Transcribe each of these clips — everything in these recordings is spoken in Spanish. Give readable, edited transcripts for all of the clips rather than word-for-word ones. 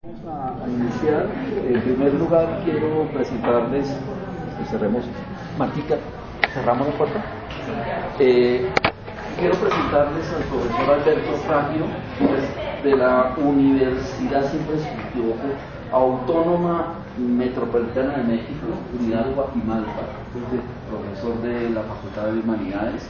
Vamos a iniciar. En primer lugar, quiero presentarles, cerremos, Martica, cerramos la puerta. Quiero presentarles al profesor Alberto Fabio, de la Universidad, siempre se me equivoco, Autónoma Metropolitana de México, Unidad Guajimalpa, profesor de la Facultad de Humanidades.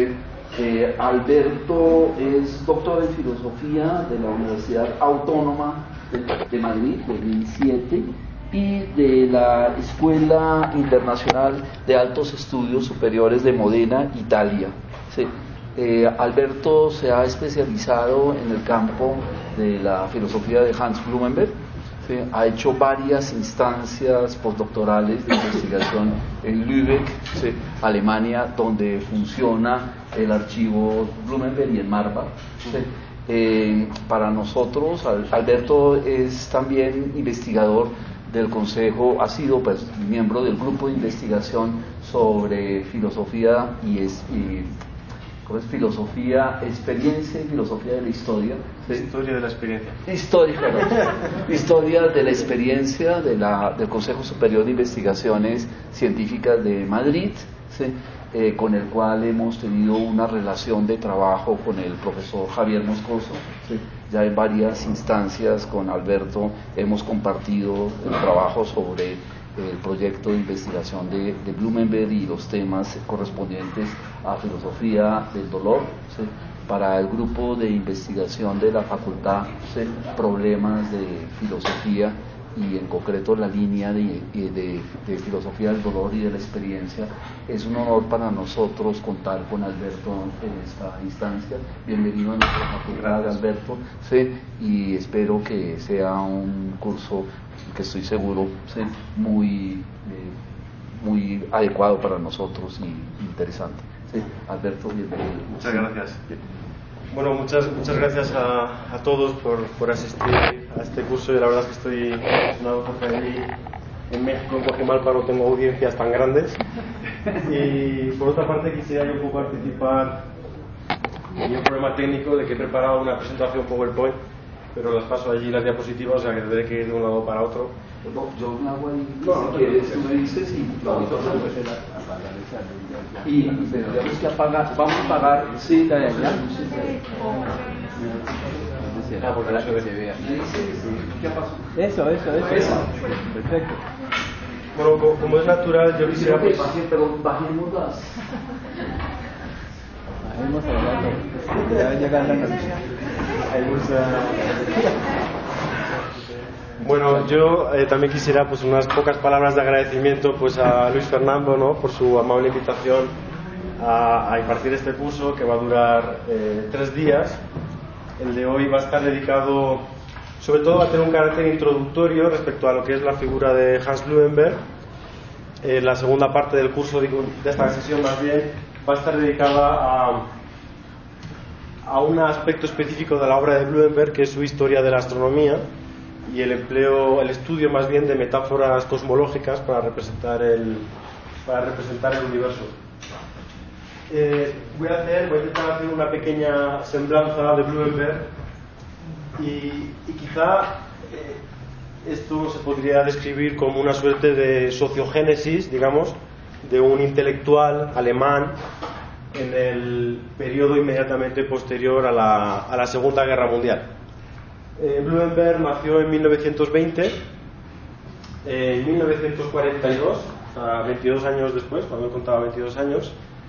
Alberto es doctor en filosofía de la Universidad Autónoma de Madrid, 2007, y de la Escuela Internacional de Altos Estudios Superiores de Modena, Italia. Alberto se ha especializado en el campo de la filosofía de Hans Blumenberg. Ha hecho varias instancias postdoctorales de investigación en Lübeck, Alemania, donde funciona el archivo Blumenberg, y en Marbach. Para nosotros, Alberto es también investigador del Consejo, ha sido miembro del grupo de investigación sobre filosofía filosofía, experiencia y filosofía de la historia. Historia de la experiencia. Historia de la experiencia del Consejo Superior de Investigaciones Científicas de Madrid, con el cual hemos tenido una relación de trabajo con el profesor Javier Moscoso. Ya en varias instancias con Alberto hemos compartido el trabajo sobre el proyecto de investigación de Blumenberg y los temas correspondientes a filosofía del dolor. Para el grupo de investigación de la facultad, problemas de filosofía y en concreto la línea de filosofía del dolor y de la experiencia. Es un honor para nosotros contar con Alberto en esta instancia. Bienvenido a nuestra facultad, Alberto, y espero que sea un curso que estoy seguro muy adecuado para nosotros y interesante. Alberto, bienvenido. Muchas gracias. Bueno, muchas gracias a todos por asistir a este curso. Y la verdad es que estoy emocionado porque allí en México, en Guajimalpa, no tengo audiencias tan grandes. Y por otra parte quisiera yo un poco participar en un problema técnico de que he preparado una presentación PowerPoint, pero las paso allí las diapositivas, o sea que tendré que ir de un lado para otro. No, yo me hago ahí, si quieres, tú me dices y tendríamos que apagar, vamos a apagar, sí, ya. Porque no se ve. ¿Qué pasó? Eso. Perfecto. Bueno, como es natural, yo quisiera pero bajemos las... Bajemos hablando. Ya llegan las noticias. Bueno, yo también quisiera unas pocas palabras de agradecimiento a Luis Fernando, ¿no?, por su amable invitación a impartir este curso que va a durar 3 días. El de hoy va a estar dedicado, sobre todo, a tener un carácter introductorio respecto a lo que es la figura de Hans Blumenberg. La segunda parte del curso, de esta sesión más bien, va a estar dedicada a un aspecto específico de la obra de Blumenberg, que es su historia de la astronomía y el estudio más bien de metáforas cosmológicas para representar el universo. Voy a intentar hacer una pequeña semblanza de Blumenberg y quizá esto se podría describir como una suerte de sociogénesis, digamos, de un intelectual alemán en el periodo inmediatamente posterior a la Segunda Guerra Mundial. Blumenberg nació en 1920. En 1942, o sea, 22 años después, cuando él contaba 22 años,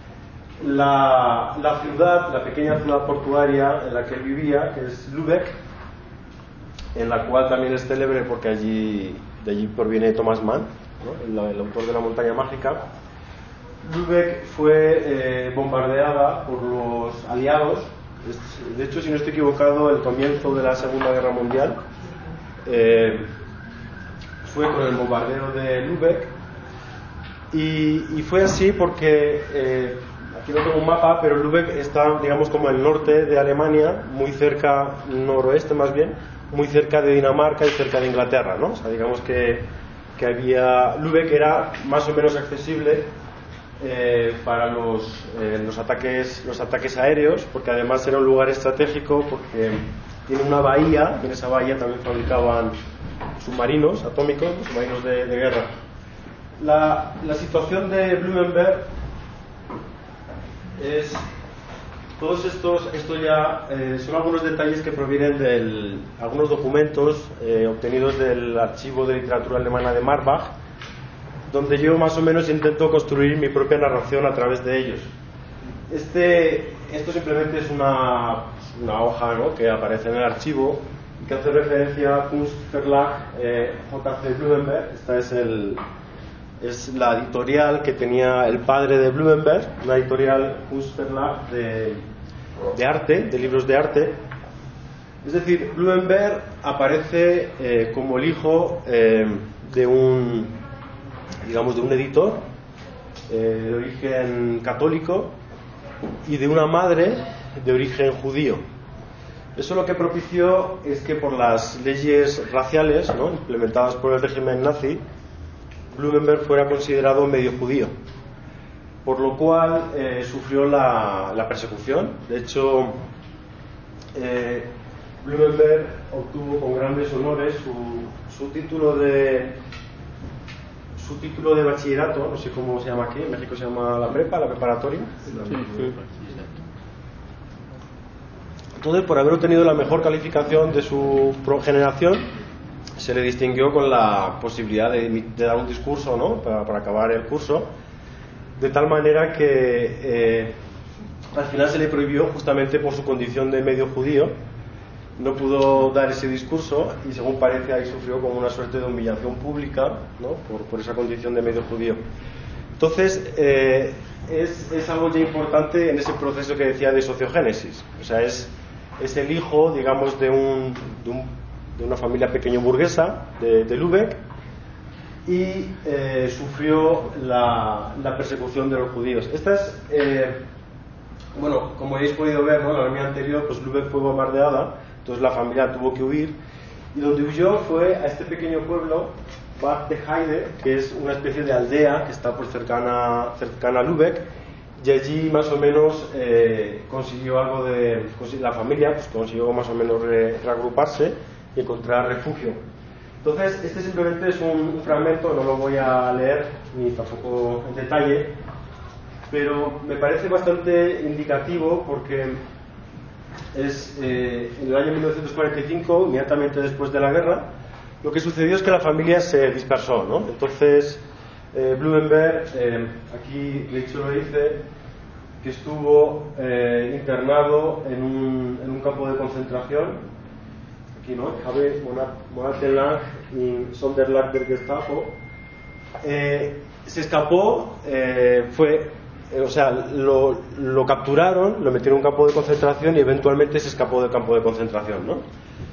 la pequeña ciudad portuaria en la que él vivía, que es Lübeck, en la cual también es célebre porque de allí proviene Thomas Mann, ¿no?, el autor de La montaña mágica. Lübeck fue bombardeada por los aliados. De hecho, si no estoy equivocado, el comienzo de la Segunda Guerra Mundial fue con el bombardeo de Lübeck, y fue así porque aquí no tengo un mapa, pero Lübeck está, digamos, como el norte de Alemania, muy cerca, noroeste más bien, muy cerca de Dinamarca y cerca de Inglaterra, ¿no? O sea, digamos que Lübeck era más o menos accesible para los ataques aéreos, porque además era un lugar estratégico porque tiene una bahía, y en esa bahía también fabricaban submarinos atómicos, submarinos de guerra. La situación de Blumenberg es... esto ya son algunos detalles que provienen de algunos documentos obtenidos del Archivo de Literatura Alemana de Marbach, donde yo más o menos intento construir mi propia narración a través de ellos. Esto simplemente es una hoja, ¿no?, que aparece en el archivo y que hace referencia a Kunstverlag J.C. Blumenberg. Esta es la editorial que tenía el padre de Blumenberg, una editorial Kunstverlag de arte, de libros de arte. Es decir, Blumenberg aparece como el hijo de un editor de origen católico y de una madre de origen judío. Eso lo que propició es que por las leyes raciales, ¿no?, implementadas por el régimen nazi, Blumenberg fuera considerado medio judío, por lo cual sufrió la persecución. De hecho, Blumenberg obtuvo con grandes honores su título de bachillerato, no sé cómo se llama aquí, en México se llama la preparatoria. Sí. Entonces, por haber obtenido la mejor calificación de su generación, se le distinguió con la posibilidad de dar un discurso, ¿no?, para acabar el curso, de tal manera que al final se le prohibió, justamente por su condición de medio judío. No pudo dar ese discurso y, según parece, ahí sufrió como una suerte de humillación pública, ¿no?, por esa condición de medio judío. Entonces, es algo ya importante en ese proceso que decía de sociogénesis. O sea, es el hijo, digamos, de una familia pequeño burguesa de Lübeck, y sufrió la persecución de los judíos. Esta es, bueno, como habéis podido ver, ¿no?, en la línea anterior, pues Lübeck fue bombardeada, entonces la familia tuvo que huir, y donde huyó fue a este pequeño pueblo, Bad de Heide, que es una especie de aldea que está por cercana a Lübeck, y allí más o menos consiguió algo la familia pues consiguió más o menos reagruparse y encontrar refugio. Entonces, este simplemente es un fragmento, no lo voy a leer ni tampoco en detalle, pero me parece bastante indicativo porque es en el año 1945, inmediatamente después de la guerra, lo que sucedió es que la familia se dispersó, ¿no? Entonces, Blumenberg, aquí de hecho lo dice, que estuvo internado en un campo de concentración, aquí, ¿no? Habe monatelang in Sonderlager Gestapo. Se escapó, lo capturaron, lo metieron en un campo de concentración y eventualmente se escapó del campo de concentración, ¿no?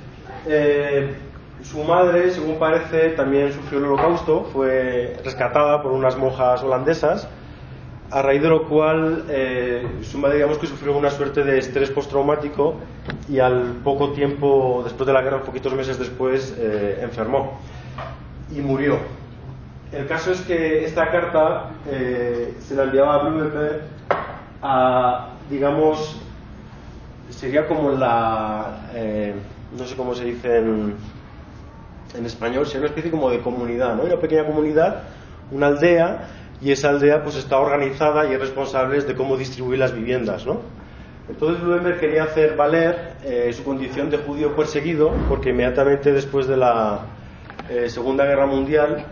Su madre, según parece, también sufrió el holocausto, fue rescatada por unas monjas holandesas, a raíz de lo cual su madre, digamos, que sufrió una suerte de estrés postraumático y al poco tiempo, después de la guerra, poquitos meses después, enfermó y murió. El caso es que esta carta se la enviaba a Blumenberg digamos, sería como no sé cómo se dice en español, sería una especie como de comunidad, ¿no? Una pequeña comunidad, una aldea, y esa aldea pues está organizada y es responsable de cómo distribuir las viviendas, ¿no? Entonces Blumenberg quería hacer valer su condición de judío perseguido, porque inmediatamente después de la Segunda Guerra Mundial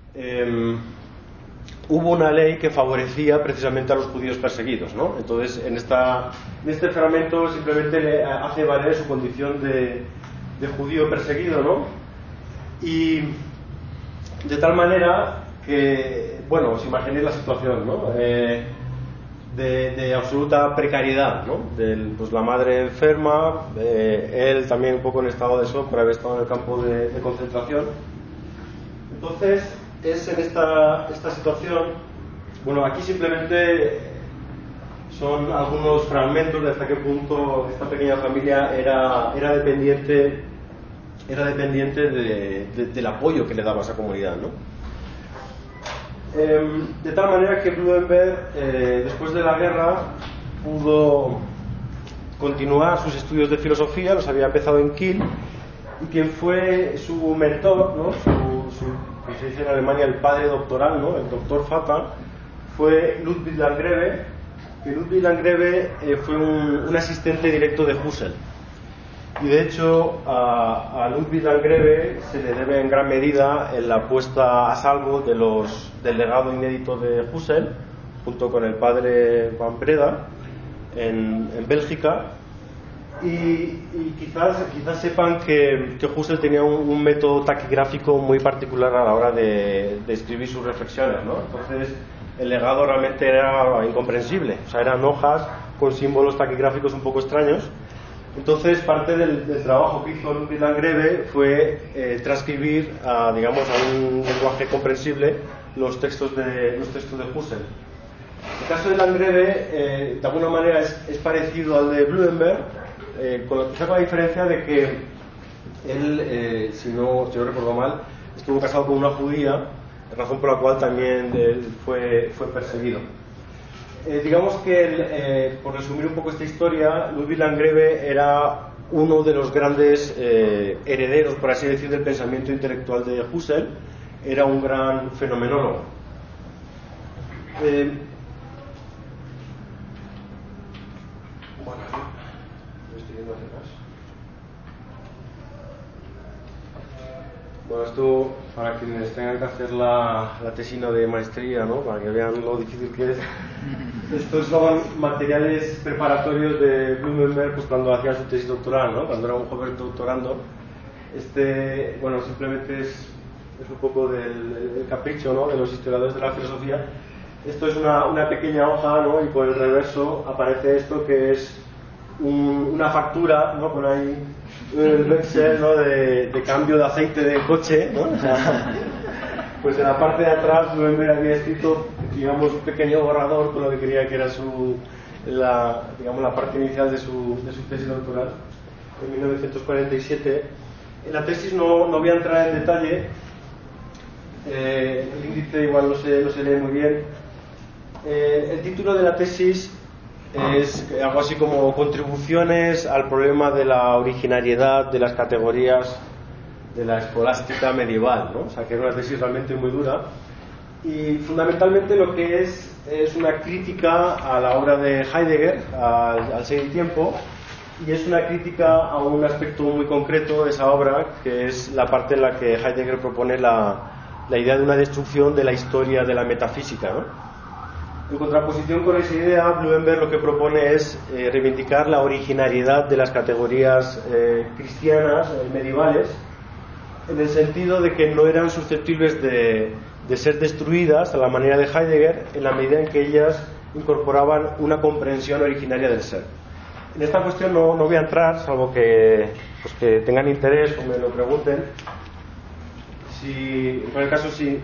hubo una ley que favorecía precisamente a los judíos perseguidos, ¿no? Entonces en este fragmento simplemente le hace valer su condición de judío perseguido, ¿no? Y de tal manera que, bueno, os imaginéis la situación, ¿no? De absoluta precariedad, ¿no? Pues la madre enferma, él también un poco en estado de shock por haber estado en el campo de concentración. Entonces es en esta situación, bueno, aquí simplemente son algunos fragmentos de hasta qué punto esta pequeña familia era dependiente del apoyo que le daba a esa comunidad, ¿no? De tal manera que Blumenberg, después de la guerra, pudo continuar sus estudios de filosofía, los había empezado en Kiel, y quien fue su mentor, ¿no? Como se dice en Alemania, el padre doctoral, ¿no? El doctor Vater, fue Ludwig Landgrebe, que Ludwig Landgrebe fue un asistente directo de Husserl. Y de hecho a Ludwig Landgrebe se le debe en gran medida en la puesta a salvo del legado inédito de Husserl, junto con el padre Van Breda en Bélgica. Y quizás sepan que Husserl tenía un método taquigráfico muy particular a la hora de escribir sus reflexiones, ¿no? Entonces el legado realmente era incomprensible, o sea, eran hojas con símbolos taquigráficos un poco extraños. Entonces parte del trabajo que hizo Ludwig Landgrebe fue transcribir digamos, a un lenguaje comprensible los textos de Husserl. El caso de Landgrebe de alguna manera es parecido al de Blumenberg, con la diferencia de que él, si no recuerdo mal, estuvo casado con una judía, razón por la cual también fue perseguido. Digamos que, por resumir un poco esta historia, Ludwig Landgrebe era uno de los grandes herederos, por así decir, del pensamiento intelectual de Husserl. Era un gran fenomenólogo. Bueno, estoy yendo hacia atrás. Bueno, esto para quienes tengan que hacer la tesina de maestría, ¿no? Para que vean lo difícil que es. Estos son materiales preparatorios de Blumenberg, pues cuando hacía su tesis doctoral, ¿no? Cuando era un joven doctorando. Bueno, simplemente es un poco del capricho, ¿no? De los historiadores de la filosofía. Esto es una pequeña hoja, ¿no? Y por el reverso aparece esto que es una factura, ¿no? Por ahí el Wechsel, ¿no? de cambio de aceite de coche, ¿no? O sea, pues en la parte de atrás Blumenberg había escrito, digamos, un pequeño borrador con lo que quería que era la parte inicial de su tesis doctoral en 1947. En la tesis no voy a entrar en detalle, el índice igual no se lee muy bien. El título de la tesis es algo así como Contribuciones al problema de la originariedad de las categorías de la escolástica medieval, ¿no? O sea, que era una tesis realmente muy dura. Y fundamentalmente lo que es una crítica a la obra de Heidegger, al ser y tiempo, y es una crítica a un aspecto muy concreto de esa obra, que es la parte en la que Heidegger propone la idea de una destrucción de la historia de la metafísica, ¿no? En contraposición con esa idea, Blumenberg lo que propone es reivindicar la originariedad de las categorías cristianas medievales, en el sentido de que no eran susceptibles de ser destruidas a la manera de Heidegger, en la medida en que ellas incorporaban una comprensión originaria del ser. En esta cuestión no voy a entrar, salvo que tengan interés o me lo pregunten. En el caso, si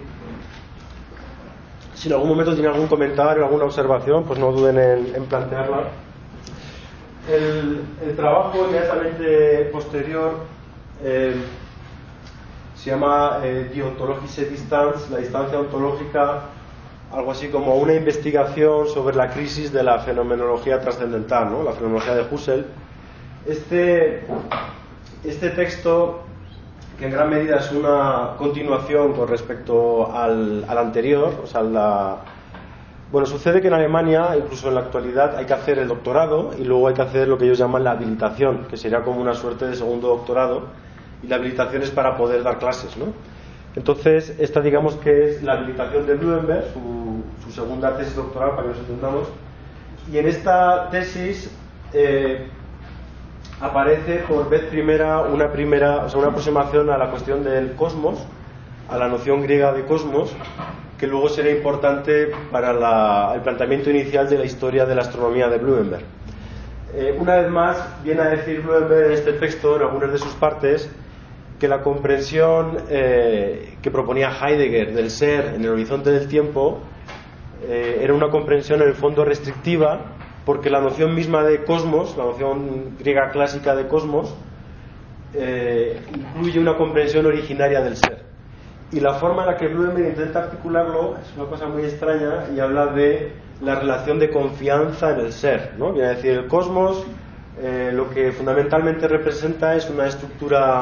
en algún momento tienen algún comentario o alguna observación, pues no duden en plantearla. El trabajo inmediatamente posterior se llama Die ontologische Distanz, la distancia ontológica, algo así como una investigación sobre la crisis de la fenomenología trascendental, ¿no? La fenomenología de Husserl. Este texto, que en gran medida es una continuación con respecto al anterior, o sea, bueno, sucede que en Alemania, incluso en la actualidad, hay que hacer el doctorado y luego hay que hacer lo que ellos llaman la habilitación, que sería como una suerte de segundo doctorado, y la habilitación es para poder dar clases, ¿no? Entonces, esta digamos que es la habilitación de Blumenberg, su segunda tesis doctoral, para que nos entendamos, y en esta tesis aparece por vez primera una aproximación a la cuestión del cosmos, a la noción griega de cosmos, que luego será importante para el planteamiento inicial de la historia de la astronomía de Blumenberg. Una vez más, viene a decir Blumenberg en este texto, en algunas de sus partes, que la comprensión que proponía Heidegger del ser en el horizonte del tiempo era una comprensión en el fondo restrictiva, porque la noción misma de cosmos, la noción griega clásica de cosmos, incluye una comprensión originaria del ser. Y la forma en la que Blumenberg intenta articularlo es una cosa muy extraña, y habla de la relación de confianza en el ser, ¿no? Viene a decir, el cosmos lo que fundamentalmente representa es una estructura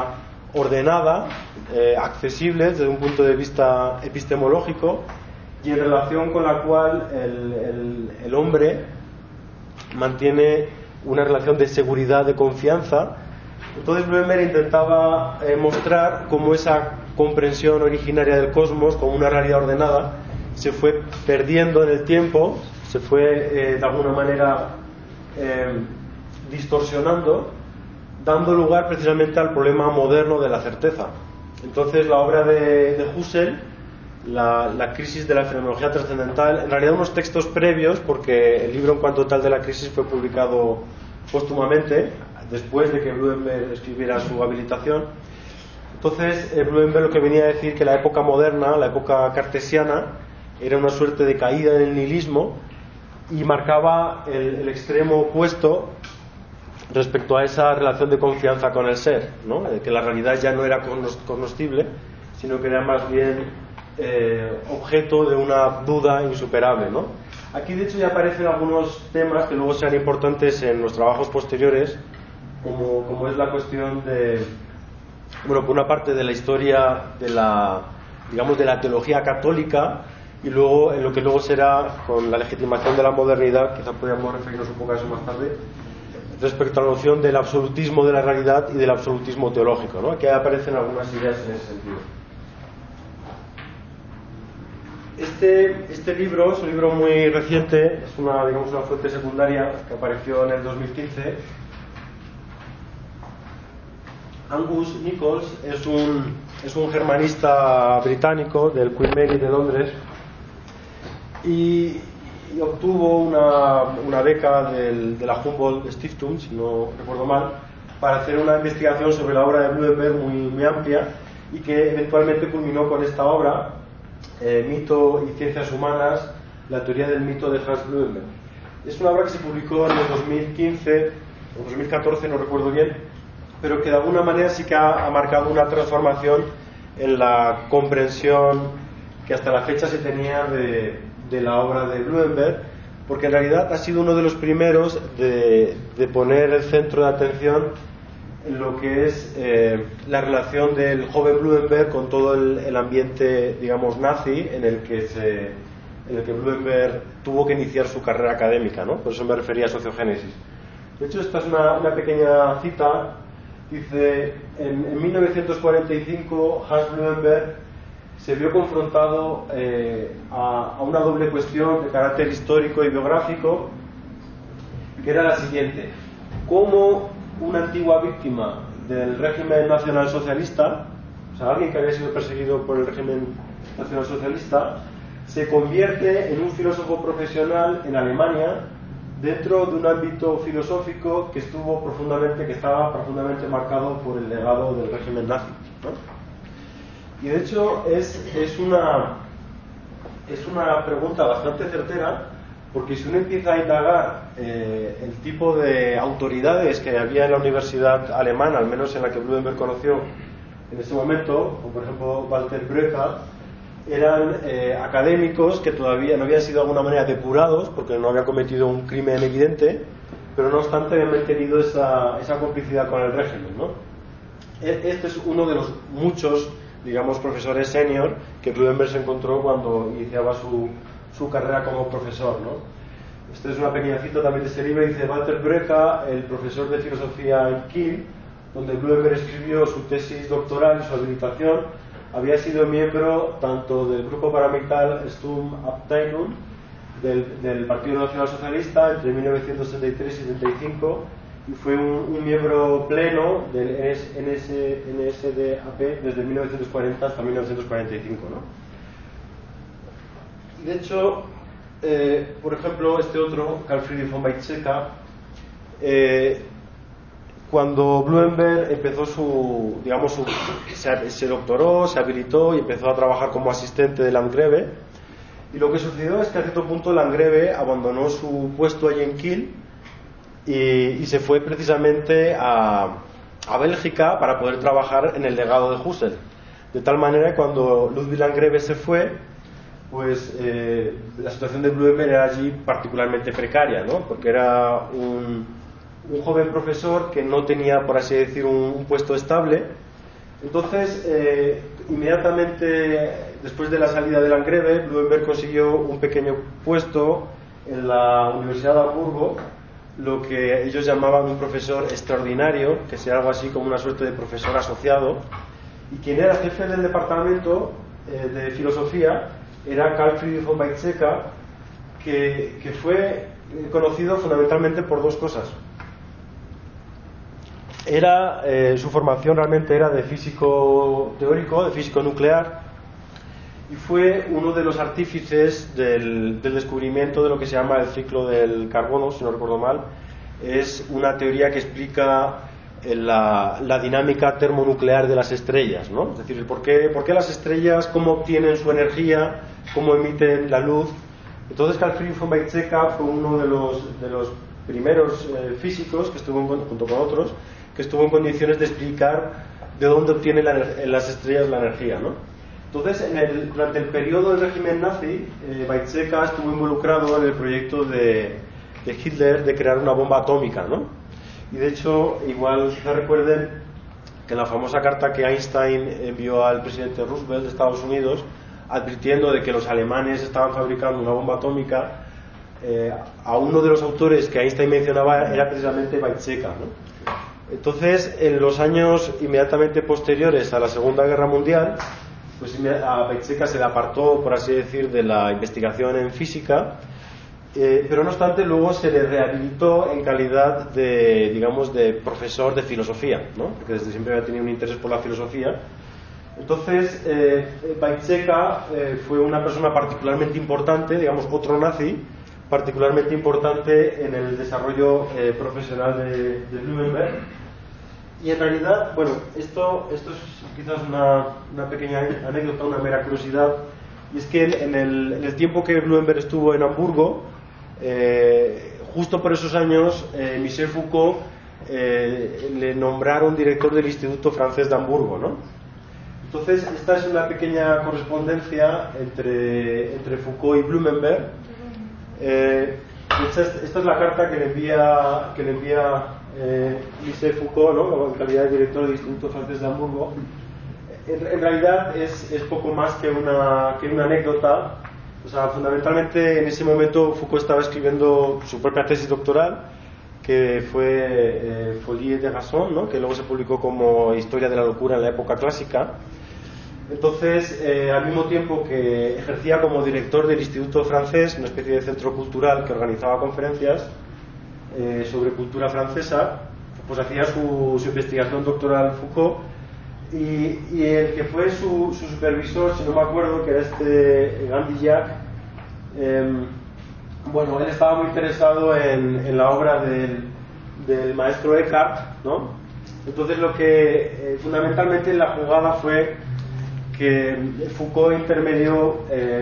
ordenada, accesible desde un punto de vista epistemológico y en relación con la cual el hombre mantiene una relación de seguridad, de confianza. Entonces Blumenberg intentaba mostrar cómo esa comprensión originaria del cosmos como una realidad ordenada se fue perdiendo en el tiempo, se fue de alguna manera distorsionando, dando lugar precisamente al problema moderno de la certeza. Entonces la obra de Husserl, la crisis de la fenomenología trascendental, en realidad unos textos previos, porque el libro en cuanto tal de la crisis fue publicado póstumamente, después de que Blumenberg escribiera su habilitación. Entonces Blumenberg lo que venía a decir que la época moderna, la época cartesiana, era una suerte de caída en el nihilismo y marcaba el extremo opuesto respecto a esa relación de confianza con el ser, ¿no? Que la realidad ya no era cognoscible, sino que era más bien objeto de una duda insuperable, ¿no? Aquí de hecho ya aparecen algunos temas que luego serán importantes en los trabajos posteriores, como es la cuestión de, bueno, por una parte de la historia de la, digamos, de la teología católica, y luego en lo que luego será con la legitimación de la modernidad, quizá podríamos referirnos un poco a eso más tarde, respecto a la noción del absolutismo de la realidad y del absolutismo teológico, ¿no? Aquí aparecen algunas ideas en ese sentido. Este libro es un libro muy reciente, es una, digamos, una fuente secundaria que apareció en el 2015. Angus Nichols es un germanista británico del Queen Mary de Londres y obtuvo una beca de la Humboldt Stiftung, si no recuerdo mal, para hacer una investigación sobre la obra de Blumenberg muy amplia y que eventualmente culminó con esta obra, Mito y Ciencias Humanas, la teoría del mito de Hans Blumenberg. Es una obra que se publicó en el 2015 o 2014, no recuerdo bien, pero que de alguna manera sí que ha marcado una transformación en la comprensión que hasta la fecha se tenía de la obra de Blumenberg, porque en realidad ha sido uno de los primeros de poner el centro de atención en lo que es la relación del joven Blumenberg con todo el ambiente, digamos, nazi en el que Blumenberg tuvo que iniciar su carrera académica, ¿no? Por eso me refería a sociogénesis. De hecho, esta es una pequeña cita. Dice, en 1945 Hans Blumenberg se vio confrontado a una doble cuestión de carácter histórico y biográfico, que era la siguiente: ¿cómo una antigua víctima del régimen nacionalsocialista, o sea, alguien que había sido perseguido por el régimen nacionalsocialista, se convierte en un filósofo profesional en Alemania dentro de un ámbito filosófico que estaba profundamente marcado por el legado del régimen nazi, ¿no? Y de hecho es una pregunta bastante certera, porque si uno empieza a indagar el tipo de autoridades que había en la universidad alemana, al menos en la que Blumenberg conoció en ese momento, como por ejemplo Walter Bröcker, eran académicos que todavía no habían sido de alguna manera depurados porque no habían cometido un crimen evidente, pero no obstante habían mantenido esa complicidad con el régimen, ¿no? Este es uno de los muchos, digamos, profesores senior que Blumenberg se encontró cuando iniciaba su carrera como profesor, ¿no? Esta es una pequeña cita también de este libro. Dice: Walter Bröcker, el profesor de filosofía en Kiel, donde Blumenberg escribió su tesis doctoral y su habilitación, había sido miembro tanto del grupo paramilitar Sturmabteilung del Partido Nacional Socialista entre 1973 y 75, y fue un miembro pleno del NSDAP desde 1940 hasta 1945, ¿no? Y de hecho, por ejemplo, este otro, Carl Friedrich von Weizsäcker, cuando Blumenberg empezó se doctoró, se habilitó y empezó a trabajar como asistente de Landgreve, y lo que sucedió es que a cierto punto Landgreve abandonó su puesto allí en Kiel y se fue precisamente a Bélgica para poder trabajar en el legado de Husserl, de tal manera que cuando Ludwig Landgreve se fue, pues la situación de Blumenberg era allí particularmente precaria, ¿no? Porque era un joven profesor que no tenía, por así decir, un puesto estable, Entonces, inmediatamente después de la salida de Landgrave, Blumenberg consiguió un pequeño puesto en la Universidad de Hamburgo, lo que ellos llamaban un profesor extraordinario, que sea algo así como una suerte de profesor asociado, y quien era jefe del departamento de filosofía era Carl Friedrich von Weizsäcker, que fue conocido fundamentalmente por dos cosas. Su formación realmente era de físico teórico, de físico nuclear, y fue uno de los artífices del descubrimiento de lo que se llama el ciclo del carbono, si no recuerdo mal. Es una teoría que explica la dinámica termonuclear de las estrellas, ¿no? Es decir, por qué las estrellas, cómo obtienen su energía, cómo emiten la luz. Entonces Carl Friedrich von Weizsäcker fue uno de los primeros físicos que estuvo junto con otros, que estuvo en condiciones de explicar de dónde obtienen las estrellas la energía, ¿no? Entonces, durante el periodo del régimen nazi, Weizsäcker estuvo involucrado en el proyecto de Hitler de crear una bomba atómica, ¿no? Y de hecho, igual quizás recuerden que en la famosa carta que Einstein envió al presidente Roosevelt de Estados Unidos, advirtiendo de que los alemanes estaban fabricando una bomba atómica, a uno de los autores que Einstein mencionaba era precisamente Weizsäcker, ¿no? Entonces, en los años inmediatamente posteriores a la Segunda Guerra Mundial, pues a Weizsäcker se le apartó, por así decir, de la investigación en física, pero no obstante luego se le rehabilitó en calidad de, digamos, de profesor de filosofía, ¿no? Porque desde siempre había tenido un interés por la filosofía. Entonces, Weizsäcker fue una persona particularmente importante, digamos, otro nazi, particularmente importante en el desarrollo profesional de Blumenberg. Y en realidad, bueno, esto es quizás una pequeña anécdota, una mera curiosidad, y es que en el tiempo que Blumenberg estuvo en Hamburgo, justo por esos años, Michel Foucault le nombraron director del Instituto Francés de Hamburgo, ¿no? Entonces, esta es una pequeña correspondencia entre Foucault y Blumenberg. Esta es la carta que le envía Michel Foucault, ¿no? En calidad de director del Instituto Francés de Hamburgo. En realidad es poco más que una anécdota. O sea, fundamentalmente en ese momento Foucault estaba escribiendo su propia tesis doctoral, que fue Folie de Raison, ¿no? Que luego se publicó como Historia de la locura en la época clásica. Entonces, al mismo tiempo que ejercía como director del Instituto Francés, una especie de centro cultural que organizaba conferencias sobre cultura francesa, pues hacía su investigación doctoral Foucault, y el que fue su supervisor, si no me acuerdo, que era Gandillac, bueno, él estaba muy interesado en la obra del maestro Eckhart, ¿no? Entonces lo que fundamentalmente la jugada fue que Foucault intermedió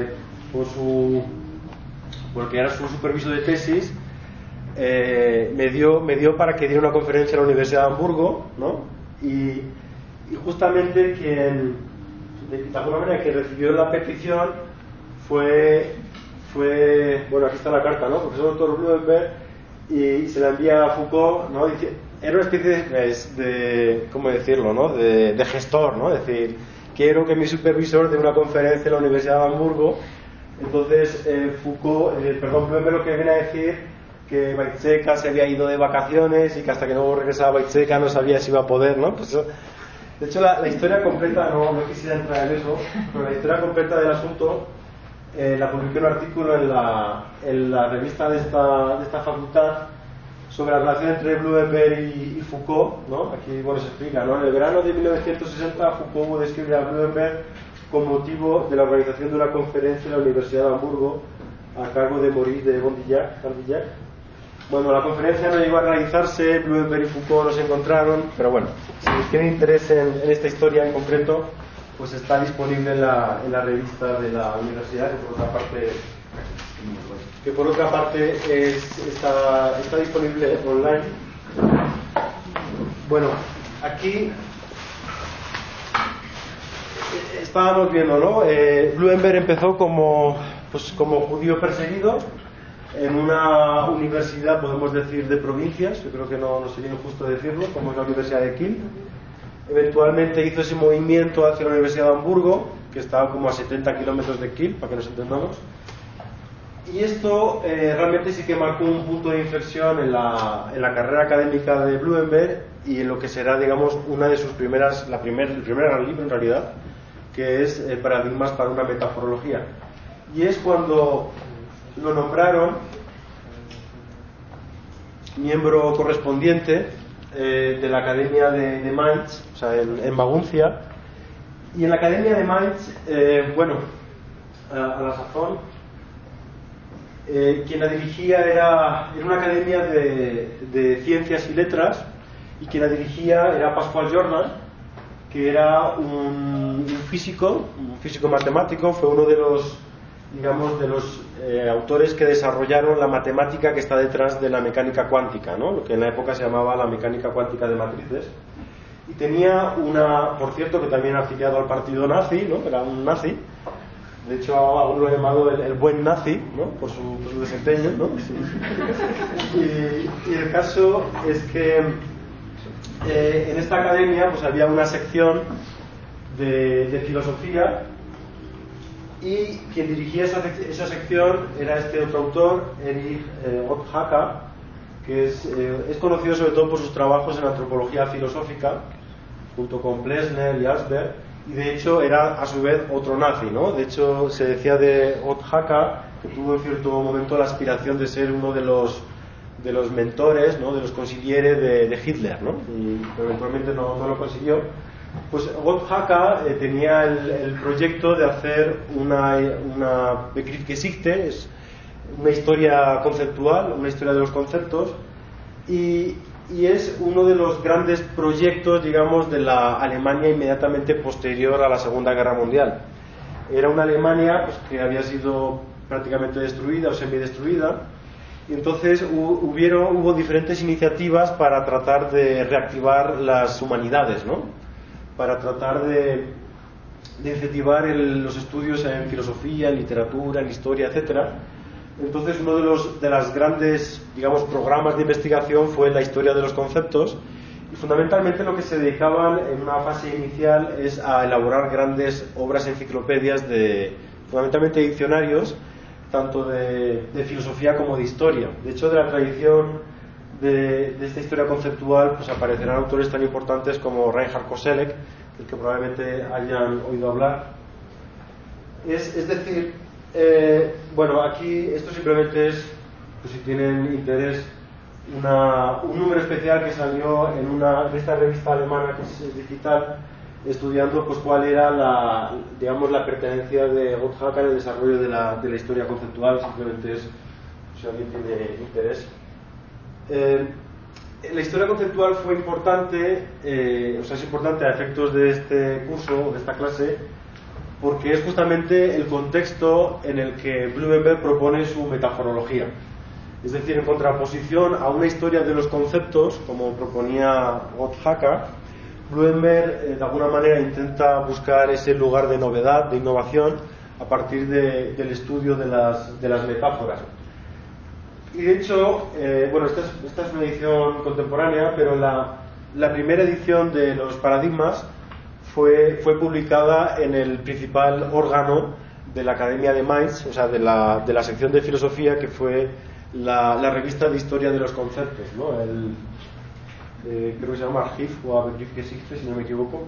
porque era su supervisor de tesis, me dio para que diera una conferencia en la Universidad de Hamburgo, ¿no? Y justamente quien, de alguna manera, que recibió la petición fue bueno, aquí está la carta, ¿no? Profesor Dr. Blumenberg, y se la envía a Foucault, ¿no? Era una especie de ¿cómo decirlo, no? De gestor, ¿no? Es decir, quiero que mi supervisor dé una conferencia en la Universidad de Hamburgo. Entonces Blumenberg lo que viene a decir que Weizsäcker se había ido de vacaciones y que hasta que no regresaba Weizsäcker no sabía si iba a poder, ¿no? Pues de hecho la historia completa, no quisiera entrar en eso, pero la historia completa del asunto la publiqué en un artículo en la revista de esta facultad sobre la relación entre Blumenberg y Foucault, ¿no? Aquí bueno, se explica, ¿no? En el verano de 1960 Foucault hubo de escribir a Blumenberg con motivo de la organización de una conferencia en la Universidad de Hamburgo a cargo de Maurice de Gandillac. Bueno, la conferencia no llegó a realizarse, Blumenberg y Foucault no se encontraron, pero bueno, si tienen interés en esta historia en concreto, pues está disponible en la revista de la universidad, que por otra parte está disponible online. Bueno, aquí estábamos viendo, ¿no? Blumenberg empezó como judío perseguido en una universidad, podemos decir, de provincias. Yo creo que no sería injusto decirlo, como es la Universidad de Kiel. eventualmente hizo ese movimiento hacia la Universidad de Hamburgo, que estaba como a 70 kilómetros de Kiel, para que nos entendamos. Y esto realmente sí que marcó un punto de inflexión en la carrera académica de Blumenberg y en lo que será, digamos, una de sus primeras, el primer gran libro en realidad, que es Paradigmas para una metaforología. Y es cuando lo nombraron miembro correspondiente de la Academia de Mainz, o sea, en Maguncia. Y en la Academia de Mainz, a la sazón, quien la dirigía era una academia de ciencias y letras, y quien la dirigía era Pascual Jordan, que era un físico matemático, fue uno de los, digamos, autores que desarrollaron la matemática que está detrás de la mecánica cuántica, ¿no? Lo que en la época se llamaba la mecánica cuántica de matrices. Y tenía por cierto, que también afiliado al partido nazi, ¿no? Era un nazi. De hecho, aún lo he llamado el buen nazi, ¿no? Por su desempeño, ¿no? Y el caso es que en esta academia pues había una sección de filosofía, y quien dirigía esa sección era este otro autor, Erich Otthacker, que es conocido sobre todo por sus trabajos en antropología filosófica, junto con Plessner y Alsberg, y de hecho era a su vez otro nazi, ¿no? De hecho se decía de Otthacker que tuvo en cierto momento la aspiración de ser uno de los mentores, ¿no? De los consiglieres de Hitler, ¿no? Pero eventualmente no lo consiguió. Pues Otthacker tenía el proyecto de hacer una Begriffsgeschichte, es una historia conceptual, una historia de los conceptos, y es uno de los grandes proyectos, digamos, de la Alemania inmediatamente posterior a la Segunda Guerra Mundial. Era una Alemania pues, que había sido prácticamente destruida o semidestruida, y entonces hubo diferentes iniciativas para tratar de reactivar las humanidades, ¿no? Para tratar de incentivar los estudios en filosofía, en literatura, en historia, etcétera. Entonces uno de las grandes, digamos, programas de investigación fue la historia de los conceptos, y fundamentalmente lo que se dedicaban en una fase inicial es a elaborar grandes obras enciclopedias fundamentalmente diccionarios, tanto de filosofía como de historia. De hecho, de la tradición de esta historia conceptual pues aparecerán autores tan importantes como Reinhard Koselleck, del que probablemente hayan oído hablar. Es decir, aquí esto simplemente es, pues si tienen interés, un número especial que salió en esta revista alemana que es digital, estudiando pues cuál era la pertenencia de Otthacker al desarrollo de la historia conceptual. Simplemente es, si alguien tiene interés. La historia conceptual fue importante, es importante a efectos de este curso, de esta clase, porque es justamente el contexto en el que Blumenberg propone su metaforología. Es decir, en contraposición a una historia de los conceptos, como proponía Otthacker, Blumenberg de alguna manera intenta buscar ese lugar de novedad, de innovación, a partir del estudio de las metáforas. Y de hecho, esta es una edición contemporánea, pero la primera edición de los Paradigmas fue publicada en el principal órgano de la Academia de Mainz, o sea, de la sección de filosofía, que fue la revista de historia de los conceptos, ¿no? Creo que se llama Archiv o Begriffsgeschichte, si no me equivoco.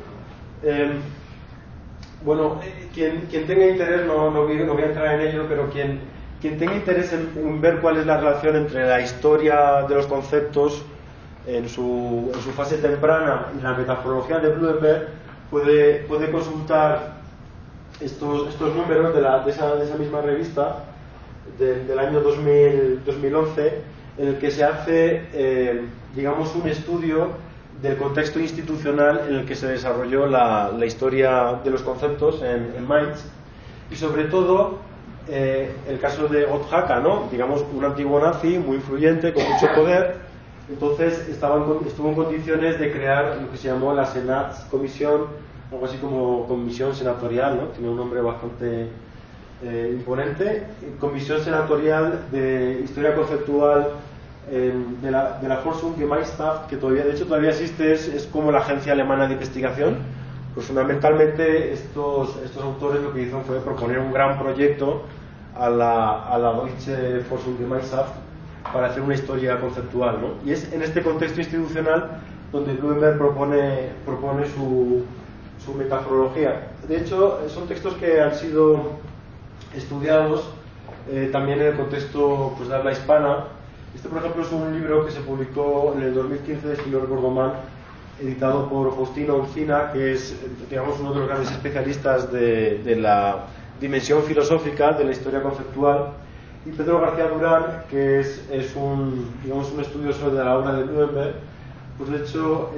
Quien tenga interés, no voy a entrar en ello, pero quien tenga interés en ver cuál es la relación entre la historia de los conceptos en su fase temprana y la metaforología de Blumenberg, puede consultar estos números de esa misma revista del año 2011, en el que se hace un estudio del contexto institucional en el que se desarrolló la historia de los conceptos en Mainz, y sobre todo el caso de Otthacker, ¿no? Digamos, un antiguo nazi muy influyente, con mucho poder. Entonces estuvo en condiciones de crear lo que se llamó la Senatskommission, algo así como comisión senatorial, ¿no? Tiene un nombre bastante imponente. Comisión senatorial de historia conceptual de la Forschungsgemeinschaft, que todavía, de hecho todavía existe, es como la agencia alemana de investigación. Pues fundamentalmente estos autores lo que hicieron fue proponer un gran proyecto a la Deutsche Forschungsgemeinschaft para hacer una historia conceptual, ¿no? Y es en este contexto institucional donde Blumenberg propone su metaforología. De hecho, son textos que han sido estudiados también en el contexto pues, de habla hispana. Este, por ejemplo, es un libro que se publicó en el 2015, si no recuerdo mal, editado por Faustino Oncina, que es, digamos, uno de los grandes especialistas de la dimensión filosófica de la historia conceptual, y Pedro García Durán, que es un estudioso de la obra de Blumenberg. Pues de hecho,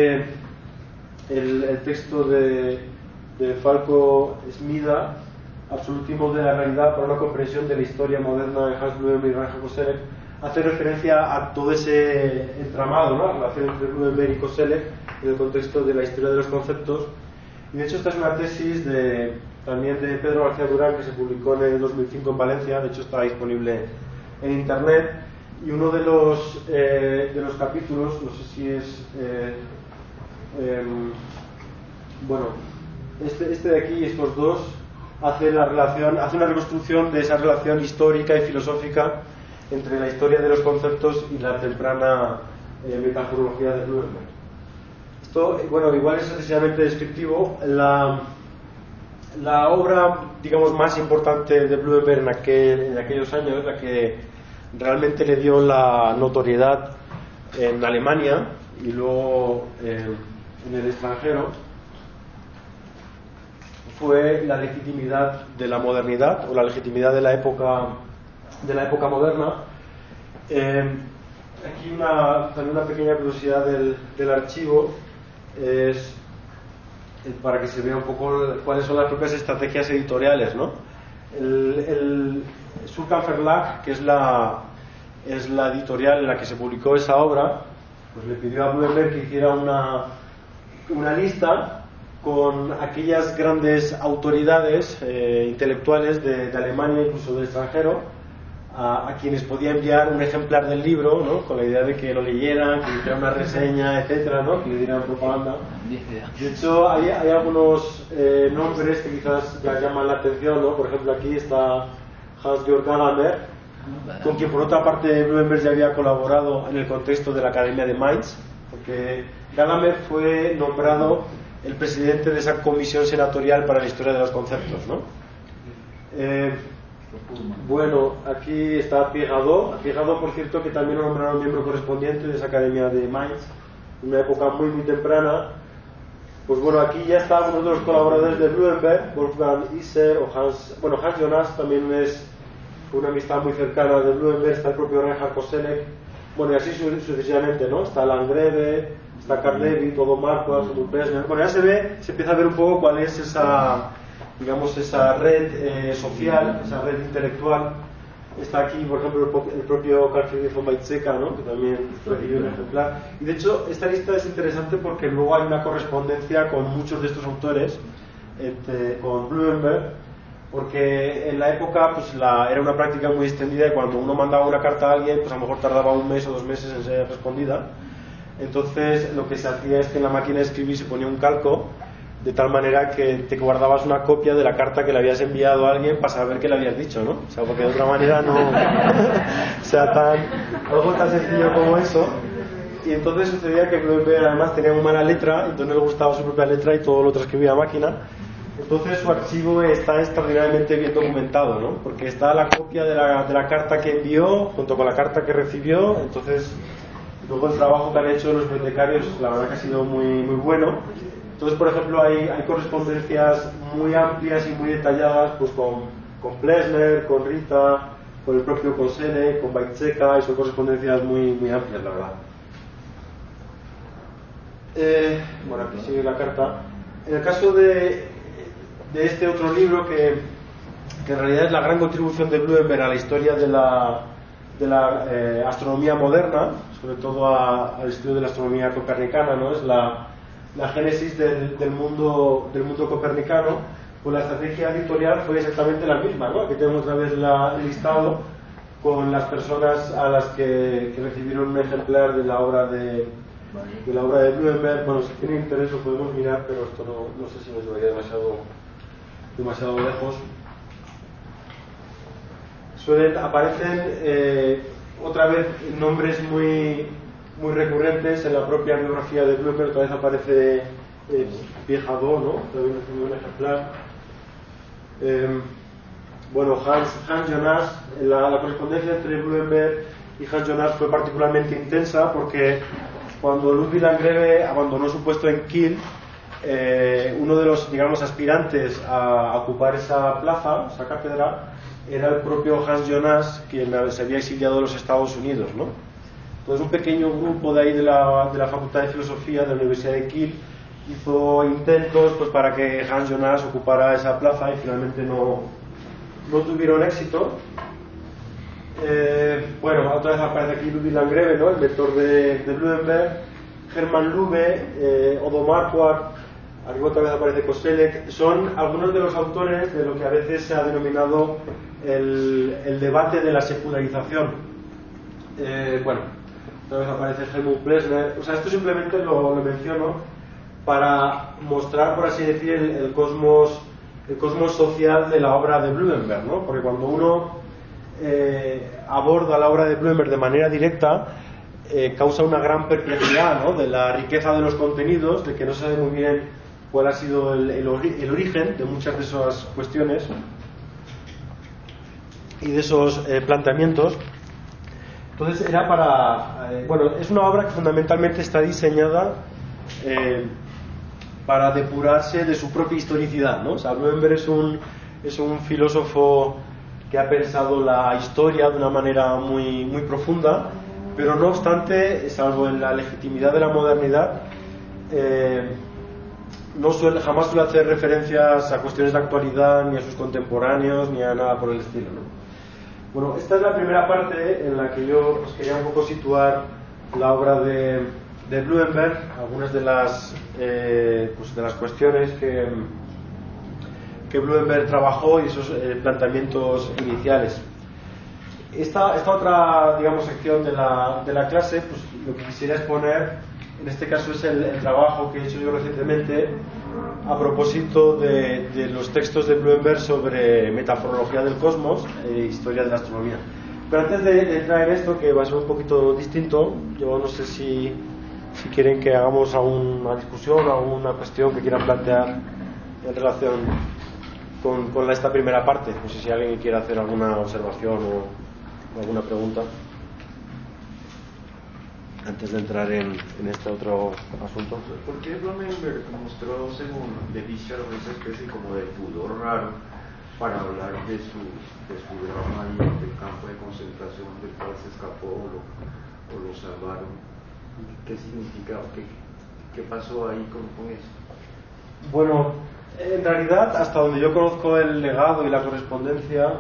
el texto de Falco Smida, Absolutismo de la realidad para una comprensión de la historia moderna de Hans Blumenberg y Reinhard Koselleck, hace referencia a todo ese entramado, ¿no? La relación entre Blumenberg y Koselleck en el contexto de la historia de los conceptos. Y de hecho esta es una tesis también de Pedro García Durán, que se publicó en el 2005 en Valencia. De hecho está disponible en internet, y uno de los capítulos, no sé si es bueno, este de aquí y estos dos, hace una reconstrucción de esa relación histórica y filosófica entre la historia de los conceptos y la temprana metaforología de Blumenberg. Esto, bueno, igual es excesivamente descriptivo. La obra, digamos, más importante de Blumenberg en aquellos años, la que realmente le dio la notoriedad en Alemania y luego en el extranjero, fue la legitimidad de la modernidad, o la legitimidad de la época moderna. Aquí también una pequeña curiosidad del archivo, es para que se vea un poco cuáles son las propias estrategias editoriales, ¿no? El Surkamp Verlag, que es la editorial en la que se publicó esa obra, pues le pidió a Blumenberg que hiciera una lista con aquellas grandes autoridades intelectuales de Alemania, incluso del extranjero, a quienes podía enviar un ejemplar del libro, ¿no? Con la idea de que lo leyeran, que le hicieran una reseña, etcétera, ¿no? Que le dieran propaganda. De hecho, hay algunos nombres que quizás ya llaman la atención, ¿no? Por ejemplo, aquí está Hans-Georg Gadamer, con quien por otra parte Blumenberg ya había colaborado en el contexto de la Academia de Mainz, porque Gadamer fue nombrado el presidente de esa comisión senatorial para la historia de los conceptos, ¿no? Bueno, aquí está Pierre Hadot, por cierto, que también lo nombraron miembro correspondiente de esa Academia de Mainz, en una época muy muy temprana. Pues bueno, aquí ya está uno de los colaboradores de Blumenberg, Wolfgang Iser, o Hans Jonas también fue una amistad muy cercana de Blumenberg, está el propio Reinhard Koselleck, bueno, y así sucesivamente, ¿no? Está Landgreve, está Karl Levy, todo Marquardt, todo Plessner. Bueno, ya se empieza a ver un poco cuál es esa red social, esa red intelectual. Está aquí, por ejemplo, el propio Carl Friedrich von Weizsäcker, ¿no? Que también recibió un ejemplar. Y de hecho, esta lista es interesante porque luego hay una correspondencia con muchos de estos autores, con Blumenberg, porque en la época pues, era una práctica muy extendida, y cuando uno mandaba una carta a alguien, pues a lo mejor tardaba 1 mes o 2 meses en ser respondida. Entonces lo que se hacía es que en la máquina de escribir se ponía un calco, de tal manera que te guardabas una copia de la carta que le habías enviado a alguien para saber qué le habías dicho, ¿no? O sea, porque de otra manera no sea algo tan sencillo como eso. Y entonces sucedía que Blumenberg además tenía muy mala letra, entonces no le gustaba su propia letra y todo lo transcribía a máquina. Entonces su archivo está extraordinariamente bien documentado, ¿no? Porque está la copia de la carta que envió junto con la carta que recibió. Entonces luego el trabajo que han hecho los bibliotecarios, la verdad que ha sido muy, muy bueno. Entonces, por ejemplo, hay correspondencias muy amplias y muy detalladas, pues con Plessner, con Rita, con el propio Koselleck, con Weizsäcker, y son correspondencias muy, muy amplias, la verdad. Bueno, aquí sigue la carta. En el caso de este otro libro, que en realidad es la gran contribución de Blumenberg a la historia de la astronomía moderna, sobre todo al estudio de la astronomía copernicana, ¿no? Es la génesis del mundo copernicano. Pues la estrategia editorial fue exactamente la misma, ¿no? Aquí tenemos otra vez el listado con las personas a las que recibieron un ejemplar de la obra de Blumenberg. Bueno, si tienen interés lo podemos mirar, pero esto no sé si nos llevaría demasiado lejos. Aparecen otra vez nombres muy recurrentes en la propia biografía de Blumenberg. Otra vez aparece Viejado, ¿no? También recibió un ejemplar. Bueno, Hans Jonas, la correspondencia entre Blumenberg y Hans Jonas fue particularmente intensa porque cuando Ludwig Landgrave abandonó su puesto en Kiel, uno de los, digamos, aspirantes a ocupar esa plaza, esa cátedra, era el propio Hans Jonas, quien se había exiliado de los Estados Unidos, ¿no? Entonces un pequeño grupo de ahí de la Facultad de Filosofía de la Universidad de Kiel hizo intentos pues, para que Hans Jonas ocupara esa plaza y finalmente no tuvieron éxito. Bueno, otra vez aparece aquí Ludwig Landgrave, ¿no? El mentor de Blumenberg, Hermann Lube, Odo Marquardt, arriba otra vez aparece Koselleck. Son algunos de los autores de lo que a veces se ha denominado el debate de la secularización. Bueno, otra vez aparece Helmut Plessner. O sea, esto simplemente lo menciono para mostrar, por así decir, el cosmos social de la obra de Blumenberg, ¿no? Porque cuando uno aborda la obra de Blumenberg de manera directa, causa una gran perplejidad, ¿no? De la riqueza de los contenidos, de que no se sabe muy bien cuál ha sido el origen de muchas de esas cuestiones y de esos planteamientos. Entonces era bueno, es una obra que fundamentalmente está diseñada para depurarse de su propia historicidad, ¿no? O sea, Blumenberg es un filósofo que ha pensado la historia de una manera muy profunda, pero no obstante, salvo en la legitimidad de la modernidad, jamás suele hacer referencias a cuestiones de actualidad, ni a sus contemporáneos, ni a nada por el estilo, ¿no? Bueno, esta es la primera parte en la que yo os quería un poco situar la obra de Blumenberg, algunas de las cuestiones que Blumenberg trabajó y esos planteamientos iniciales. Esta otra, digamos, sección de la clase, pues lo que quisiera exponer en este caso es el trabajo que he hecho yo recientemente a propósito de los textos de Blumenberg sobre metaforología del cosmos e historia de la astronomía. Pero antes de entrar en esto, que va a ser un poquito distinto, yo no sé si quieren que hagamos alguna discusión o alguna cuestión que quieran plantear en relación con esta primera parte. No sé si alguien quiere hacer alguna observación o alguna pregunta antes de entrar en este otro asunto. ¿Por qué Blumenberg mostró, según De Vischaro, esa especie como de pudor raro para hablar de su drama y del campo de concentración del cual se escapó o lo salvaron? ¿Qué significa? ¿Qué pasó ahí con eso? Bueno, en realidad, hasta donde yo conozco el legado y la correspondencia,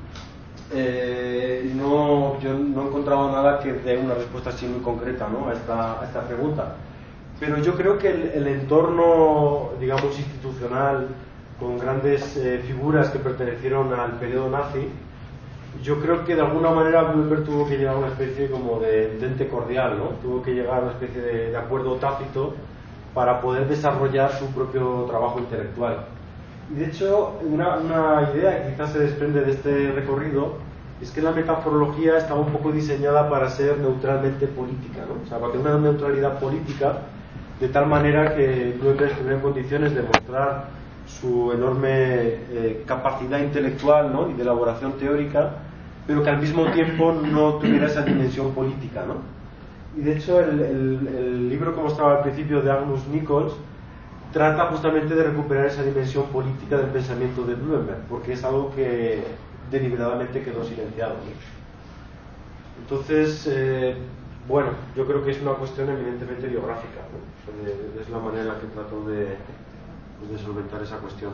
yo no he encontrado nada que dé una respuesta así muy concreta, ¿no? a esta pregunta. Pero yo creo que el entorno, digamos, institucional, con grandes figuras que pertenecieron al periodo nazi, yo creo que de alguna manera Blumenberg tuvo que llegar a una especie como de entente cordial, ¿no? Tuvo que llegar a una especie de acuerdo tácito para poder desarrollar su propio trabajo intelectual. Y de hecho, una idea que quizás se desprende de este recorrido es que la metaforología estaba un poco diseñada para ser neutralmente política, ¿no? O sea, para tener una neutralidad política, de tal manera que Blumenberg estuviera en condiciones de mostrar su enorme capacidad intelectual, ¿no? Y de elaboración teórica, pero que al mismo tiempo no tuviera esa dimensión política, ¿no? Y de hecho el libro que mostraba al principio de Agnus Nichols trata justamente de recuperar esa dimensión política del pensamiento de Blumenberg, porque es algo que deliberadamente quedó silenciado, ¿no? Entonces, bueno, yo creo que es una cuestión eminentemente biográfica, ¿no? Es la manera en la que trato de solventar esa cuestión.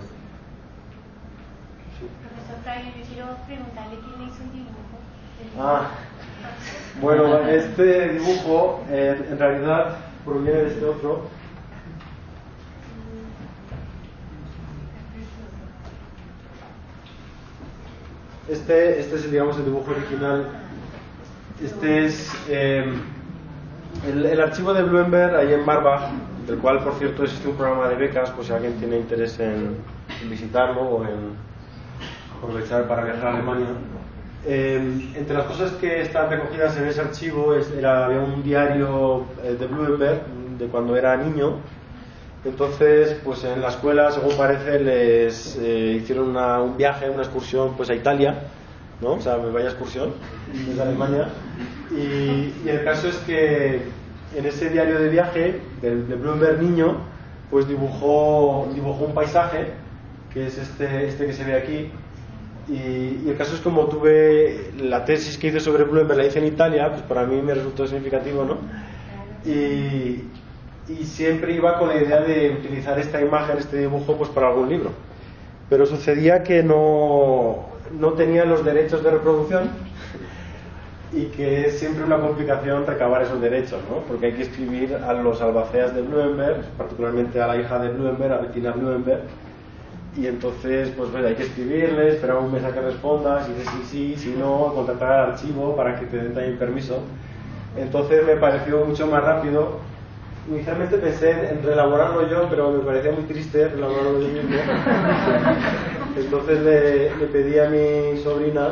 Sí. Profesor Fraile, yo quiero preguntarle quién le hizo el dibujo. Bueno, este dibujo en realidad proviene de este otro. Este es, digamos, el dibujo original. Este es el archivo de Blumenberg ahí en Marbach, del cual, por cierto, existe un programa de becas, pues si alguien tiene interés en visitarlo o en aprovechar para viajar a Alemania. Entre las cosas que están recogidas en ese archivo había un diario de Blumenberg de cuando era niño. Entonces, pues en la escuela, según parece, les hicieron un viaje, una excursión, pues a Italia, ¿no? O sea, vaya excursión desde Alemania. Y el caso es que en ese diario de viaje de Blumenberg niño, pues dibujó un paisaje, que es este que se ve aquí. Y el caso es, como tuve la tesis que hice sobre Blumenberg, la hice en Italia, pues para mí me resultó significativo, ¿no? Y siempre iba con la idea de utilizar esta imagen, este dibujo, pues para algún libro. Pero sucedía que no tenía los derechos de reproducción y que es siempre una complicación recabar esos derechos, ¿no? Porque hay que escribir a los albaceas de Blumenberg, particularmente a la hija de Blumenberg, a Bettina Blumenberg, y entonces pues hay que escribirle, esperar un mes a que responda, si dice sí, si no, contactar al archivo para que te den también permiso. Entonces me pareció mucho más rápido. Inicialmente pensé en reelaborarlo yo, pero me parecía muy triste reelaborarlo yo mismo. Entonces le pedí a mi sobrina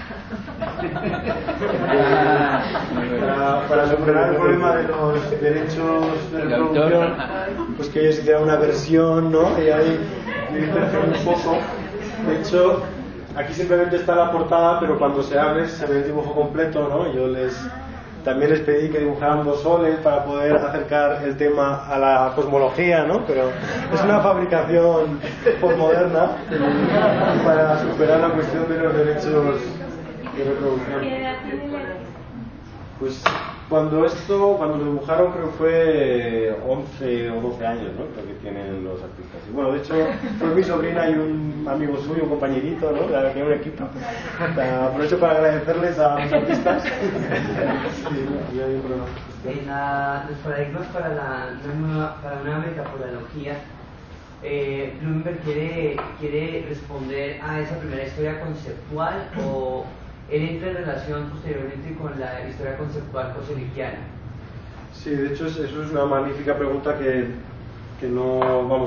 para superar el problema de los derechos de reproducción, pues que ellos hicieran una versión, ¿no? Y ahí yo interferí un poco. De hecho, aquí simplemente está la portada, pero cuando se abre se ve el dibujo completo, ¿no? Yo también les pedí que dibujaran 2 soles para poder acercar el tema a la cosmología, ¿no? Pero es una fabricación postmoderna para superar la cuestión de los derechos de reproducción. ¿Qué edad tiene la artista? Pues cuando lo dibujaron, creo que fue 11 o 12 años, ¿no? Creo que tienen los artistas. Y bueno, de hecho, fue mi sobrina y un amigo suyo, un compañerito, ¿no? Que tiene un equipo. Aprovecho para agradecerles a los artistas. Sí, hay un problema. Los paradigmas para una nueva metapodología, Blumenberg quiere responder a esa primera historia conceptual, o él entra en relación posteriormente con la historia conceptual hegeliana. Sí, de hecho eso es una magnífica pregunta que no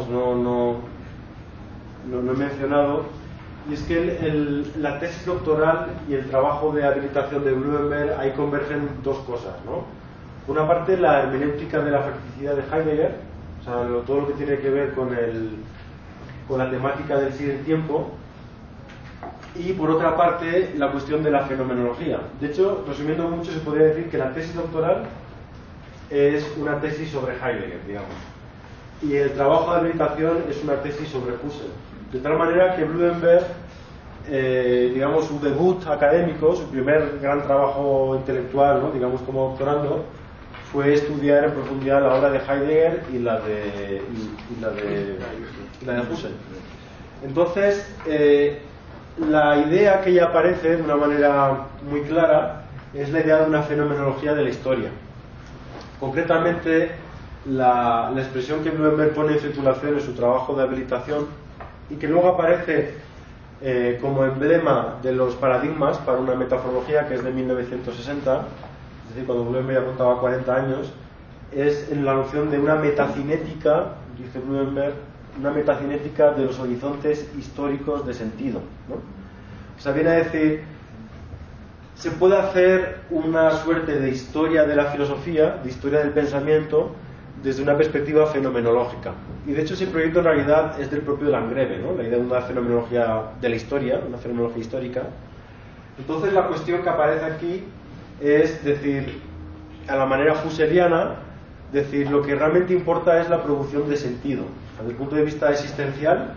he mencionado, y es que la tesis doctoral y el trabajo de habilitación de Blumenberg, ahí convergen 2 cosas, ¿no? Una parte, la hermenéutica de la facticidad de Heidegger, o sea, todo lo que tiene que ver con la temática del sí del tiempo. Y por otra parte, la cuestión de la fenomenología. De hecho, resumiendo mucho, se podría decir que la tesis doctoral es una tesis sobre Heidegger, digamos, y el trabajo de habilitación es una tesis sobre Husserl. De tal manera que Blumenberg, digamos, su debut académico, su primer gran trabajo intelectual, ¿no? Digamos, como doctorando, fue estudiar en profundidad la obra de Heidegger y la de Husserl. Entonces, la idea que ya aparece de una manera muy clara es la idea de una fenomenología de la historia. Concretamente, la expresión que Blumenberg pone en circulación en su trabajo de habilitación, y que luego aparece como emblema de los paradigmas para una metaforología, que es de 1960, es decir, cuando Blumenberg ya contaba 40 años, es en la noción de una metacinética, dice Blumenberg, una metacinética de los horizontes históricos de sentido, ¿no? O sea, viene a decir, se puede hacer una suerte de historia de la filosofía, de historia del pensamiento, desde una perspectiva fenomenológica. Y de hecho ese proyecto en realidad es del propio Landgreve, ¿no? La idea de una fenomenología de la historia, una fenomenología histórica. Entonces la cuestión que aparece aquí es decir, a la manera husserliana, decir, lo que realmente importa es la producción de sentido. Desde el punto de vista existencial,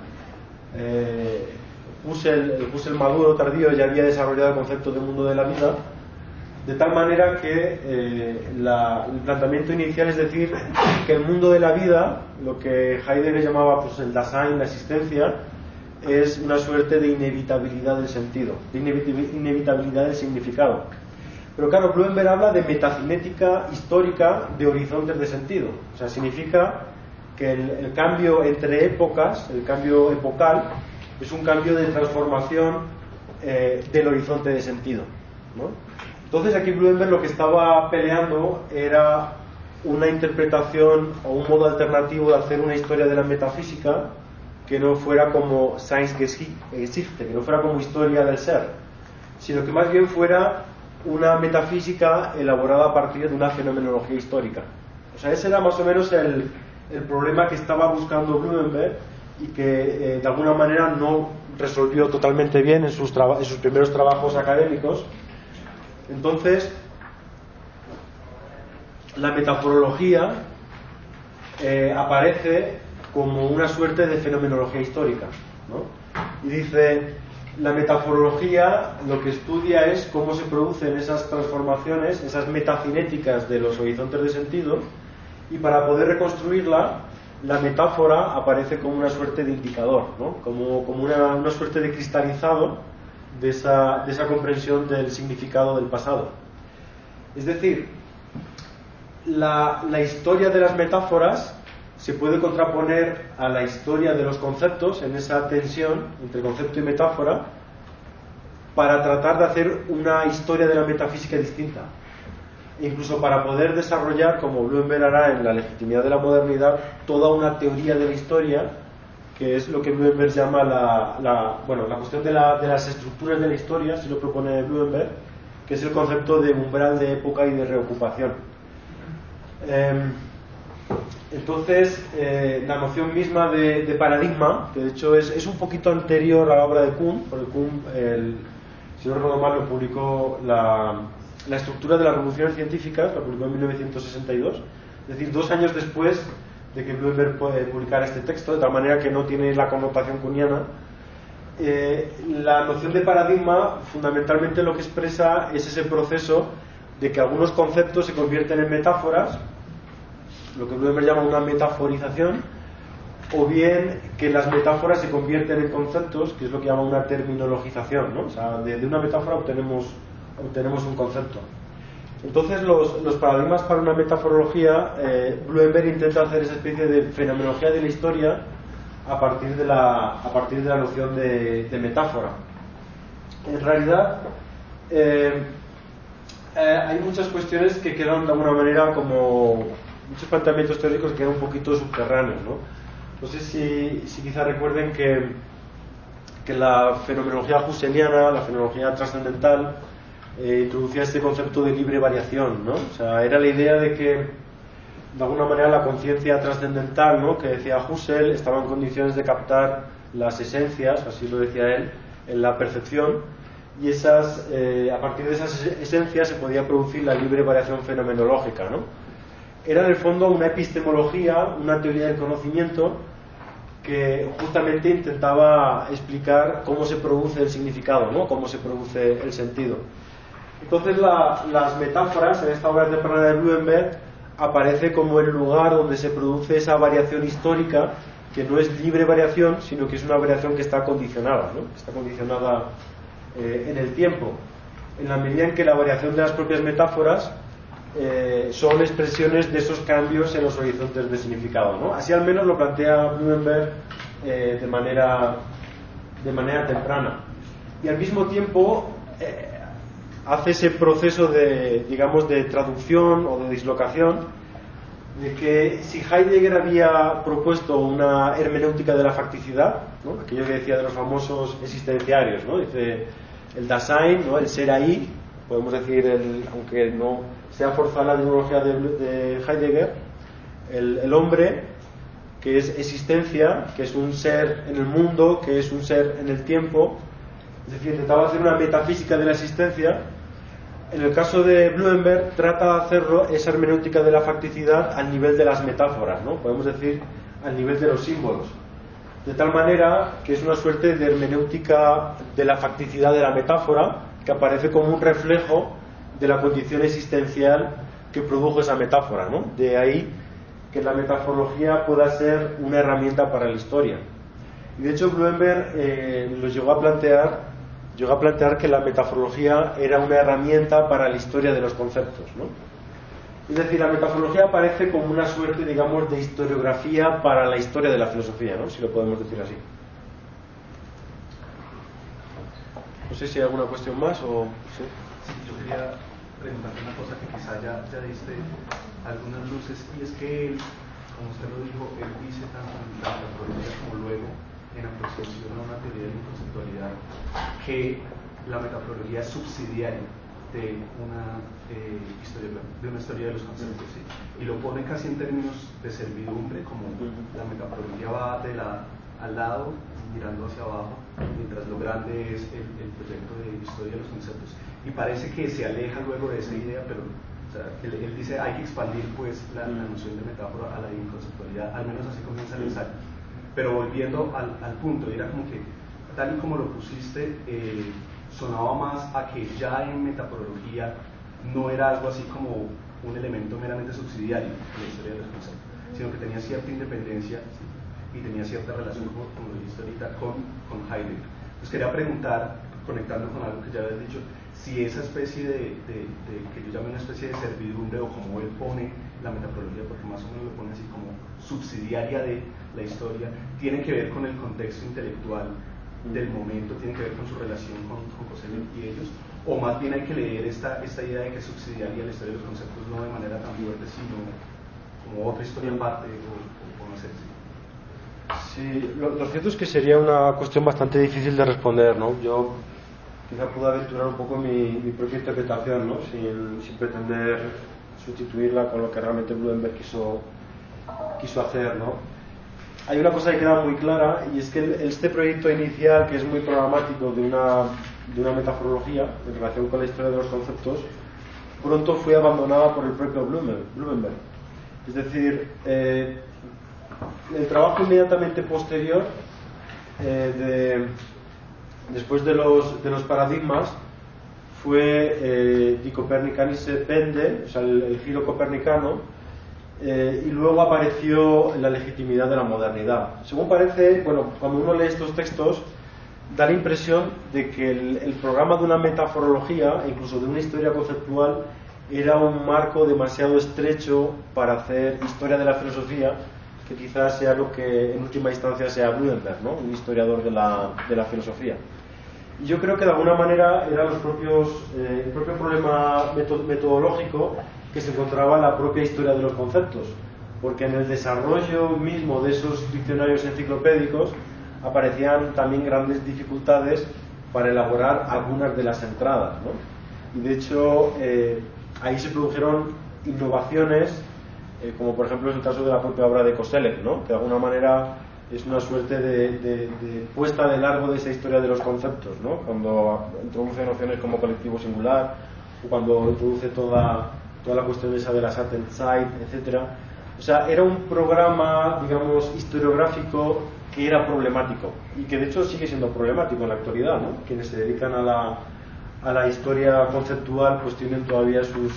el Husserl maduro, tardío, ya había desarrollado el concepto de mundo de la vida, de tal manera que el planteamiento inicial es decir, que el mundo de la vida, lo que Heidegger llamaba pues, el Dasein, la existencia, es una suerte de inevitabilidad del sentido, de inevitabilidad del significado. Pero claro, Blumenberg habla de metacinética histórica de horizontes de sentido. O sea, significa que el cambio entre épocas, el cambio epocal, es un cambio de transformación del horizonte de sentido, ¿no? Entonces aquí Blumenberg lo que estaba peleando era una interpretación o un modo alternativo de hacer una historia de la metafísica que no fuera como Seinsgeschichte, que no fuera como historia del ser, sino que más bien fuera una metafísica elaborada a partir de una fenomenología histórica. O sea, ese era más o menos el problema que estaba buscando Blumenberg y que de alguna manera no resolvió totalmente bien en sus primeros trabajos académicos. Entonces, la metaforología aparece como una suerte de fenomenología histórica, ¿no? Y dice, la metaforología lo que estudia es cómo se producen esas transformaciones, esas metacinéticas de los horizontes de sentido, y para poder reconstruirla, la metáfora aparece como una suerte de indicador, ¿no? Como una suerte de cristalizado de esa comprensión del significado del pasado. Es decir, la historia de las metáforas se puede contraponer a la historia de los conceptos en esa tensión entre concepto y metáfora para tratar de hacer una historia de la metafísica distinta. E incluso para poder desarrollar, como Blumenberg hará en La legitimidad de la modernidad, toda una teoría de la historia, que es lo que Blumenberg llama la cuestión de las estructuras de la historia, si lo propone Blumenberg, que es el concepto de umbral de época y de reocupación. Entonces, la noción misma de paradigma, que de hecho es un poquito anterior a la obra de Kuhn, porque Kuhn, si no recuerdo mal, lo publicó la estructura de las revoluciones científicas, la publicó en 1962, es decir, 2 años después de que Blumenberg publicara este texto, de tal manera que no tiene la connotación kuhniana. La noción de paradigma fundamentalmente lo que expresa es ese proceso de que algunos conceptos se convierten en metáforas, lo que Blumenberg llama una metaforización, o bien que las metáforas se convierten en conceptos, que es lo que llama una terminologización, ¿no? O sea, de una metáfora obtenemos un concepto. Entonces los paradigmas para una metaforología, Blumenberg intenta hacer esa especie de fenomenología de la historia a partir de la noción de metáfora. En realidad hay muchas cuestiones que quedan de alguna manera como muchos planteamientos teóricos que quedan un poquito subterráneos, ¿no? No sé si quizá recuerden que la fenomenología husserliana, la fenomenología trascendental, introducía este concepto de libre variación, ¿no? O sea, era la idea de que de alguna manera la conciencia trascendental, ¿no?, que decía Husserl, estaba en condiciones de captar las esencias, así lo decía él, en la percepción, y a partir de esas esencias se podía producir la libre variación fenomenológica, ¿no? Era en el fondo una epistemología, una teoría del conocimiento que justamente intentaba explicar cómo se produce el significado, ¿no?, cómo se produce el sentido. Entonces las metáforas en esta obra temprana de Blumenberg aparece como el lugar donde se produce esa variación histórica, que no es libre variación, sino que es una variación que está condicionada, ¿no? Está condicionada en el tiempo, en la medida en que la variación de las propias metáforas son expresiones de esos cambios en los horizontes de significado, ¿no? Así al menos lo plantea Blumenberg de manera temprana. Y al mismo tiempo hace ese proceso de traducción o de dislocación, de que si Heidegger había propuesto una hermenéutica de la facticidad, ¿no?, aquello que decía de los famosos existenciarios, ¿no?, dice el Dasein, ¿no?, el ser ahí, podemos decir, aunque no sea forzada la terminología de Heidegger, el hombre, que es existencia, que es un ser en el mundo, que es un ser en el tiempo. Es decir, intentaba hacer una metafísica de la existencia. En el caso de Blumenberg trata de hacerlo, esa hermenéutica de la facticidad, al nivel de las metáforas, ¿no?, podemos decir al nivel de los símbolos, de tal manera que es una suerte de hermenéutica de la facticidad de la metáfora, que aparece como un reflejo de la condición existencial que produjo esa metáfora, ¿no? De ahí que la metaforología pueda ser una herramienta para la historia. Y de hecho Blumenberg llegó a plantear que la metaforología era una herramienta para la historia de los conceptos, ¿no? Es decir, la metaforología aparece como una suerte, digamos, de historiografía para la historia de la filosofía, ¿no?, si lo podemos decir así. No sé si hay alguna cuestión más o... ¿sí? Sí, yo quería preguntarte una cosa que quizá ya diste algunas luces, y es que él, como usted lo dijo, él dice tanto en la metodología como luego en aproximación a una teoría de la conceptualidad que la metodología es subsidiaria de una historia de los conceptos, ¿sí? Y lo pone casi en términos de servidumbre, como la metodología va al lado, mirando hacia abajo, mientras lo grande es el proyecto de historia de los conceptos. Y parece que se aleja luego de esa idea, pero o sea, él dice hay que expandir pues la noción de metáfora a la inconceptualidad, al menos así comienza el ensayo. Pero volviendo al punto, era como que, tal y como lo pusiste, sonaba más a que ya en metapodología no era algo así como un elemento meramente subsidiario en la historia de los conceptos, sino que tenía cierta independencia, ¿sí? Y tenía cierta relación, como lo dijiste ahorita, con Heidegger. Entonces quería preguntar, conectando con algo que ya habías dicho, si esa especie de que yo llamo una especie de servidumbre, o como él pone la metapodología, porque más o menos lo pone así como subsidiaria de la historia, tiene que ver con el contexto intelectual del momento, tiene que ver con su relación con Cosello y ellos, o más bien hay que leer esta idea de que es subsidiaria la historia de los conceptos, no de manera tan fuerte, sino como otra historia aparte, o no sé si. Sí, lo cierto es que sería una cuestión bastante difícil de responder, ¿no? Yo quizá puedo aventurar un poco mi propia interpretación, ¿no? Sin pretender sustituirla con lo que realmente Blumenberg quiso hacer, ¿no? Hay una cosa que queda muy clara, y es que este proyecto inicial, que es muy programático de una metaforología en relación con la historia de los conceptos, pronto fue abandonada por el propio Blumenberg. Es decir, el trabajo inmediatamente posterior, después de los paradigmas, fue Die Copernicanische Wende, o sea, el giro copernicano, y luego apareció la legitimidad de la modernidad. Según parece, bueno, cuando uno lee estos textos, da la impresión de que el programa de una metaforología, incluso de una historia conceptual, era un marco demasiado estrecho para hacer historia de la filosofía, que quizás sea lo que en última instancia sea Blumenberg, ¿no? Un historiador de la filosofía. Y yo creo que de alguna manera era el propio problema metodológico que se encontraba en la propia historia de los conceptos, porque en el desarrollo mismo de esos diccionarios enciclopédicos aparecían también grandes dificultades para elaborar algunas de las entradas, ¿no? Y de hecho ahí se produjeron innovaciones, como por ejemplo es el caso de la propia obra de Koselleck, ¿no? Que de alguna manera es una suerte de puesta de largo de esa historia de los conceptos, ¿no? Cuando introduce nociones como colectivo singular, o cuando introduce toda la cuestión esa de la Satenzeit, etcétera. O sea, era un programa, digamos, historiográfico que era problemático, y que de hecho sigue siendo problemático en la actualidad, ¿no? Quienes se dedican a la historia conceptual pues tienen todavía sus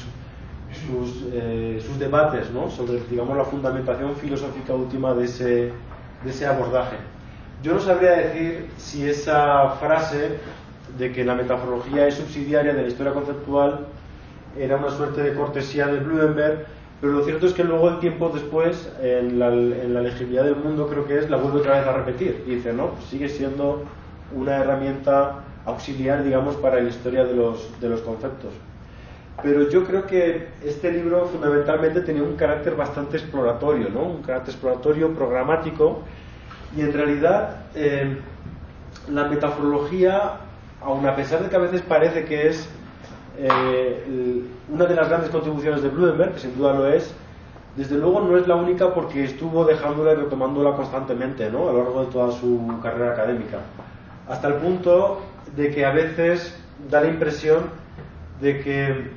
debates, ¿no? Sobre, digamos, la fundamentación filosófica última de ese abordaje. Yo no sabría decir si esa frase de que la metaforología es subsidiaria de la historia conceptual era una suerte de cortesía de Blumenberg, pero lo cierto es que luego, el tiempo después, en la legibilidad del mundo, creo que la vuelve otra vez a repetir, y dice, no, pues sigue siendo una herramienta auxiliar, digamos, para la historia de los conceptos. Pero yo creo que este libro fundamentalmente tenía un carácter bastante exploratorio, ¿no? Un carácter exploratorio, programático, y en realidad la metaforología, aun a pesar de que a veces parece que es una de las grandes contribuciones de Blumenberg, que sin duda lo es, desde luego no es la única, porque estuvo dejándola y retomándola constantemente, ¿no? A lo largo de toda su carrera académica, hasta el punto de que a veces da la impresión de que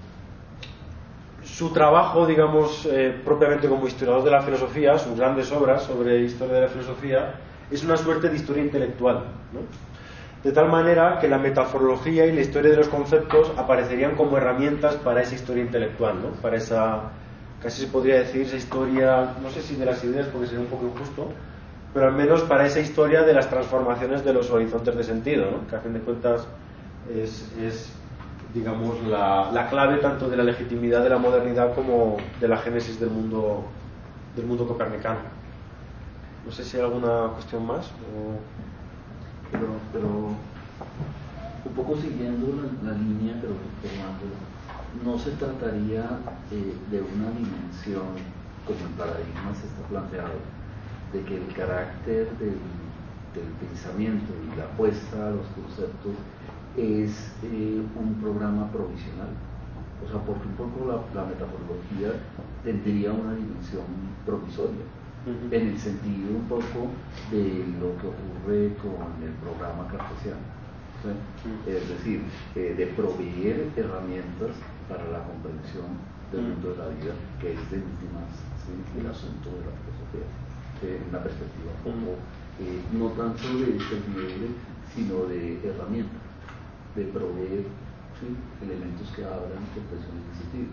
su trabajo, digamos, propiamente como historiador de la filosofía, sus grandes obras sobre historia de la filosofía, es una suerte de historia intelectual, ¿no? De tal manera que la metaforología y la historia de los conceptos aparecerían como herramientas para esa historia intelectual, ¿no? Para esa, casi se podría decir, esa historia, no sé si de las ideas, porque sería un poco injusto, pero al menos para esa historia de las transformaciones de los horizontes de sentido, ¿no? Que a fin de cuentas es digamos, la clave tanto de la legitimidad de la modernidad como de la génesis del mundo copernicano. No sé si hay alguna cuestión más, pero un poco siguiendo la línea, pero formándola, no se trataría de una dimensión, como el paradigma se está planteado, de que el carácter del pensamiento y la apuesta a los conceptos es un programa provisional. O sea, porque un poco la metaforología tendría una dimensión provisoria, en el sentido un poco de lo que ocurre con el programa cartesiano, ¿sí? Es decir, de proveer herramientas para la comprensión del mundo de la vida, que es de últimas, ¿sí?, el asunto de la filosofía, en una perspectiva un poco, no tanto de servir, sino de herramientas, de proveer, ¿sí?, elementos que abran comprensión en ese sentido.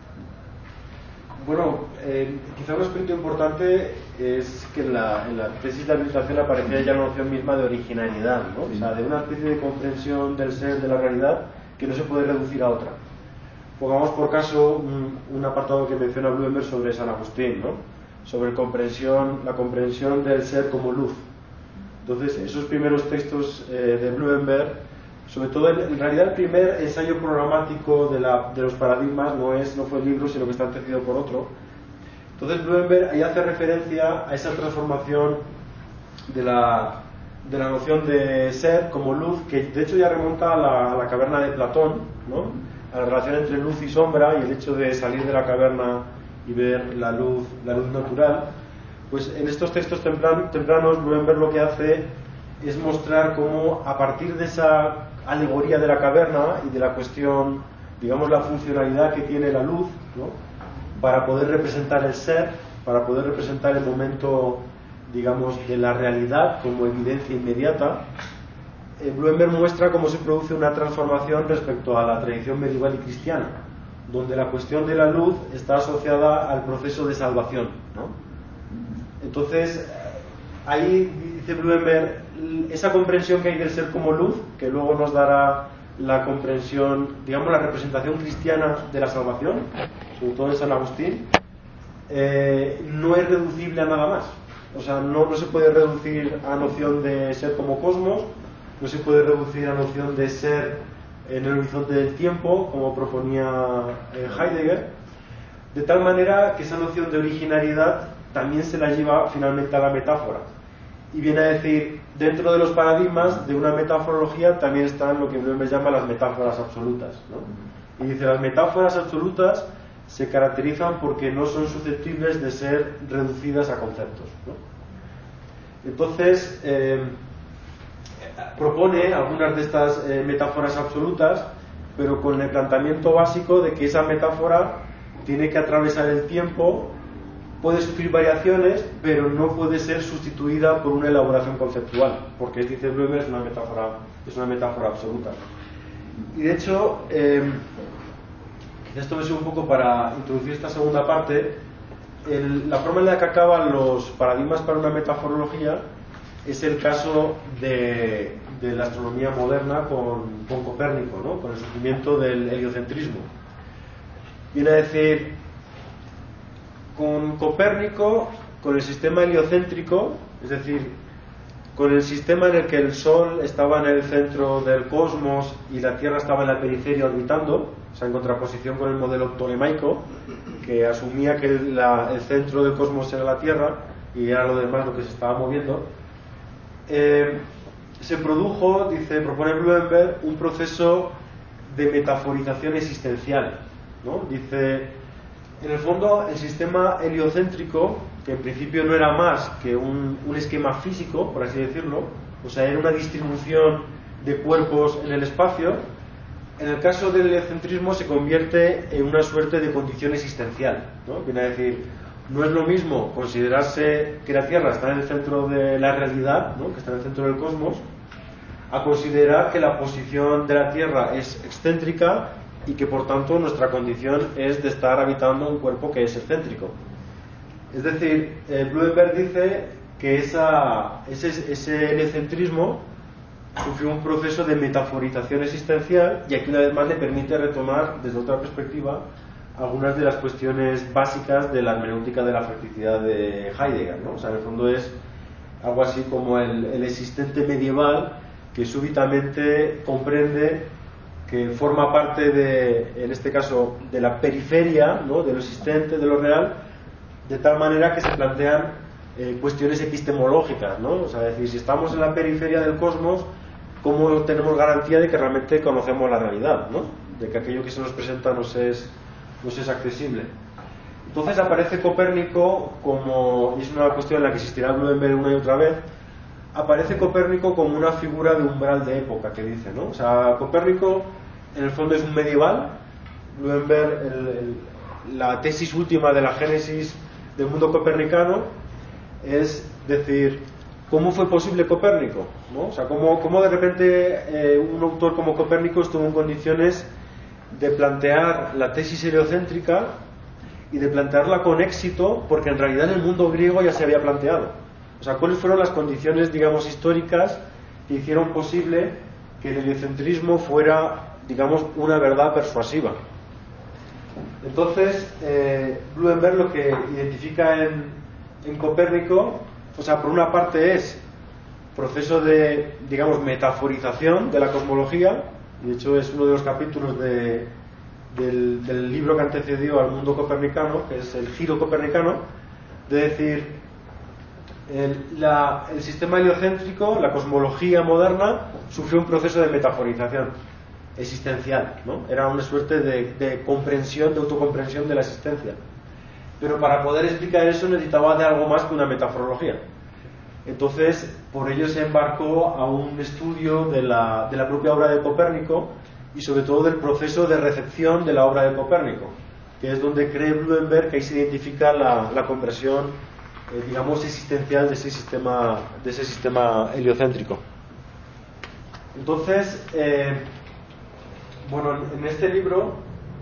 Bueno, quizá un aspecto importante es que en la tesis de habilitación aparecía ya la noción misma de originalidad, ¿no? Sí. O sea, de una especie de comprensión del ser, de la realidad, que no se puede reducir a otra. Pongamos por caso un apartado que menciona Blumenberg sobre San Agustín, ¿no? Sobre la comprensión del ser como luz. Entonces, esos primeros textos de Blumenberg, sobre todo en realidad el primer ensayo programático de los paradigmas no fue el libro, sino que está antecedido por otro. Entonces Blumenberg ahí hace referencia a esa transformación de la noción de ser como luz, que de hecho ya remonta a la caverna de Platón, ¿no? A la relación entre luz y sombra y el hecho de salir de la caverna y ver la luz natural. Pues en estos textos tempranos Blumenberg lo que hace es mostrar cómo a partir de esa alegoría de la caverna y de la cuestión, digamos, la funcionalidad que tiene la luz, ¿no?, para poder representar el ser, para poder representar el momento, digamos, de la realidad como evidencia inmediata, Blumenberg muestra cómo se produce una transformación respecto a la tradición medieval y cristiana, donde la cuestión de la luz está asociada al proceso de salvación, ¿no? Entonces, ahí dice Blumenberg, esa comprensión que hay del ser como luz, que luego nos dará la comprensión, digamos, la representación cristiana de la salvación, sobre todo en San Agustín, no es reducible a nada más. O sea, no se puede reducir a noción de ser como cosmos, no se puede reducir a noción de ser en el horizonte del tiempo, como proponía Heidegger, de tal manera que esa noción de originalidad también se la lleva finalmente a la metáfora. Y viene a decir, dentro de los paradigmas de una metaforología también están lo que Blumenberg llama las metáforas absolutas, ¿no? Y dice, las metáforas absolutas se caracterizan porque no son susceptibles de ser reducidas a conceptos, ¿no? Entonces, propone algunas de estas metáforas absolutas, pero con el planteamiento básico de que esa metáfora tiene que atravesar el tiempo, puede sufrir variaciones, pero no puede ser sustituida por una elaboración conceptual, porque dice Blumenberg es una metáfora absoluta. Y de hecho, quizás esto me sirve un poco para introducir esta segunda parte. La forma en la que acaban los paradigmas para una metaforología es el caso de la astronomía moderna con Copérnico, ¿no?, con el surgimiento del heliocentrismo. Viene a decir, con Copérnico, con el sistema heliocéntrico, es decir, con el sistema en el que el Sol estaba en el centro del cosmos y la Tierra estaba en la periferia orbitando, o sea, en contraposición con el modelo ptolemaico, que asumía que el centro del cosmos era la Tierra y era lo demás lo que se estaba moviendo, se produjo, propone Blumenberg, un proceso de metaforización existencial, ¿no? Dice, en el fondo, el sistema heliocéntrico, que en principio no era más que un esquema físico, por así decirlo, o sea, era una distribución de cuerpos en el espacio, en el caso del heliocentrismo se convierte en una suerte de condición existencial, ¿no? Viene a decir, no es lo mismo considerarse que la Tierra está en el centro de la realidad, ¿no?, que está en el centro del cosmos, a considerar que la posición de la Tierra es excéntrica y que por tanto nuestra condición es de estar habitando un cuerpo que es excéntrico. Es decir, Blumenberg dice que ese heliocentrismo sufrió un proceso de metaforización existencial, y aquí una vez más le permite retomar desde otra perspectiva algunas de las cuestiones básicas de la hermenéutica de la facticidad de Heidegger, ¿no? O sea, en el fondo es algo así como el existente medieval, que que súbitamente comprende que forma parte de, en este caso, de la periferia, ¿no?, de lo existente, de lo real, de tal manera que se plantean cuestiones epistemológicas, ¿no? O sea, es decir, si estamos en la periferia del cosmos, ¿cómo tenemos garantía de que realmente conocemos la realidad, ¿no?, de que aquello que se nos presenta nos es accesible? Entonces aparece Copérnico como, y es una cuestión en la que insistirá Blumenberg una y otra vez, aparece Copérnico como una figura de umbral de época, que dice, ¿no? O sea, Copérnico en el fondo es un medieval. Blumenberg, la tesis última de la génesis del mundo copernicano es decir, ¿cómo fue posible Copérnico?, ¿no? O sea, ¿cómo de repente un autor como Copérnico estuvo en condiciones de plantear la tesis heliocéntrica y de plantearla con éxito, porque en realidad en el mundo griego ya se había planteado? O sea, ¿cuáles fueron las condiciones, digamos, históricas que hicieron posible que el heliocentrismo fuera, digamos, una verdad persuasiva? Entonces, Blumenberg lo que identifica en Copérnico, o sea, por una parte es proceso de, digamos, metaforización de la cosmología. De hecho, es uno de los capítulos del libro que antecedió al mundo copernicano, que es el giro copernicano, de decir, el sistema heliocéntrico, la cosmología moderna, sufrió un proceso de metaforización existencial, ¿no? Era una suerte de comprensión, de autocomprensión de la existencia. Pero para poder explicar eso necesitaba de algo más que una metaforología. Entonces, por ello se embarcó a un estudio de la propia obra de Copérnico y sobre todo del proceso de recepción de la obra de Copérnico, que es donde cree Blumenberg que ahí se identifica la comprensión, digamos, existencial de ese sistema heliocéntrico. Entonces, bueno, en este libro,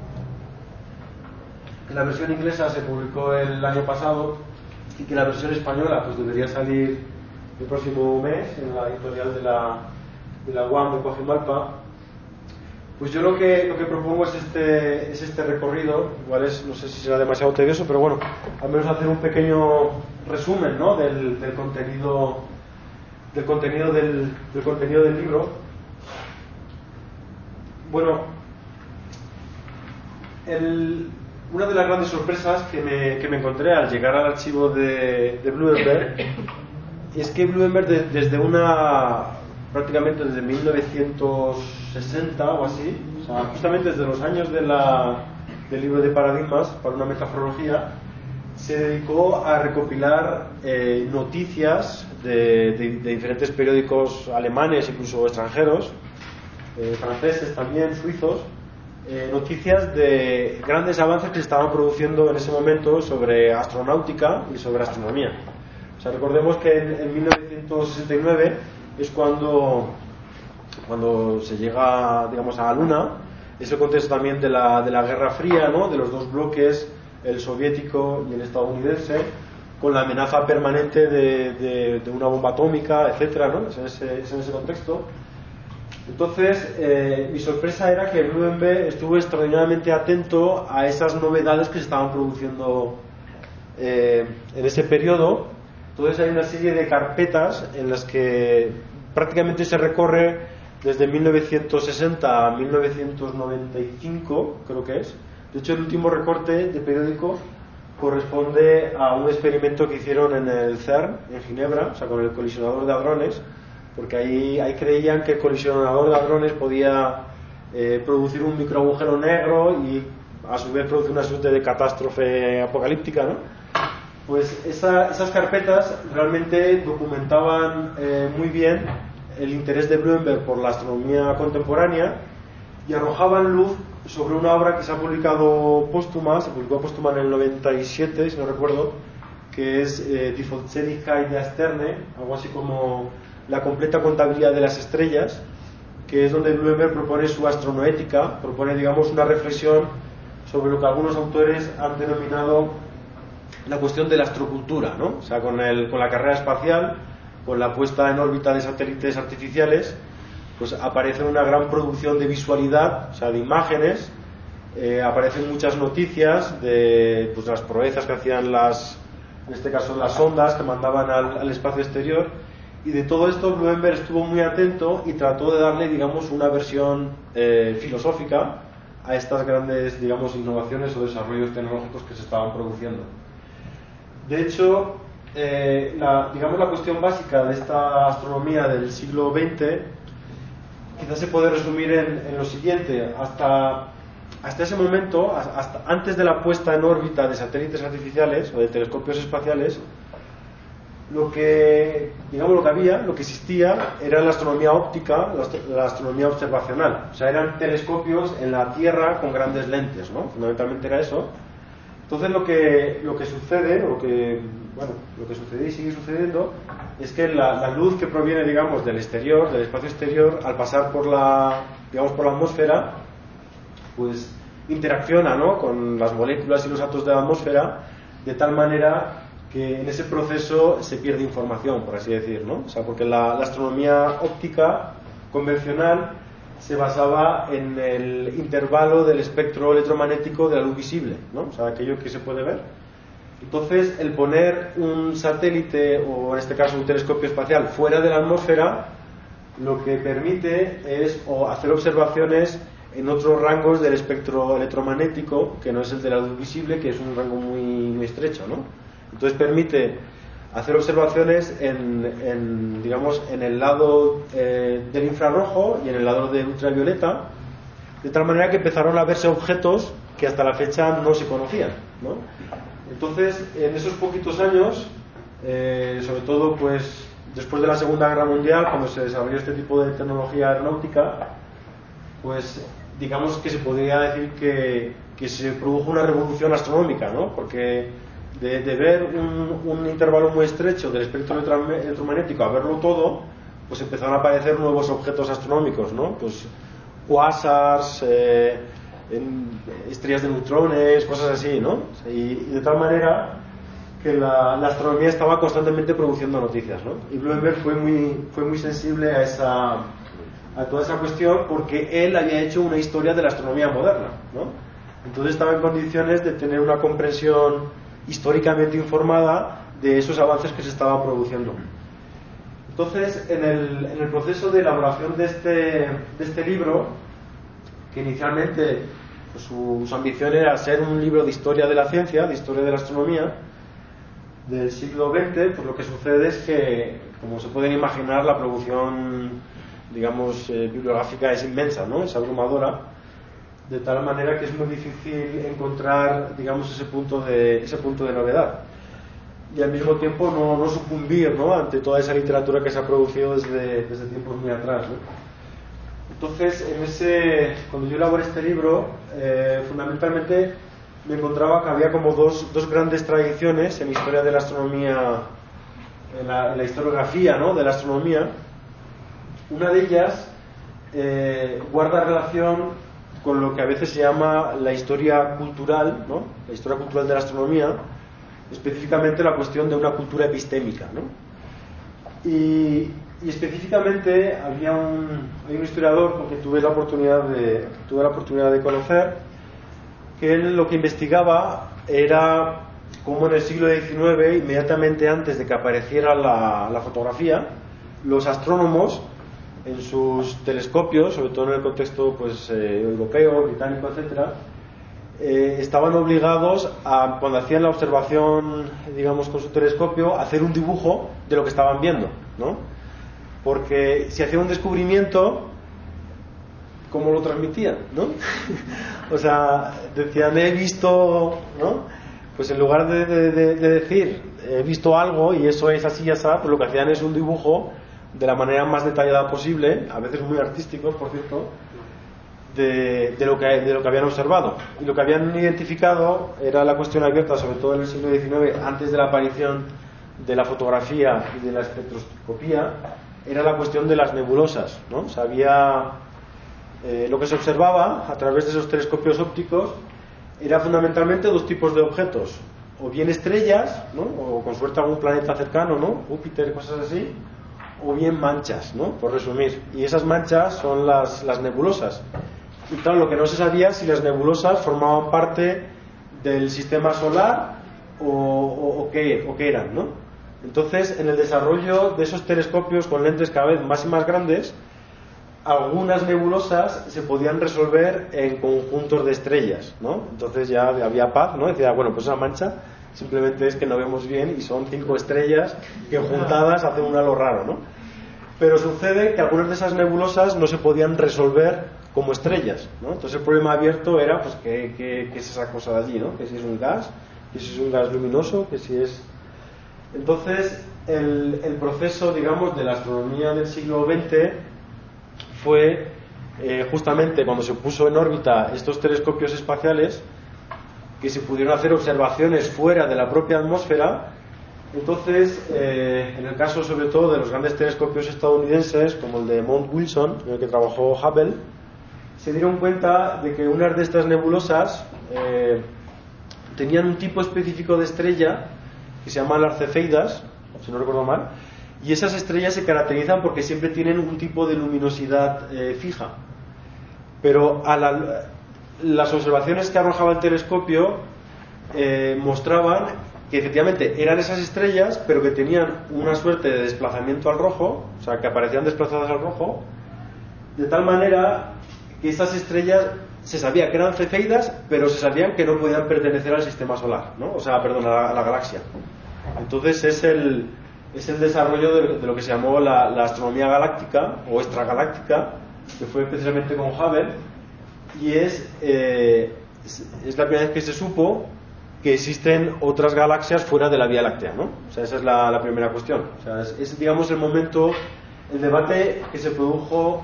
la versión inglesa se publicó el año pasado y que la versión española pues debería salir el próximo mes en la editorial de la UAM de Coajimalpa. Pues yo lo que propongo es este recorrido. Igual no sé si será demasiado tedioso, pero bueno, al menos hacer un pequeño resumen, ¿no?, del contenido del libro. Bueno, una de las grandes sorpresas que me encontré al llegar al archivo de Blumenberg es que Blumenberg prácticamente desde 1960 o así, o sea, justamente desde los años del libro de paradigmas para una metaforología, se dedicó a recopilar noticias de diferentes periódicos alemanes, incluso extranjeros, franceses también, suizos, noticias de grandes avances que se estaban produciendo en ese momento sobre astronáutica y sobre astronomía. O sea, recordemos que en 1969 es cuando se llega, digamos, a la Luna. Es el contexto también de la Guerra Fría, ¿no?, de los dos bloques, el soviético y el estadounidense, con la amenaza permanente de una bomba atómica, etcétera, ¿no? Es en ese contexto. Entonces, mi sorpresa era que Blumenberg estuvo extraordinariamente atento a esas novedades que se estaban produciendo en ese periodo. Entonces hay una serie de carpetas en las que prácticamente se recorre desde 1960 a 1995, creo que es. De hecho, el último recorte de periódico corresponde a un experimento que hicieron en el CERN, en Ginebra, o sea, con el colisionador de hadrones, porque ahí creían que el colisionador de hadrones podía producir un microagujero negro y a su vez producir una suerte de catástrofe apocalíptica, ¿no? Pues esas carpetas realmente documentaban muy bien el interés de Blumenberg por la astronomía contemporánea y arrojaban luz sobre una obra que se publicó póstuma en el 97, si no recuerdo, que es Die Vollzähligkeit der Sterne, algo así como la completa contabilidad de las estrellas, que es donde Blumenberg propone su astronoética, propone, digamos, una reflexión sobre lo que algunos autores han denominado la cuestión de la astrocultura, ¿no? O sea, con la carrera espacial, con la puesta en órbita de satélites artificiales, pues aparece una gran producción de visualidad, o sea, de imágenes, aparecen muchas noticias de las proezas que hacían en este caso las sondas que mandaban al espacio exterior, Y de todo esto Blumenberg estuvo muy atento y trató de darle, digamos, una versión filosófica a estas grandes, digamos, innovaciones o desarrollos tecnológicos que se estaban produciendo. De hecho, digamos, la cuestión básica de esta astronomía del siglo XX quizás se puede resumir en lo siguiente. Hasta ese momento, hasta antes de la puesta en órbita de satélites artificiales o de telescopios espaciales, lo que existía era la astronomía óptica, la astronomía observacional. O sea, eran telescopios en la Tierra con grandes lentes, ¿no? Fundamentalmente era eso. Entonces lo que sucede, lo que sucede y sigue sucediendo, es que la luz que proviene, digamos, del exterior, del espacio exterior, al pasar por la atmósfera, pues interacciona, ¿no?, con las moléculas y los átomos de la atmósfera, de tal manera que en ese proceso se pierde información, por así decir, ¿no? O sea, porque la astronomía óptica convencional se basaba en el intervalo del espectro electromagnético de la luz visible, ¿no? O sea, aquello que se puede ver. Entonces, el poner un satélite, o en este caso un telescopio espacial, fuera de la atmósfera, lo que permite es hacer observaciones en otros rangos del espectro electromagnético, que no es el de la luz visible, que es un rango muy, muy estrecho, ¿no? Entonces permite hacer observaciones digamos, en el lado del infrarrojo y en el lado del ultravioleta, de tal manera que empezaron a verse objetos que hasta la fecha no se conocían, ¿no? Entonces, en esos poquitos años, sobre todo pues después de la Segunda Guerra Mundial, cuando se desarrolló este tipo de tecnología aeronáutica, pues digamos que se podría decir que se produjo una revolución astronómica, ¿no? Porque de ver un intervalo muy estrecho del espectro electromagnético a verlo todo, pues empezaron a aparecer nuevos objetos astronómicos, ¿no? Pues cuásars, estrellas de neutrones, cosas así, ¿no? Y de tal manera que la astronomía estaba constantemente produciendo noticias, ¿no? Y Blumenberg fue muy sensible a toda esa cuestión, porque él había hecho una historia de la astronomía moderna, ¿no? Entonces estaba en condiciones de tener una comprensión históricamente informada de esos avances que se estaban produciendo. Entonces, en el proceso de elaboración de este libro, que inicialmente pues, su ambición era ser un libro de historia de la ciencia, de historia de la astronomía del siglo XX, pues lo que sucede es que, como se pueden imaginar, la producción, digamos, bibliográfica es inmensa, ¿no? Es abrumadora, de tal manera que es muy difícil encontrar, digamos, ese punto de novedad, y al mismo tiempo no sucumbir, ¿no?, ante toda esa literatura que se ha producido desde tiempos muy atrás, ¿no? Entonces, cuando yo elaboré este libro, fundamentalmente me encontraba que había como dos grandes tradiciones en la historia de la astronomía, en la historiografía, ¿no?, de la astronomía. Una de ellas guarda relación con lo que a veces se llama la historia cultural, ¿no?, la historia cultural de la astronomía, específicamente la cuestión de una cultura epistémica, ¿no? Y específicamente había un historiador con quien tuve la oportunidad de conocer, que él lo que investigaba era cómo en el siglo XIX, inmediatamente antes de que apareciera la fotografía, los astrónomos en sus telescopios, sobre todo en el contexto pues, europeo, británico, etcétera, estaban obligados a, cuando hacían la observación, digamos, con su telescopio, a hacer un dibujo de lo que estaban viendo, ¿no? Porque si hacían un descubrimiento, ¿cómo lo transmitían, no? O sea, decían, he visto, ¿no? Pues en lugar de decir, he visto algo y eso es así y así, pues lo que hacían es un dibujo de la manera más detallada posible, a veces muy artístico, por cierto, de lo que habían observado. Y lo que habían identificado era la cuestión abierta, sobre todo en el siglo XIX, antes de la aparición de la fotografía y de la espectroscopía, era la cuestión de las nebulosas, ¿no? O sea, lo que se observaba a través de esos telescopios ópticos era fundamentalmente dos tipos de objetos, o bien estrellas, ¿no?, o con suerte algún planeta cercano, ¿no?, Júpiter, cosas así, o bien manchas, ¿no?, por resumir. Y esas manchas son las nebulosas. Y claro, lo que no se sabía es si las nebulosas formaban parte del sistema solar o qué eran, ¿no? Entonces, en el desarrollo de esos telescopios con lentes cada vez más y más grandes, algunas nebulosas se podían resolver en conjuntos de estrellas, ¿no? Entonces ya había paz, ¿no? Decía, bueno, pues esa mancha simplemente es que no vemos bien y son 5 estrellas que juntadas hacen un halo raro, ¿no? Pero sucede que algunas de esas nebulosas no se podían resolver como estrellas, ¿no? Entonces el problema abierto era, pues, ¿qué es esa cosa de allí, ¿no? Que si es un gas, que si es un gas luminoso, que si es... Entonces el proceso, digamos, de la astronomía del siglo XX fue justamente cuando se puso en órbita estos telescopios espaciales, que se pudieron hacer observaciones fuera de la propia atmósfera. Entonces, en el caso sobre todo de los grandes telescopios estadounidenses, como el de Mount Wilson, en el que trabajó Hubble, se dieron cuenta de que unas de estas nebulosas tenían un tipo específico de estrella que se llaman las cefeidas, si no recuerdo mal, y esas estrellas se caracterizan porque siempre tienen un tipo de luminosidad fija. Pero las observaciones que arrojaba el telescopio mostraban que efectivamente eran esas estrellas, pero que tenían una suerte de desplazamiento al rojo, o sea, que aparecían desplazadas al rojo, de tal manera que esas estrellas se sabía que eran cefeidas, pero se sabían que no podían pertenecer al sistema solar, ¿no? O sea, perdón, a la galaxia. Entonces es el desarrollo de lo que se llamó la astronomía galáctica o extragaláctica, que fue precisamente con Hubble, y es la primera vez que se supo que existen otras galaxias fuera de la Vía Láctea, ¿no? O sea, esa es la primera cuestión. O sea, es digamos el momento, el debate que se produjo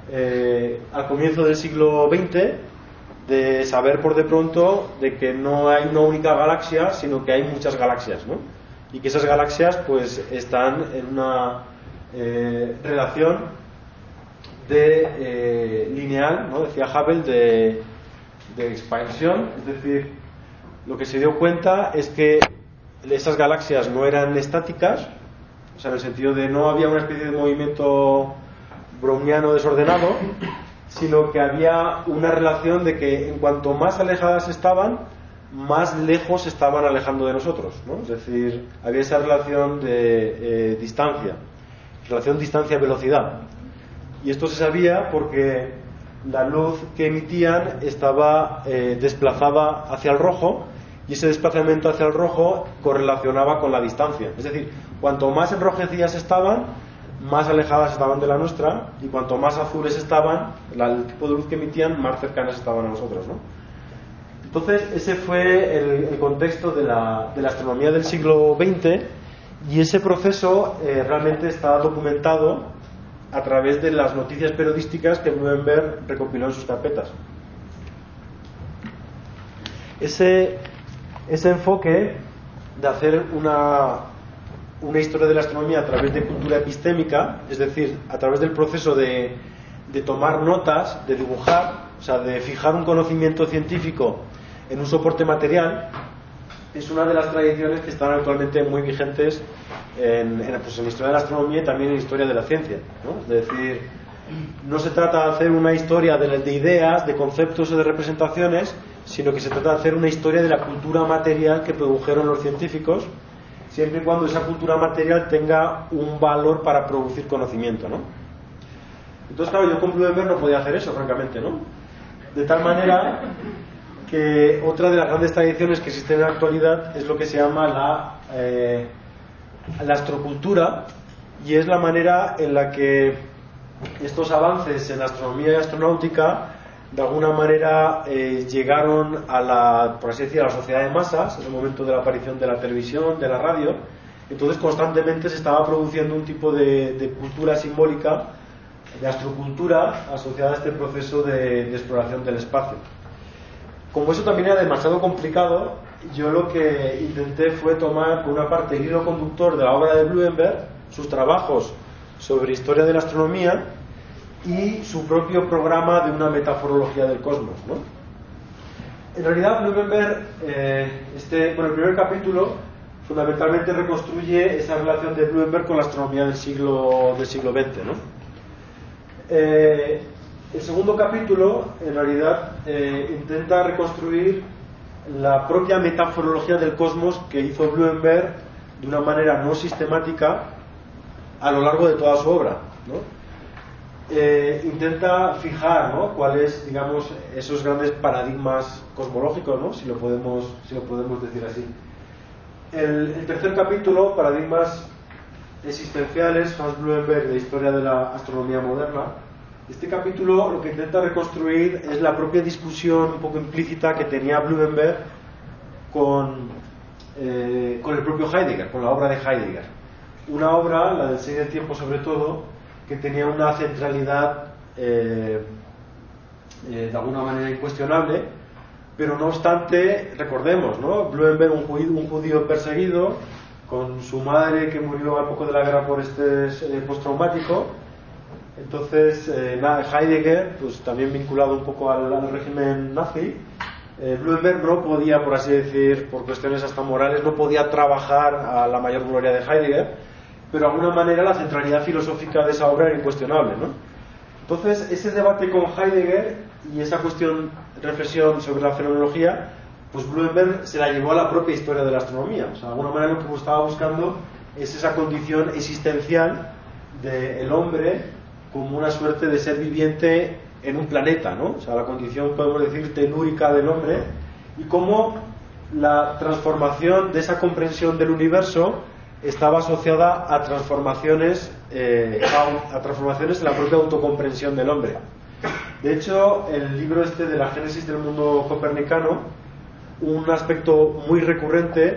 al comienzo del siglo XX, de saber por de pronto de que no hay una única galaxia, sino que hay muchas galaxias, ¿no? Y que esas galaxias pues están en una relación lineal, ¿no? Decía Hubble, de expansión. Es decir, lo que se dio cuenta es que esas galaxias no eran estáticas, o sea, en el sentido de no había una especie de movimiento browniano desordenado, sino que había una relación de que en cuanto más alejadas estaban, más lejos estaban alejando de nosotros, ¿no? Es decir, había esa relación de relación distancia-velocidad. Y esto se sabía porque la luz que emitían estaba desplazada hacia el rojo, y ese desplazamiento hacia el rojo correlacionaba con la distancia. Es decir, cuanto más enrojecidas estaban, más alejadas estaban de la nuestra, y cuanto más azules estaban, el tipo de luz que emitían, más cercanas estaban a nosotros, ¿no? Entonces ese fue el contexto de la astronomía del siglo XX, y ese proceso realmente está documentado a través de las noticias periodísticas que Blumenberg recopiló en sus carpetas. Ese enfoque de hacer una historia de la astronomía a través de cultura epistémica, es decir, a través del proceso de tomar notas, de dibujar, o sea, de fijar un conocimiento científico en un soporte material, es una de las tradiciones que están actualmente muy vigentes en la historia de la astronomía y también en la historia de la ciencia, ¿no? Es decir, no se trata de hacer una historia de ideas, de conceptos o de representaciones, sino que se trata de hacer una historia de la cultura material que produjeron los científicos, siempre y cuando esa cultura material tenga un valor para producir conocimiento, ¿no? Entonces, claro, yo con Blumenberg no podía hacer eso, francamente, ¿no? De tal manera que otra de las grandes tradiciones que existen en la actualidad es lo que se llama la astrocultura, y es la manera en la que estos avances en la astronomía y astronáutica de alguna manera llegaron por así decir, a la sociedad de masas en el momento de la aparición de la televisión, de la radio. Entonces constantemente se estaba produciendo un tipo de cultura simbólica, de astrocultura, asociada a este proceso de exploración del espacio. Como eso también era demasiado complicado, yo lo que intenté fue tomar por una parte el hilo conductor de la obra de Blumenberg, sus trabajos sobre historia de la astronomía y su propio programa de una metaforología del cosmos, ¿no? En realidad Blumenberg, el primer capítulo fundamentalmente reconstruye esa relación de Blumenberg con la astronomía del siglo XX, ¿no? El segundo capítulo, en realidad, intenta reconstruir la propia metaforología del cosmos que hizo Blumenberg de una manera no sistemática a lo largo de toda su obra, ¿no? Intenta fijar, ¿no?, cuáles, digamos, esos grandes paradigmas cosmológicos, ¿no?, si lo podemos decir así. El tercer capítulo, Paradigmas existenciales, Hans Blumenberg, de Historia de la Astronomía Moderna. Este capítulo lo que intenta reconstruir es la propia discusión un poco implícita que tenía Blumenberg con el propio Heidegger, con la obra de Heidegger. Una obra, la del Ser y el Tiempo sobre todo, que tenía una centralidad de alguna manera incuestionable, pero no obstante, recordemos, ¿no?, Blumenberg, un judío perseguido, con su madre que murió al poco de la guerra por estrés postraumático. Entonces, Heidegger, pues también vinculado un poco al régimen nazi, Blumenberg no podía, por así decir, por cuestiones hasta morales, no podía trabajar a la mayor gloria de Heidegger, pero de alguna manera la centralidad filosófica de esa obra era incuestionable, ¿no? Entonces, ese debate con Heidegger y esa reflexión sobre la fenomenología, pues Blumenberg se la llevó a la propia historia de la astronomía. O sea, de alguna manera lo que estaba buscando es esa condición existencial del hombre como una suerte de ser viviente en un planeta, ¿no? O sea, la condición, podemos decir, telúrica del hombre, y cómo la transformación de esa comprensión del universo estaba asociada a transformaciones en la propia autocomprensión del hombre. De hecho, el libro este de la génesis del mundo copernicano, un aspecto muy recurrente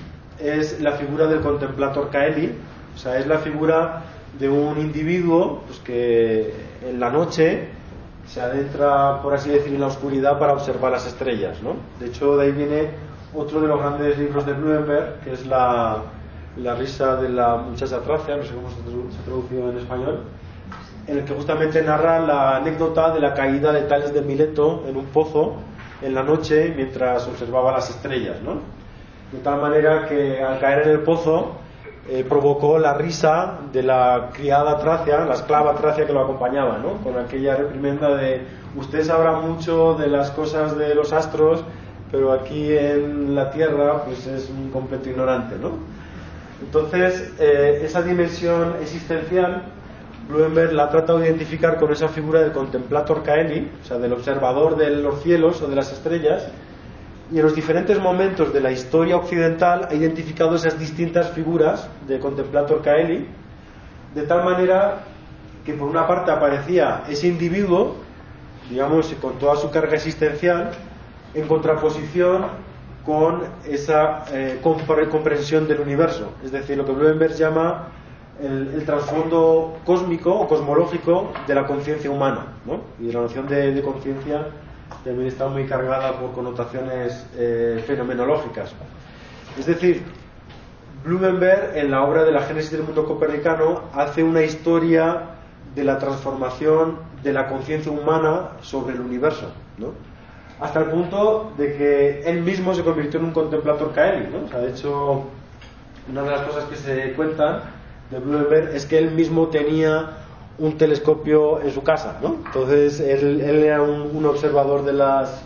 es la figura del contemplator Caeli. O sea, es la figura de un individuo, pues, que en la noche se adentra, por así decir, en la oscuridad para observar las estrellas, ¿no? De hecho, de ahí viene otro de los grandes libros de Blumenberg, que es la risa de la muchacha Tracia, no sé cómo se ha traducido en español, en el que justamente narra la anécdota de la caída de Tales de Mileto en un pozo en la noche mientras observaba las estrellas, ¿no? De tal manera que al caer en el pozo provocó la risa de la criada Tracia, la esclava Tracia que lo acompañaba, ¿no?, con aquella reprimenda de: usted sabrá mucho de las cosas de los astros, pero aquí en la tierra pues es un completo ignorante, ¿no? Entonces, esa dimensión existencial Blumenberg la ha tratado de identificar con esa figura del contemplator Caeli, o sea, del observador de los cielos o de las estrellas, y en los diferentes momentos de la historia occidental ha identificado esas distintas figuras de contemplator Caeli, de tal manera que por una parte aparecía ese individuo, digamos, con toda su carga existencial, en contraposición con esa comprensión del universo, es decir, lo que Blumenberg llama el trasfondo cósmico o cosmológico de la conciencia humana, ¿no? Y la noción de conciencia también está muy cargada por connotaciones fenomenológicas. Es decir, Blumenberg, en la obra de la génesis del mundo copernicano, hace una historia de la transformación de la conciencia humana sobre el universo, ¿no?, hasta el punto de que él mismo se convirtió en un contemplator Caeli, ¿no? O sea, de hecho, una de las cosas que se cuentan de Blumenberg es que él mismo tenía un telescopio en su casa, ¿no? Entonces él era un observador de las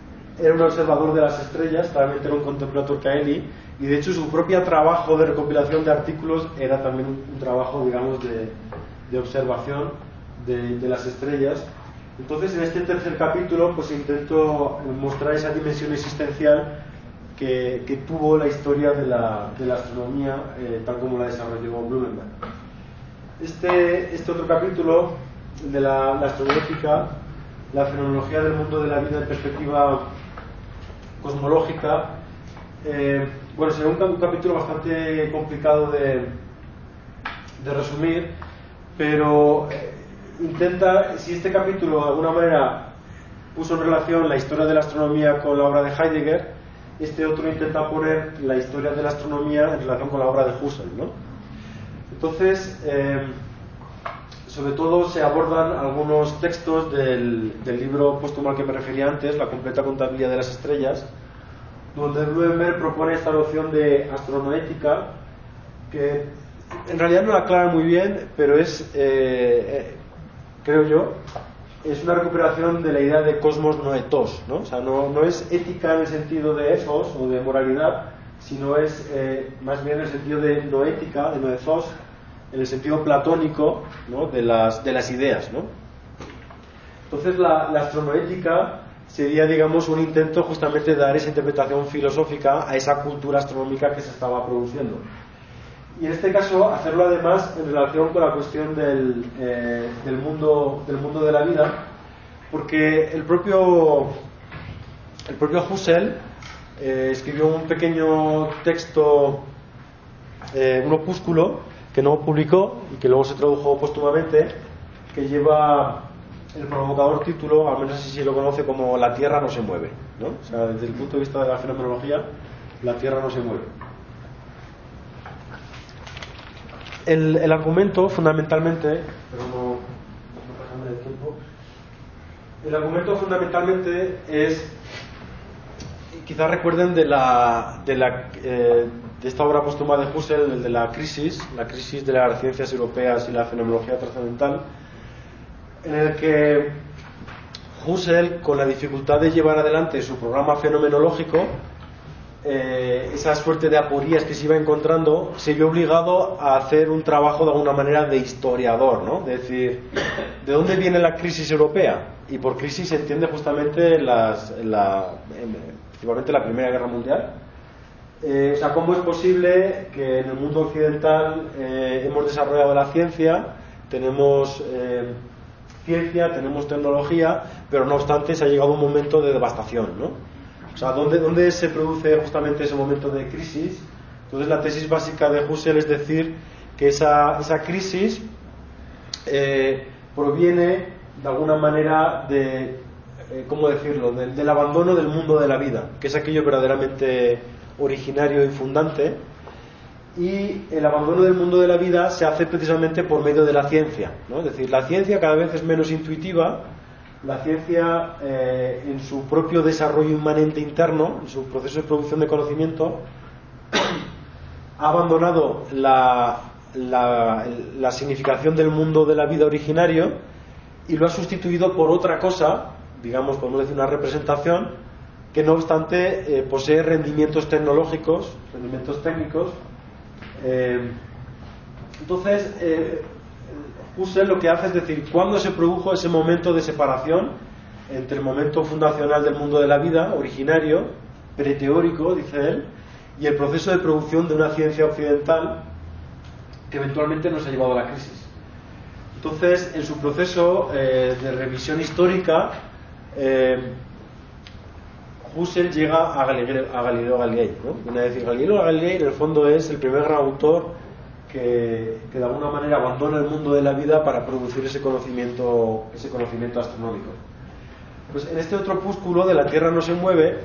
estrellas, realmente era un contemplator Caeli, y de hecho su propio trabajo de recopilación de artículos era también un trabajo, digamos, de observación de las estrellas. Entonces, en este tercer capítulo pues intento mostrar esa dimensión existencial que tuvo la historia de la astronomía tal como la desarrolló Blumenberg. Este otro capítulo de la astrobiológica, la fenomenología del mundo de la vida en perspectiva cosmológica, bueno, será un capítulo bastante complicado de resumir, pero intenta, si este capítulo de alguna manera puso en relación la historia de la astronomía con la obra de Heidegger, este otro intenta poner la historia de la astronomía en relación con la obra de Husserl, ¿no? Entonces, sobre todo se abordan algunos textos del libro póstumo al que me refería antes, La completa contabilidad de las estrellas, donde Blumenberg propone esta noción de astronoética que en realidad no la aclara muy bien, pero es, creo yo, es una recuperación de la idea de cosmos noetos, ¿no? O sea, no es ética en el sentido de ethos o de moralidad, sino es más bien en el sentido de noética, de noethos, en el sentido platónico, ¿no? de las ideas, ¿no? Entonces la astronoética sería, digamos, un intento justamente de dar esa interpretación filosófica a esa cultura astronómica que se estaba produciendo. Y en este caso, hacerlo además en relación con la cuestión del mundo de la vida, porque el propio Husserl escribió un pequeño texto, un opúsculo que no publicó y que luego se tradujo póstumamente, que lleva el provocador título, al menos así se lo conoce como La Tierra no se mueve, ¿no? O sea, desde el punto de vista de la fenomenología, la Tierra no se mueve. El argumento, fundamentalmente, pero no pasarme del tiempo, el argumento fundamentalmente es, quizás recuerden de esta obra póstuma de Husserl, de la crisis de las ciencias europeas y la fenomenología trascendental, en el que Husserl, con la dificultad de llevar adelante su programa fenomenológico, esa suerte de aporías que se iba encontrando, se vio obligado a hacer un trabajo de alguna manera de historiador, ¿no? De decir, ¿de dónde viene la crisis europea? Y por crisis se entiende justamente principalmente la Primera Guerra Mundial. O sea, ¿cómo es posible que en el mundo occidental hemos desarrollado la ciencia, tenemos tenemos tecnología, pero no obstante se ha llegado a un momento de devastación, ¿no? O sea, ¿dónde se produce justamente ese momento de crisis? Entonces la tesis básica de Husserl es decir que esa crisis proviene de alguna manera de, ¿cómo decirlo?, del abandono del mundo de la vida, que es aquello verdaderamente originario y fundante, y el abandono del mundo de la vida se hace precisamente por medio de la ciencia, ¿no? Es decir, la ciencia cada vez es menos intuitiva. La ciencia, en su propio desarrollo inmanente interno, en su proceso de producción de conocimiento, ha abandonado la significación del mundo de la vida originario y lo ha sustituido por otra cosa, digamos, por no decir una representación, que no obstante posee rendimientos tecnológicos, rendimientos técnicos. Entonces, Husserl lo que hace es decir, ¿cuándo se produjo ese momento de separación entre el momento fundacional del mundo de la vida, originario, preteórico, dice él, y el proceso de producción de una ciencia occidental que eventualmente nos ha llevado a la crisis? Entonces, en su proceso de revisión histórica, Husserl llega a Galileo Galilei, ¿no? Viene a decir, Galileo Galilei en el fondo es el primer gran autor que de alguna manera abandona el mundo de la vida para producir ese conocimiento astronómico. Pues en este otro opúsculo de La Tierra no se mueve,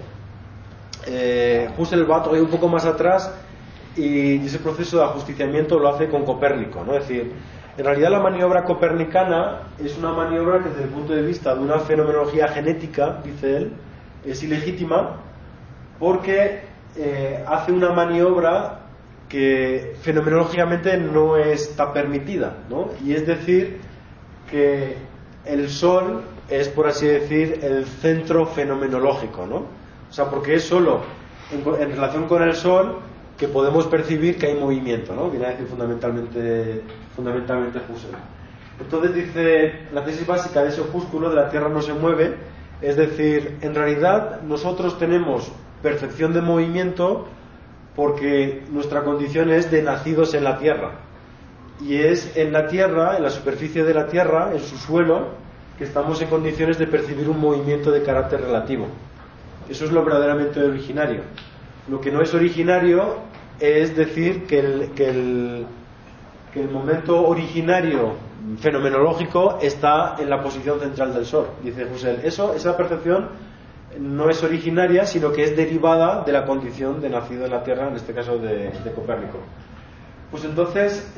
Husserl va todavía un poco más atrás y ese proceso de ajusticiamiento lo hace con Copérnico, ¿no? Es decir, en realidad la maniobra copernicana es una maniobra que desde el punto de vista de una fenomenología genética, dice él, es ilegítima porque hace una maniobra que fenomenológicamente no está permitida, ¿no? Y es decir que el Sol es, por así decir, el centro fenomenológico, ¿no? O sea, porque es solo en relación con el Sol que podemos percibir que hay movimiento, ¿no? Viene a decir fundamentalmente Husserl. Entonces dice, la tesis básica de ese opúsculo de La Tierra no se mueve, es decir, en realidad nosotros tenemos percepción de movimiento porque nuestra condición es de nacidos en la Tierra, y es en la Tierra, en la superficie de la Tierra, en su suelo, que estamos en condiciones de percibir un movimiento de carácter relativo. Eso es lo verdaderamente originario. Lo que no es originario es decir que el momento originario fenomenológico está en la posición central del Sol, dice Husserl. Esa percepción no es originaria, sino que es derivada de la condición de nacido en la Tierra, en este caso de Copérnico. Pues entonces,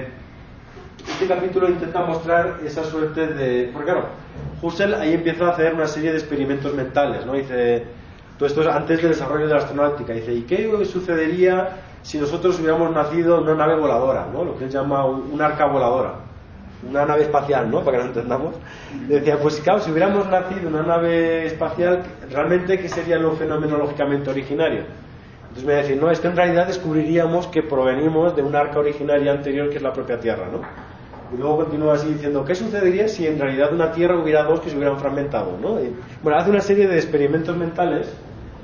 este capítulo intenta mostrar esa suerte de... Porque claro, Husserl ahí empieza a hacer una serie de experimentos mentales, ¿no? Dice, todo esto es antes del desarrollo de la astronáutica. Dice, ¿y qué sucedería si nosotros hubiéramos nacido en una nave voladora, ¿no? Lo que él llama un arca voladora, una nave espacial, ¿no? Para que lo entendamos. Decía, pues claro, si hubiéramos nacido en una nave espacial, realmente ¿qué sería lo fenomenológicamente originario? Entonces me va a decir, no, es que en realidad descubriríamos que provenimos de un arca originaria anterior que es la propia Tierra, ¿no? Y luego continúa así diciendo, ¿qué sucedería si en realidad una Tierra hubiera dos que se hubieran fragmentado, ¿no? Y, bueno, hace una serie de experimentos mentales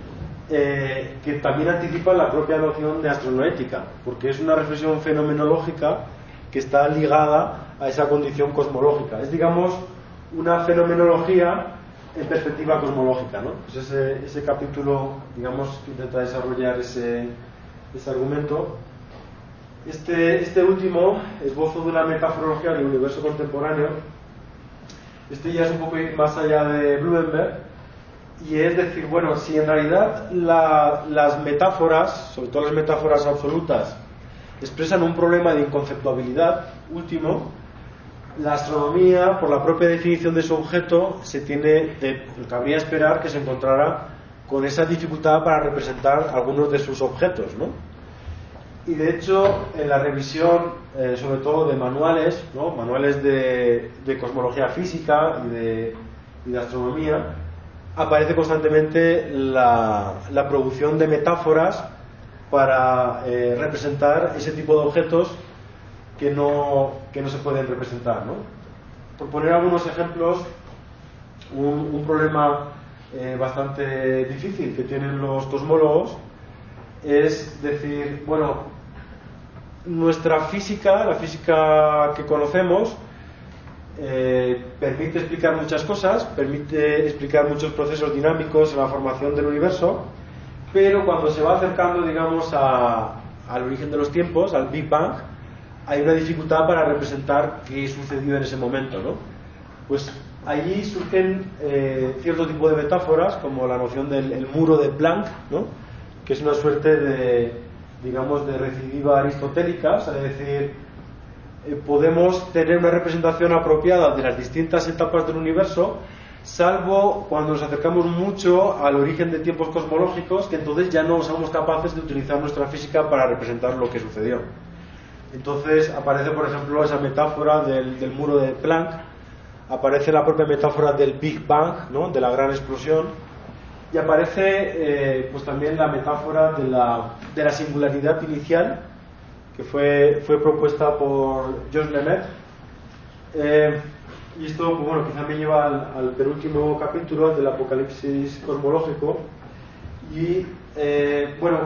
que también anticipan la propia noción de astronoética, porque es una reflexión fenomenológica que está ligada a esa condición cosmológica. Es, digamos, una fenomenología en perspectiva cosmológica, ¿no? Pues ese capítulo, digamos, que intenta desarrollar ese argumento. Este último, esbozo de una metaforología del universo contemporáneo, este ya es un poco más allá de Blumenberg, y es decir, bueno, si en realidad las metáforas, sobre todo las metáforas absolutas, expresan un problema de inconceptuabilidad último, la astronomía, por la propia definición de su objeto, cabría esperar que se encontrara con esa dificultad para representar algunos de sus objetos, ¿no? Y de hecho, en la revisión, sobre todo de manuales, ¿no? Manuales de cosmología física y de astronomía, aparece constantemente la producción de metáforas para representar ese tipo de objetos que no se pueden representar, ¿no? Por poner algunos ejemplos, un problema bastante difícil que tienen los cosmólogos es decir, bueno, nuestra física, la física que conocemos, permite explicar muchas cosas, permite explicar muchos procesos dinámicos en la formación del universo, pero cuando se va acercando, digamos, al origen de los tiempos, al Big Bang, hay una dificultad para representar qué sucedió en ese momento, ¿no? Pues allí surgen cierto tipo de metáforas, como la noción del muro de Planck, ¿no? Que es una suerte de, digamos, de recidiva aristotélica, es decir, podemos tener una representación apropiada de las distintas etapas del universo, salvo cuando nos acercamos mucho al origen de tiempos cosmológicos, que entonces ya no somos capaces de utilizar nuestra física para representar lo que sucedió. Entonces aparece, por ejemplo, esa metáfora del muro de Planck, aparece la propia metáfora del Big Bang, ¿no? De la gran explosión, y aparece pues también la metáfora de la singularidad inicial, que fue propuesta por Georges Lemaitre. Y esto, pues, bueno, quizá me lleva al penúltimo capítulo del Apocalipsis cosmológico. Y bueno,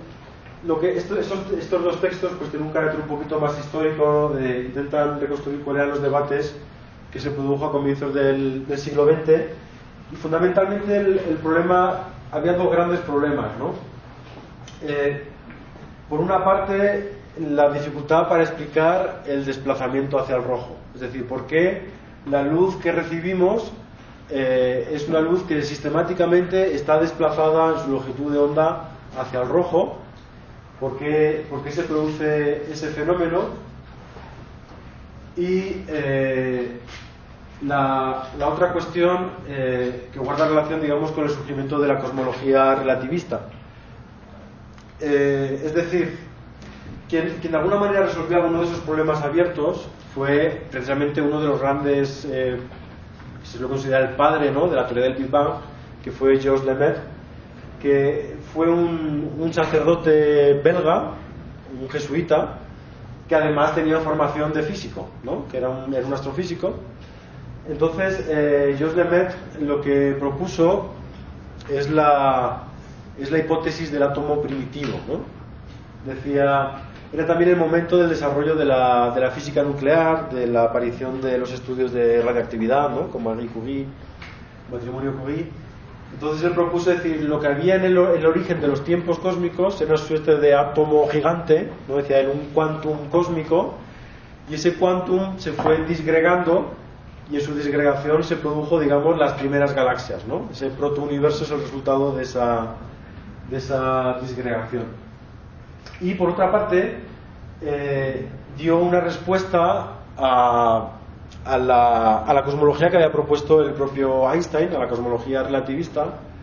estos dos textos pues tienen un carácter un poquito más histórico, intentan reconstruir cuáles eran los debates que se produjo a comienzos del siglo XX, y fundamentalmente el problema, había dos grandes problemas, ¿no? Por una parte, la dificultad para explicar el desplazamiento hacia el rojo, es decir, por qué la luz que recibimos es una luz que sistemáticamente está desplazada en su longitud de onda hacia el rojo. ¿Por qué se produce ese fenómeno? Y la otra cuestión que guarda relación, digamos, con el surgimiento de la cosmología relativista. Es decir, quien de alguna manera resolvió alguno de esos problemas abiertos fue precisamente uno de los grandes, se lo considera el padre, ¿no?, de la teoría del Big Bang, que fue Georges Lemaitre, que fue un sacerdote belga, un jesuita, que además tenía formación de físico, ¿no?, que era un astrofísico. Entonces, Georges Lemaitre lo que propuso es la hipótesis del átomo primitivo, ¿no? Decía, era también el momento del desarrollo de la física nuclear, de la aparición de los estudios de radiactividad, ¿no?, como Marie Curie, matrimonio Curie. Entonces él propuso decir, lo que había en el origen de los tiempos cósmicos era una suerte de átomo gigante, ¿no?, decía él, un quantum cósmico, y ese quantum se fue disgregando, y en su disgregación se produjo, digamos, las primeras galaxias, ¿no? Ese protouniverso es el resultado de esa disgregación. Y por otra parte, dio una respuesta a la cosmología que había propuesto el propio Einstein, a la cosmología relativista.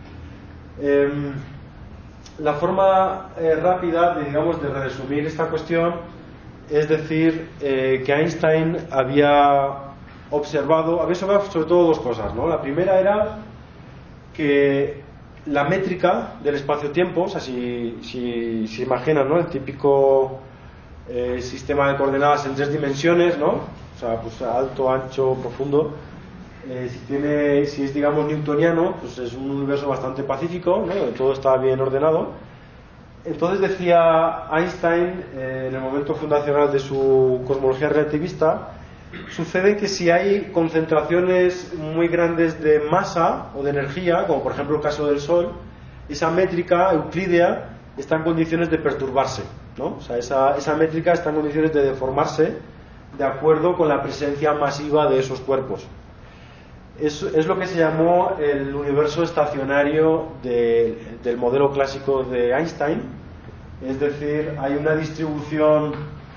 La forma rápida, digamos, de resumir esta cuestión es decir que Einstein había observado sobre todo dos cosas, ¿no? La primera era que la métrica del espacio-tiempo, o sea, si imaginan, ¿no?, el típico sistema de coordenadas en 3 dimensiones, ¿no?, o sea, pues alto, ancho, profundo, si es, digamos, newtoniano, pues es un universo bastante pacífico, ¿no?, donde todo está bien ordenado. Entonces decía Einstein, en el momento fundacional de su cosmología relativista, sucede que si hay concentraciones muy grandes de masa o de energía, como por ejemplo el caso del Sol, esa métrica euclídea está en condiciones de perturbarse, ¿no? O sea, esa métrica está en condiciones de deformarse de acuerdo con la presencia masiva de esos cuerpos. Es lo que se llamó el universo estacionario del modelo clásico de Einstein. Es decir, hay una distribución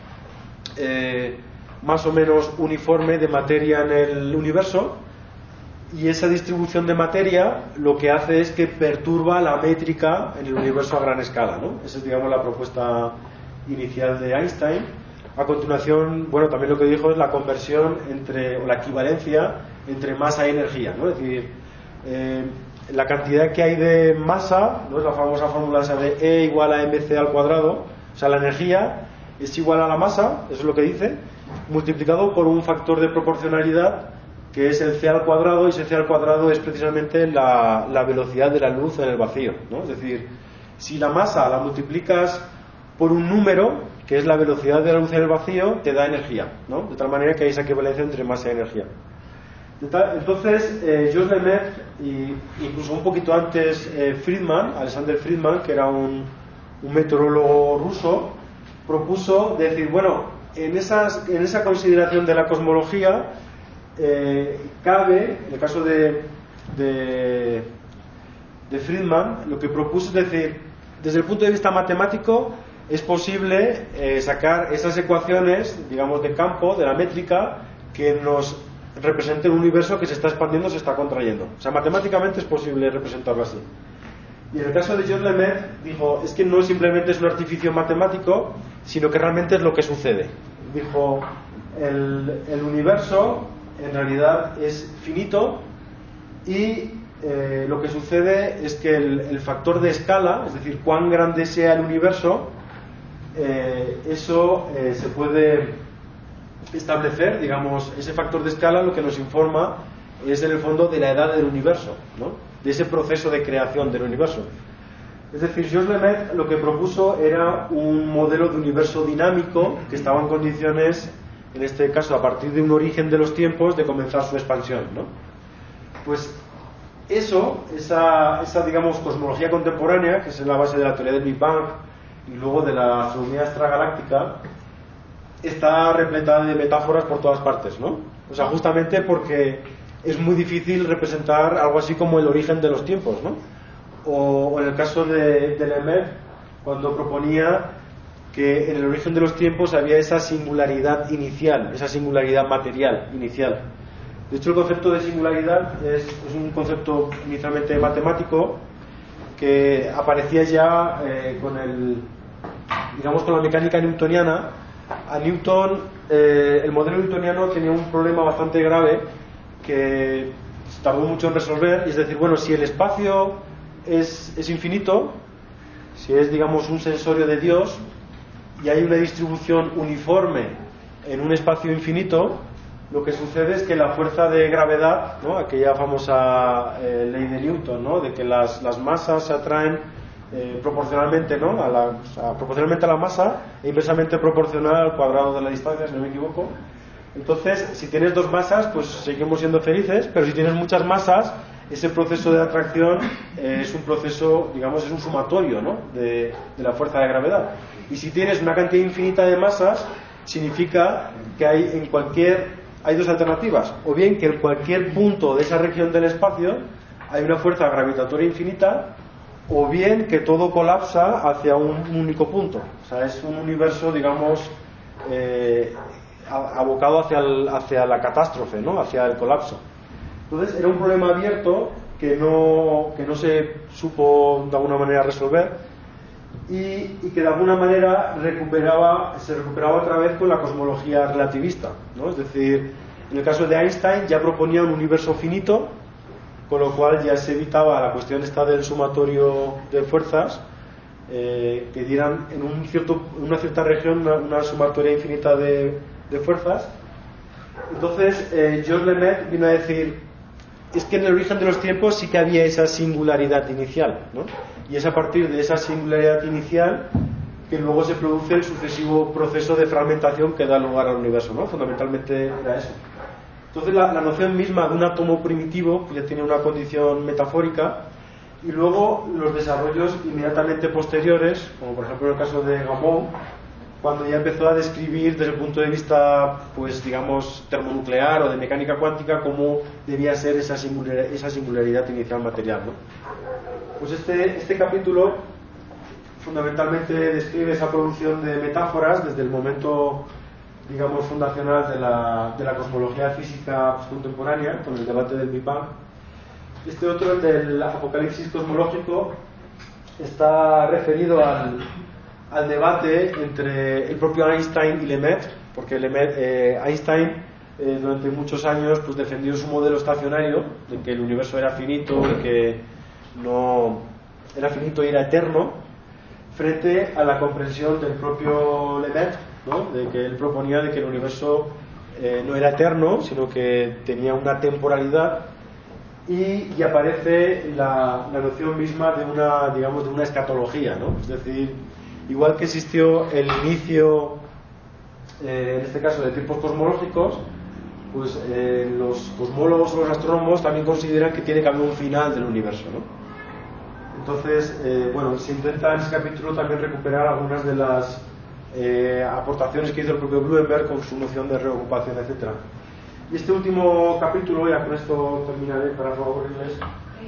más o menos uniforme de materia en el universo, y esa distribución de materia lo que hace es que perturba la métrica en el universo a gran escala, ¿no? Esa es, digamos, la propuesta inicial de Einstein. A continuación, bueno, también lo que dijo es la conversión o la equivalencia entre masa y energía, ¿no? Es decir, la cantidad que hay de masa, ¿no?, es la famosa fórmula esa de E igual a mc al cuadrado, o sea, la energía es igual a la masa, eso es lo que dice, multiplicado por un factor de proporcionalidad que es el c al cuadrado, y ese c al cuadrado es precisamente la velocidad de la luz en el vacío, ¿no? Es decir, si la masa la multiplicas por un número, que es la velocidad de la luz en el vacío, te da energía, ¿no? De tal manera que hay esa equivalencia entre masa y energía. Entonces, Jules Lemaitre, y incluso un poquito antes Alexander Friedman, que era un meteorólogo ruso, propuso decir, bueno, en esa consideración de la cosmología cabe, en el caso de Friedman, lo que propuso es decir, desde el punto de vista matemático es posible sacar esas ecuaciones, digamos, de campo, de la métrica, que nos representen un universo que se está expandiendo, se está contrayendo. O sea, matemáticamente es posible representarlo así. Y en el caso de Jules Lemaitre dijo, es que no simplemente es un artificio matemático, sino que realmente es lo que sucede. Dijo, el universo en realidad es finito, y lo que sucede es que el factor de escala, es decir, cuán grande sea el universo, eso se puede establecer, digamos, ese factor de escala lo que nos informa es en el fondo de la edad del universo, ¿no?, de ese proceso de creación del universo. Es decir, Jules Lemaitre lo que propuso era un modelo de universo dinámico que estaba en condiciones, en este caso a partir de un origen de los tiempos, de comenzar su expansión, ¿no? Pues esa digamos cosmología contemporánea, que es la base de la teoría del Big Bang y luego de la astronomía extragaláctica, está repletada de metáforas por todas partes, ¿no? O sea, justamente porque es muy difícil representar algo así como el origen de los tiempos, ¿no? O en el caso de Lemaitre, cuando proponía que en el origen de los tiempos había esa singularidad inicial, esa singularidad material inicial. De hecho, el concepto de singularidad es un concepto inicialmente matemático que aparecía ya con la mecánica newtoniana. A Newton, el modelo newtoniano tenía un problema bastante grave que tardó mucho en resolver, y es decir, bueno, si el espacio es infinito, si es, digamos, un sensorio de Dios, y hay una distribución uniforme en un espacio infinito, lo que sucede es que la fuerza de gravedad, ¿no?, aquella famosa ley de Newton, ¿no?, de que las masas se atraen proporcionalmente, ¿no?, proporcionalmente a la masa e inversamente proporcional al cuadrado de la distancia, si no me equivoco. Entonces, si tienes dos masas, pues seguimos siendo felices, pero si tienes muchas masas, ese proceso de atracción es un proceso, digamos, es un sumatorio, ¿no?, de la fuerza de gravedad. Y si tienes una cantidad infinita de masas, significa que hay dos alternativas: o bien que en cualquier punto de esa región del espacio hay una fuerza gravitatoria infinita, o bien que todo colapsa hacia un único punto. O sea, es un universo, digamos, abocado hacia la catástrofe, ¿no?, hacia el colapso. Entonces era un problema abierto que no se supo de alguna manera resolver, y que de alguna manera se recuperaba otra vez con la cosmología relativista, ¿no? Es decir, en el caso de Einstein ya proponía un universo finito, con lo cual ya se evitaba la cuestión esta del sumatorio de fuerzas, que dieran en una cierta región una sumatoria infinita de fuerzas. Entonces Georges Lemaitre vino a decir, es que en el origen de los tiempos sí que había esa singularidad inicial, ¿no? Y es a partir de esa singularidad inicial que luego se produce el sucesivo proceso de fragmentación que da lugar al universo, ¿no? Fundamentalmente era eso. Entonces la noción misma de un átomo primitivo pues ya tiene una condición metafórica, y luego los desarrollos inmediatamente posteriores, como por ejemplo en el caso de Gamow, cuando ya empezó a describir desde el punto de vista, pues digamos, termonuclear o de mecánica cuántica, cómo debía ser esa singularidad inicial material, ¿no? Pues este capítulo fundamentalmente describe esa producción de metáforas desde el momento, digamos, fundacional de la cosmología física contemporánea, con el debate del Big Bang. Este otro, el del apocalipsis cosmológico, está referido al debate entre el propio Einstein y Lemaitre, porque Einstein durante muchos años pues defendió su modelo estacionario, de que el universo era finito, de que no era finito y era eterno, frente a la comprensión del propio Lemaitre, ¿no? De que él proponía de que el universo no era eterno, sino que tenía una temporalidad, y aparece la noción misma de una, digamos, de una escatología, ¿no? Es decir, igual que existió el inicio, en este caso de tiempos cosmológicos, pues los cosmólogos o los astrónomos también consideran que tiene que haber un final del universo, ¿no? Entonces, bueno, se intenta en ese capítulo también recuperar algunas de las aportaciones que hizo el propio Blumenberg con su noción de reocupación, etc. Y este último capítulo, ya con esto terminaré para no aburrirles.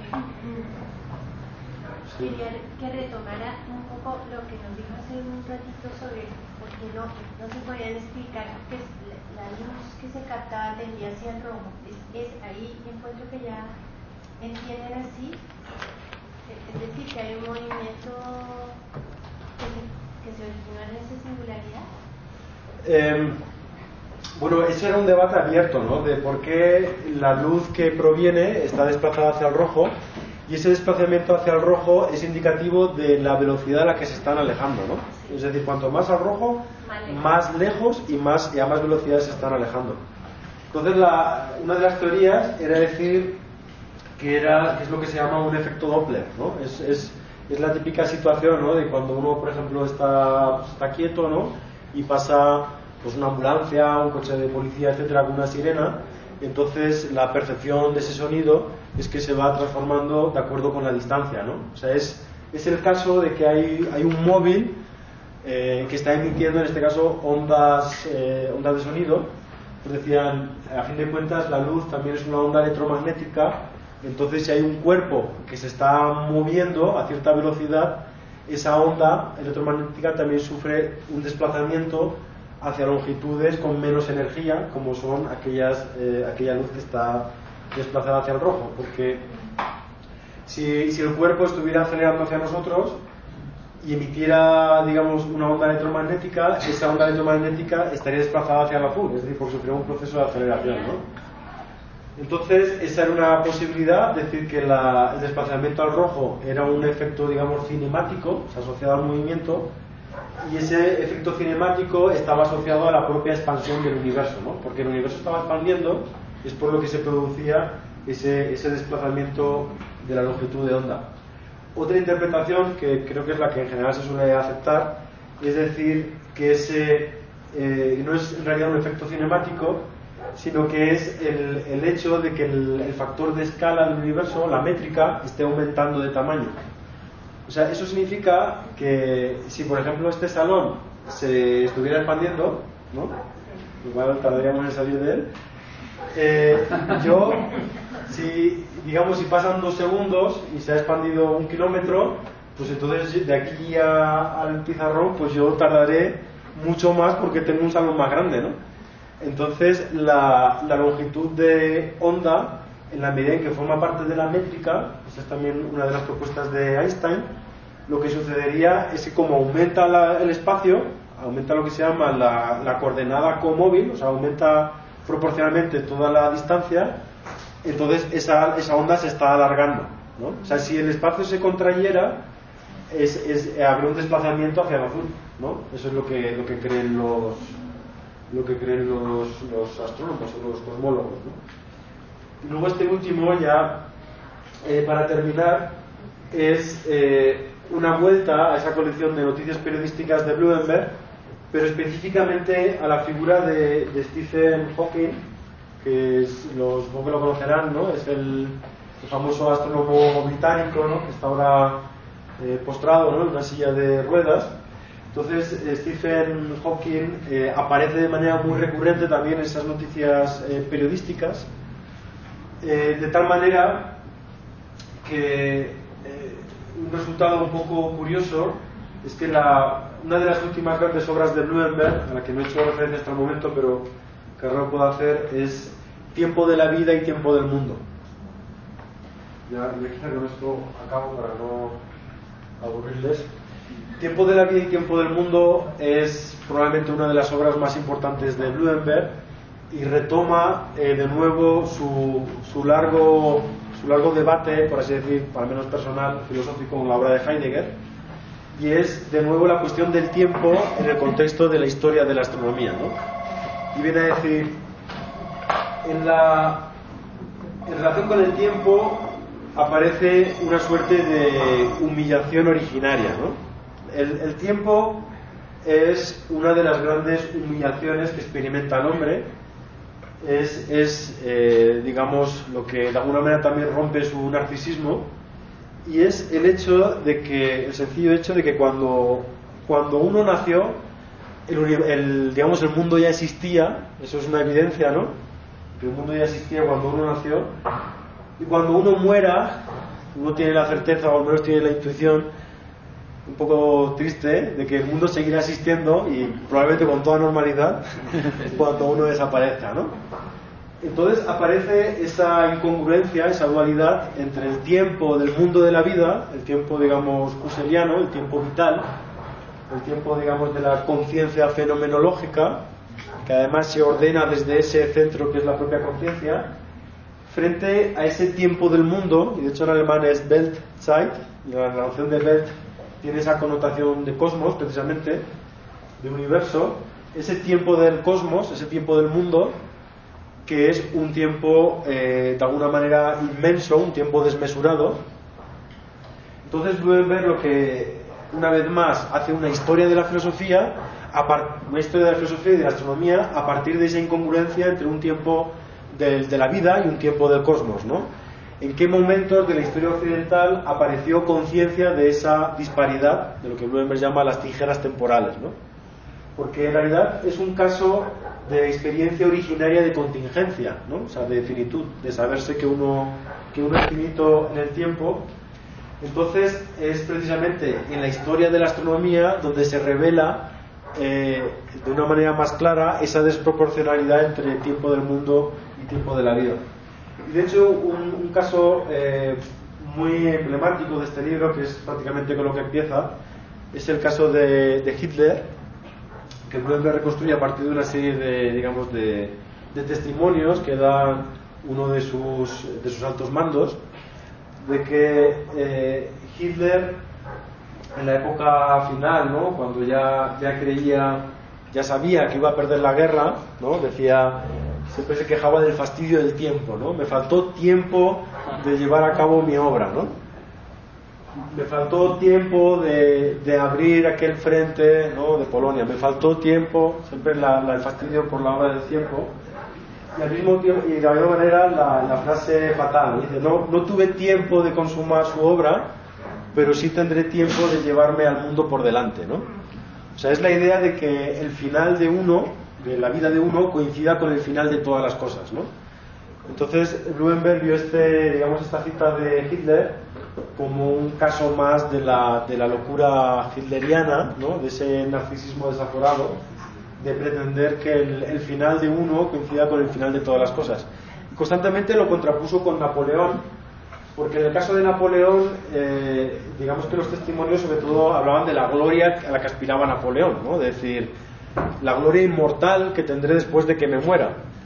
Quería que retomara un poco lo que nos dijo hace un ratito sobre por qué no se podían explicar que la luz que se captaba tendía hacia el rojo. Es ahí encuentro que ya entienden así, es decir, que hay un movimiento que se originó en esa singularidad. Bueno, eso era un debate abierto, ¿no? De por qué la luz que proviene está desplazada hacia el rojo, y ese desplazamiento hacia el rojo es indicativo de la velocidad a la que se están alejando, ¿no? Es decir, cuanto más al rojo, más lejos y a más velocidad se están alejando. Entonces, una de las teorías era decir que es lo que se llama un efecto Doppler, ¿no? Es la típica situación, ¿no? De cuando uno, por ejemplo, está quieto, ¿no? Y pasa pues una ambulancia, un coche de policía, etcétera, con una sirena. Entonces la percepción de ese sonido es que se va transformando de acuerdo con la distancia, ¿no? O sea, es el caso de que hay un móvil que está emitiendo, en este caso, ondas de sonido. Pues decían, a fin de cuentas, la luz también es una onda electromagnética. Entonces, si hay un cuerpo que se está moviendo a cierta velocidad, esa onda electromagnética también sufre un desplazamiento hacia longitudes con menos energía, como son aquella luz que está desplazada hacia el rojo, porque si el cuerpo estuviera acelerando hacia nosotros y emitiera, digamos, una onda electromagnética, esa onda electromagnética estaría desplazada hacia el azul, es decir, porque sufriría un proceso de aceleración, ¿no? Entonces, esa era una posibilidad, decir que el desplazamiento al rojo era un efecto, digamos, cinemático, o sea, asociado al movimiento, y ese efecto cinemático estaba asociado a la propia expansión del universo, ¿no? Porque el universo estaba expandiendo, es por lo que se producía ese desplazamiento de la longitud de onda. Otra interpretación, que creo que es la que en general se suele aceptar, es decir, que no es en realidad un efecto cinemático, sino que es el hecho de que el factor de escala del universo, la métrica, esté aumentando de tamaño. O sea, eso significa que si, por ejemplo, este salón se estuviera expandiendo, ¿no? Igual tardaríamos en salir de él. Si pasan 2 segundos y se ha expandido 1 kilómetro, pues entonces de aquí al pizarrón, pues yo tardaré mucho más porque tengo un salón más grande, ¿no? Entonces, la longitud de onda, en la medida en que forma parte de la métrica, esa es también una de las propuestas de Einstein, lo que sucedería es que como aumenta el espacio, aumenta lo que se llama la coordenada comóvil, o sea, aumenta proporcionalmente toda la distancia, entonces esa onda se está alargando, ¿no? O sea, si el espacio se contrayera, habría un desplazamiento hacia el azul, ¿no? Eso es lo que creen los astrónomos o los cosmólogos, ¿no? Y luego este último, ya para terminar, es una vuelta a esa colección de noticias periodísticas de Blumenberg, pero específicamente a la figura de Stephen Hawking, que supongo que lo conocerán, ¿no? Es el famoso astrónomo británico, ¿no? Que está ahora postrado, ¿no? En una silla de ruedas. Entonces Stephen Hawking aparece de manera muy recurrente también en esas noticias periodísticas, de tal manera que un resultado un poco curioso es que una de las últimas grandes obras de Blumenberg, a la que no he hecho referencia hasta el momento, pero que ahora lo puedo hacer, es Tiempo de la vida y tiempo del mundo. Ya quizá con esto acabo para no aburrirles. Tiempo de la vida y tiempo del mundo es probablemente una de las obras más importantes de Blumenberg y retoma de nuevo su largo debate, por así decir, para menos personal, filosófico, con la obra de Heidegger, y es de nuevo la cuestión del tiempo en el contexto de la historia de la astronomía, ¿no? Y viene a decir, en relación con el tiempo aparece una suerte de humillación originaria, ¿no? El tiempo es una de las grandes humillaciones que experimenta el hombre. Digamos, lo que de alguna manera también rompe su narcisismo, y es el sencillo hecho de que cuando uno nació, digamos, el mundo ya existía. Eso es una evidencia, ¿no? Que el mundo ya existía cuando uno nació, y cuando uno muera, uno tiene la certeza, o al menos tiene la intuición un poco triste, de que el mundo seguirá existiendo, y probablemente con toda normalidad, cuando uno desaparezca, ¿no? Entonces aparece esa incongruencia, esa dualidad entre el tiempo del mundo de la vida, el tiempo, digamos, husserliano, el tiempo vital, el tiempo, digamos, de la conciencia fenomenológica, que además se ordena desde ese centro que es la propia conciencia, frente a ese tiempo del mundo, y de hecho en alemán es Weltzeit, y la noción de Welt tiene esa connotación de cosmos, precisamente, de universo, ese tiempo del cosmos, ese tiempo del mundo, que es un tiempo de alguna manera inmenso, un tiempo desmesurado. Entonces Blumenberg, lo que una vez más hace una historia de la filosofía, una historia de la filosofía y de la astronomía a partir de esa incongruencia entre un tiempo de la vida y un tiempo del cosmos, ¿no? ¿En qué momentos de la historia occidental apareció conciencia de esa disparidad, de lo que Blumenberg llama las tijeras temporales, ¿no? Porque en realidad es un caso de experiencia originaria de contingencia, ¿no? O sea, de finitud, de saberse que uno es finito en el tiempo. Entonces es precisamente en la historia de la astronomía donde se revela de una manera más clara esa desproporcionalidad entre el tiempo del mundo y tiempo de la vida. Y de hecho un caso muy emblemático de este libro, que es prácticamente con lo que empieza, es el caso de Hitler, que Blumenberg reconstruye a partir de una serie de testimonios que da uno de sus altos mandos, de que Hitler en la época final, ¿no? Cuando ya sabía que iba a perder la guerra, ¿no? Decía, siempre se quejaba del fastidio del tiempo, ¿no? Me faltó tiempo de llevar a cabo mi obra, ¿no? Me faltó tiempo de abrir aquel frente, ¿no? De Polonia, me faltó tiempo, siempre el fastidio por la obra del tiempo. Y al mismo tiempo, y de la misma manera la frase fatal, dice, no tuve tiempo de consumar su obra, pero sí tendré tiempo de llevarme al mundo por delante, ¿no? O sea, es la idea de que el final de la vida de uno, coincida con el final de todas las cosas, ¿no? Entonces Blumenberg vio esta cita de Hitler como un caso más de la locura hitleriana, ¿no? De ese narcisismo desaforado, de pretender que el final de uno coincida con el final de todas las cosas. Y constantemente lo contrapuso con Napoleón, porque en el caso de Napoleón, digamos que los testimonios sobre todo hablaban de la gloria a la que aspiraba Napoleón, ¿no? Es decir, la gloria inmortal que tendré después de que me muera.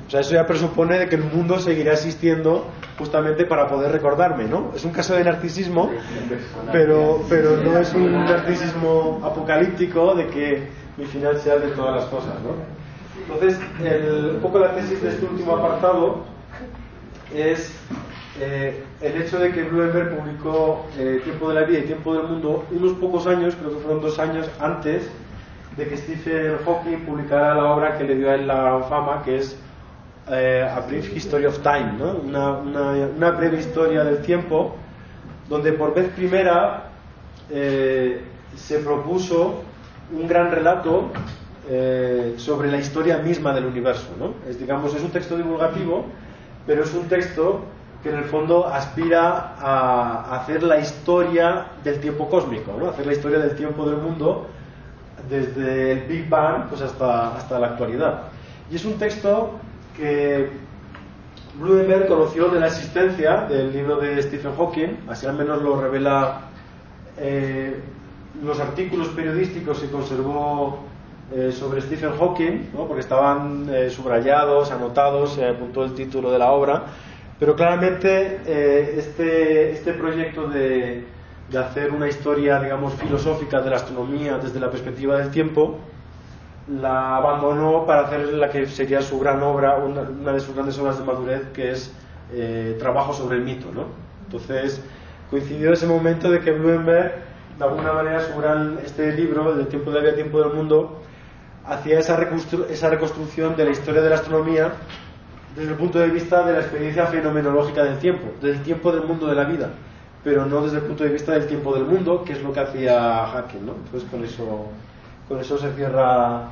O sea, eso ya presupone de que el mundo seguirá existiendo justamente para poder recordarme, ¿no? Es un caso de narcisismo, pero no es un narcisismo apocalíptico de que mi final sea de todas las cosas, ¿no? Entonces, un poco la tesis de este último apartado es el hecho de que Blumenberg publicó Tiempo de la vida y Tiempo del mundo unos pocos años, creo que fueron 2 años antes de que Stephen Hawking publicara la obra que le dio a él la fama, que es A Brief History of Time, ¿no? Una breve historia del tiempo, donde por vez primera se propuso un gran relato sobre la historia misma del universo, ¿no? Es un texto divulgativo, pero es un texto que en el fondo aspira a hacer la historia del tiempo cósmico, ¿no? Hacer la historia del tiempo del mundo desde el Big Bang pues hasta la actualidad. Y es un texto que Blumenberg conoció de la existencia del libro de Stephen Hawking, así al menos lo revela los artículos periodísticos que conservó sobre Stephen Hawking, ¿no? Porque estaban subrayados, anotados, se apuntó el título de la obra, pero claramente este proyecto de hacer una historia, digamos, filosófica de la astronomía desde la perspectiva del tiempo, la abandonó para hacer la que sería su gran obra, una de sus grandes obras de madurez, que es Trabajo sobre el mito, ¿no? Entonces coincidió ese momento de que Blumenberg, de alguna manera, este libro, El tiempo de la vida, tiempo del mundo, hacía esa reconstrucción de la historia de la astronomía desde el punto de vista de la experiencia fenomenológica del tiempo, del tiempo del mundo de la vida, pero no desde el punto de vista del tiempo del mundo, que es lo que hacía Hawking, ¿no? Entonces con eso se cierra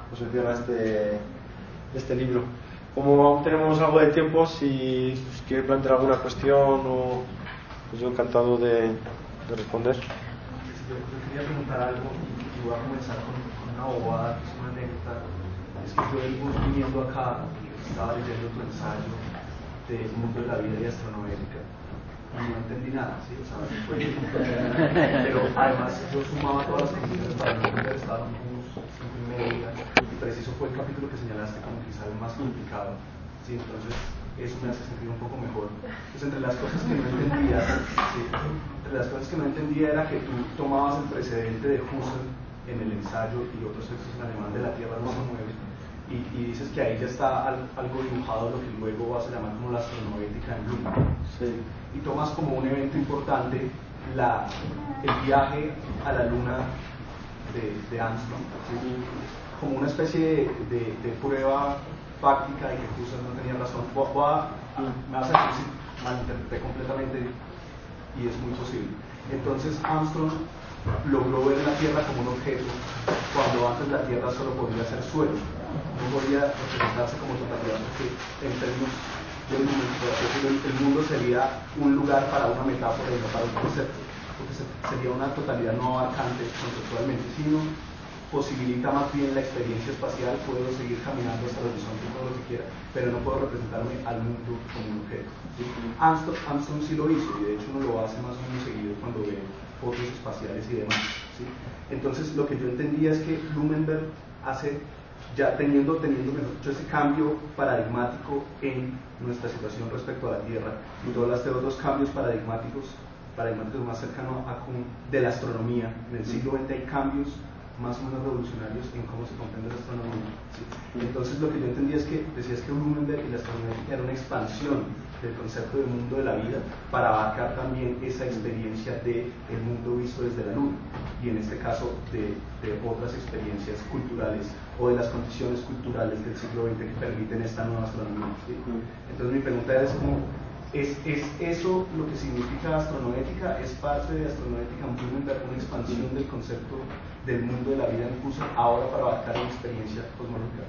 este libro. Como aún tenemos algo de tiempo, si quiere plantear alguna cuestión, pues yo encantado de responder. Yo quería preguntar algo y voy a comenzar con una bobada, que es una anécdota. Es que yo viniendo acá, estaba leyendo tu ensayo de Mundo de la Vida y Astronométrica y no entendí nada, ¿sí? O sea, pero además yo sumaba todas las condiciones para no entender, estaban unos 5:30 y preciso fue el capítulo que señalaste como quizá el más complicado, ¿sí? Entonces eso me hace sentir un poco mejor. Pues entre las cosas que no entendía, ¿sí? Entre las cosas que no entendía era que tú tomabas el precedente de Husserl en el ensayo y otros textos en alemán de La Tierra no se mueve, y dices que ahí ya está algo dibujado, lo que luego vas a llamar como la astronoética en Blumenberg. Sí. Y tomas como un evento importante el viaje a la luna de Armstrong, ¿sí? Como una especie de prueba fáctica y que Husserl no tenía razón. Me vas a decir si malinterpreté completamente, y es muy posible. Entonces Armstrong logró ver la Tierra como un objeto cuando antes la Tierra solo podía ser suelo, no podía representarse como totalidad, porque en términos del mundo, el mundo sería un lugar para una metáfora y no para un concepto, porque sería una totalidad no abarcante conceptualmente, sino posibilita más bien la experiencia espacial. Puedo seguir caminando hasta el horizonte todo lo que quiera, pero no puedo representarme al mundo como un objeto, ¿sí? Armstrong sí lo hizo, y de hecho uno lo hace más o menos seguido cuando ve fotos espaciales y demás, ¿sí? Entonces lo que yo entendía es que Blumenberg hace, ya teniendo mejor dicho, ese cambio paradigmático en nuestra situación respecto a la Tierra, y tú hablaste de otros cambios paradigmáticos más cercanos de la astronomía. En el siglo XX hay cambios más o menos revolucionarios en cómo se comprende la astronomía, ¿sí? Entonces lo que yo entendía es que decías que Blumenberg y la astronomía era una expansión del concepto del mundo de la vida para abarcar también esa experiencia del mundo visto desde la luna, y en este caso de otras experiencias culturales o de las condiciones culturales del siglo XX que permiten esta nueva astronomía, ¿sí? Entonces mi pregunta es como, ¿es eso lo que significa astronoética? ¿Es parte de astronoética en Blumenberg una expansión del concepto del mundo de la vida en curso ahora para abarcar una experiencia cosmológica?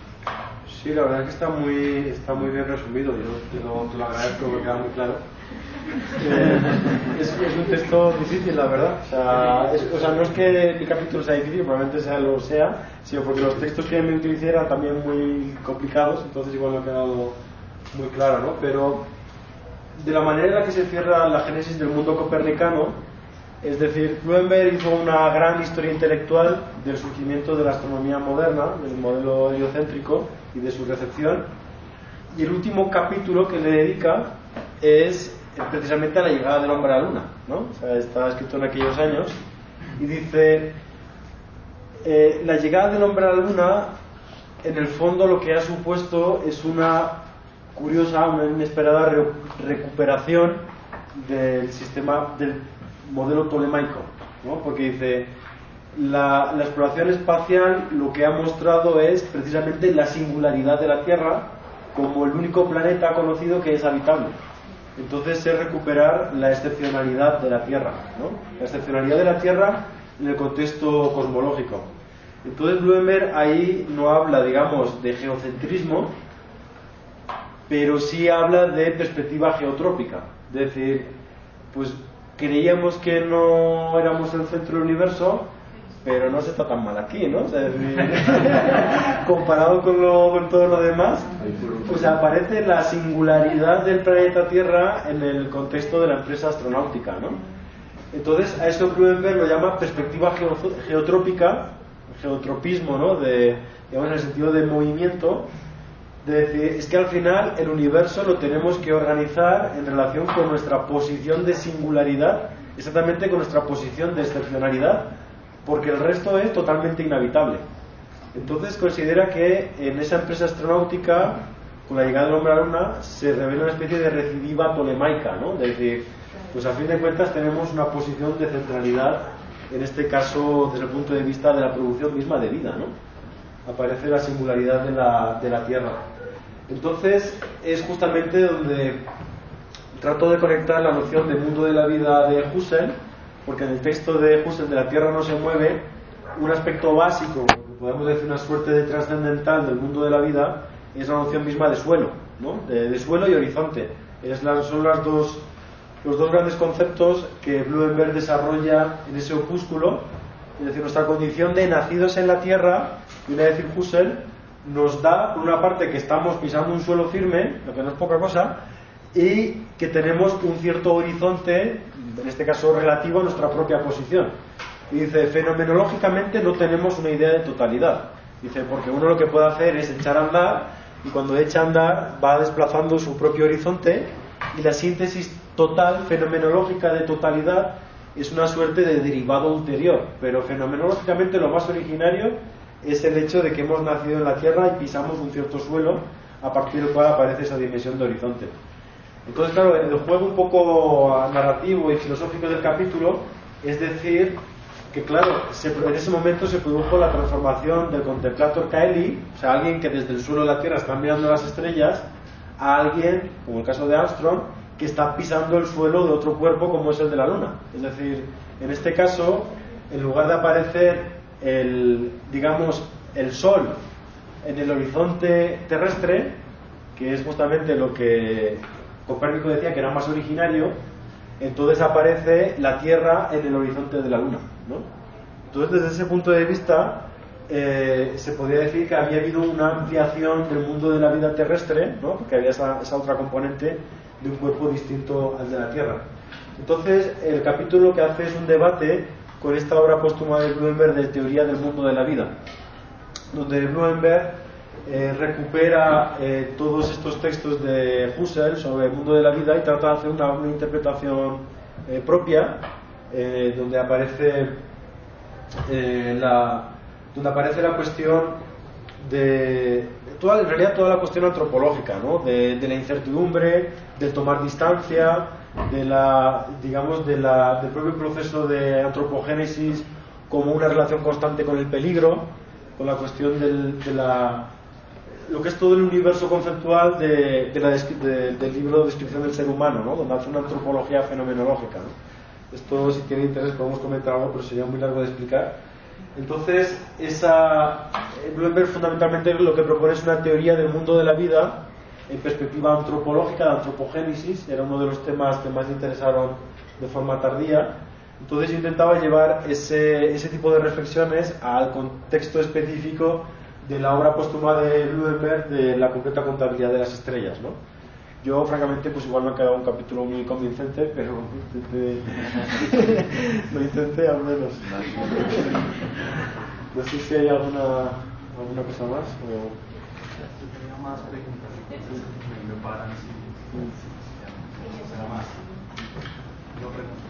Sí, la verdad es que está muy bien resumido. Yo te lo agradezco porque queda muy claro. Es un texto difícil, la verdad. O sea, no es que el capítulo sea difícil, probablemente lo sea, sino porque los textos que me utilicé eran también muy complicados, entonces igual no ha quedado muy claro, ¿no? Pero de la manera en la que se cierra la génesis del mundo copernicano, es decir, Blumenberg hizo una gran historia intelectual del surgimiento de la astronomía moderna, del modelo heliocéntrico y de su recepción, Y el último capítulo que le dedica es precisamente a la llegada del hombre a la luna, ¿no? O sea, está escrito en aquellos años y dice, la llegada del hombre a la luna, en el fondo lo que ha supuesto es una curiosa, una inesperada recuperación del sistema, del modelo tolemaico, ¿no? Porque dice, la exploración espacial lo que ha mostrado es precisamente la singularidad de la Tierra como el único planeta conocido que es habitable. Entonces es recuperar la excepcionalidad de la Tierra, ¿no? La excepcionalidad de la Tierra en el contexto cosmológico. Entonces Blumenberg ahí no habla, digamos, de geocentrismo, pero sí habla de perspectiva geotrópica. Es decir, pues creíamos que no éramos el centro del universo, pero no se está tan mal aquí, ¿no? O sea, es decir, comparado con todo lo demás, pues aparece la singularidad del planeta Tierra en el contexto de la empresa astronáutica, ¿no? Entonces a eso Blumenberg lo llama perspectiva geotrópica, geotropismo, ¿no? Digamos, en el sentido de movimiento, de decir, es que al final el universo lo tenemos que organizar en relación con nuestra posición de singularidad, exactamente con nuestra posición de excepcionalidad, porque el resto es totalmente inhabitable. Entonces considera que en esa empresa astronáutica, con la llegada del hombre a la luna, se revela una especie de recidiva tolemaica, ¿no? Es decir, pues a fin de cuentas tenemos una posición de centralidad, en este caso desde el punto de vista de la producción misma de vida, ¿no? Aparece la singularidad de la Tierra. Entonces es justamente donde trato de conectar la noción de mundo de la vida de Husserl, porque en el texto de Husserl de la Tierra no se mueve, un aspecto básico, podemos decir una suerte de trascendental del mundo de la vida, es la noción misma de suelo, ¿no? De suelo y horizonte. Son los dos grandes conceptos que Blumenberg desarrolla en ese opúsculo. Es decir, nuestra condición de nacidos en la Tierra, viene a decir Husserl, nos da, por una parte, que estamos pisando un suelo firme, lo que no es poca cosa, y que tenemos un cierto horizonte, en este caso relativo a nuestra propia posición. Y dice, fenomenológicamente no tenemos una idea de totalidad. Dice, porque uno lo que puede hacer es echar a andar, y cuando echa a andar va desplazando su propio horizonte, y la síntesis total, fenomenológica de totalidad, es una suerte de derivado ulterior. Pero fenomenológicamente lo más originario es el hecho de que hemos nacido en la Tierra y pisamos un cierto suelo, a partir del cual aparece esa dimensión de horizonte. Entonces, claro, el juego un poco narrativo y filosófico del capítulo es decir que, claro, en ese momento se produjo la transformación del contemplator Caeli, o sea, alguien que desde el suelo de la Tierra está mirando las estrellas, a alguien, como el caso de Armstrong, que está pisando el suelo de otro cuerpo como es el de la Luna. Es decir, en este caso, en lugar de aparecer el Sol en el horizonte terrestre, que es justamente lo que Copérnico decía que era más originario, entonces aparece la Tierra en el horizonte de la Luna, ¿no? Entonces, desde ese punto de vista, se podría decir que había habido una ampliación del mundo de la vida terrestre, ¿no? Porque había esa otra componente de un cuerpo distinto al de la Tierra. Entonces, el capítulo que hace es un debate con esta obra póstuma de Blumenberg de teoría del mundo de la vida, donde Blumenberg recupera todos estos textos de Husserl sobre el mundo de la vida y trata de hacer una interpretación propia, donde aparece la cuestión en realidad toda la cuestión antropológica, ¿no? De la incertidumbre, del tomar distancia, del propio proceso de antropogénesis como una relación constante con el peligro, con la cuestión lo que es todo el universo conceptual del libro de descripción del ser humano, ¿no? Donde hace una antropología fenomenológica, ¿no? Esto, si tiene interés, podemos comentar algo, pero sería muy largo de explicar. Entonces, Blumenberg fundamentalmente lo que propone es una teoría del mundo de la vida en perspectiva antropológica, de antropogénesis. Era uno de los temas que más le interesaron de forma tardía. Entonces yo intentaba llevar ese tipo de reflexiones al contexto específico de la obra póstuma de Blumenberg de la completa contabilidad de las estrellas, ¿no? Yo, francamente, pues igual me ha quedado un capítulo muy convincente, pero lo intenté al menos. No sé si hay alguna cosa más. Yo tenía más preguntas, entonces me paran si será más. No pregunto.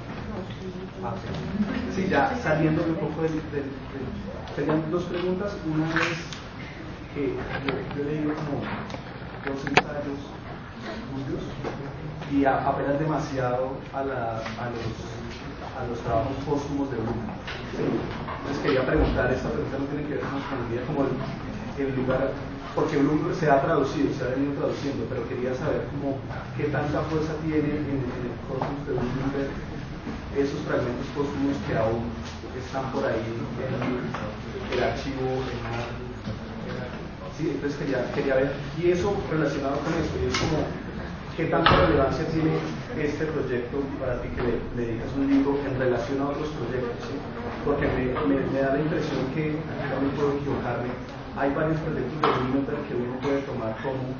Sí, ya saliendo un poco tenían dos preguntas. Una es que yo he leído como dos ensayos tuyos y apenas demasiado a los trabajos póstumos de Bloom. ¿Sí? Entonces quería preguntar, esta pregunta no tiene que ver con el día como el lugar, porque Bloom se ha traducido, se ha venido traduciendo, pero quería saber como qué tanta fuerza tiene en el corpus de Bloomberg esos fragmentos póstumos que aún están por ahí en el archivo, sí, entonces quería ver, y eso relacionado con eso, y es como qué tanta relevancia tiene este proyecto para ti que le dedicas un libro en relación a otros proyectos, ¿sí? Porque me da la impresión que, también puedo equivocarme, hay varios proyectos de Bloomberg que uno puede tomar como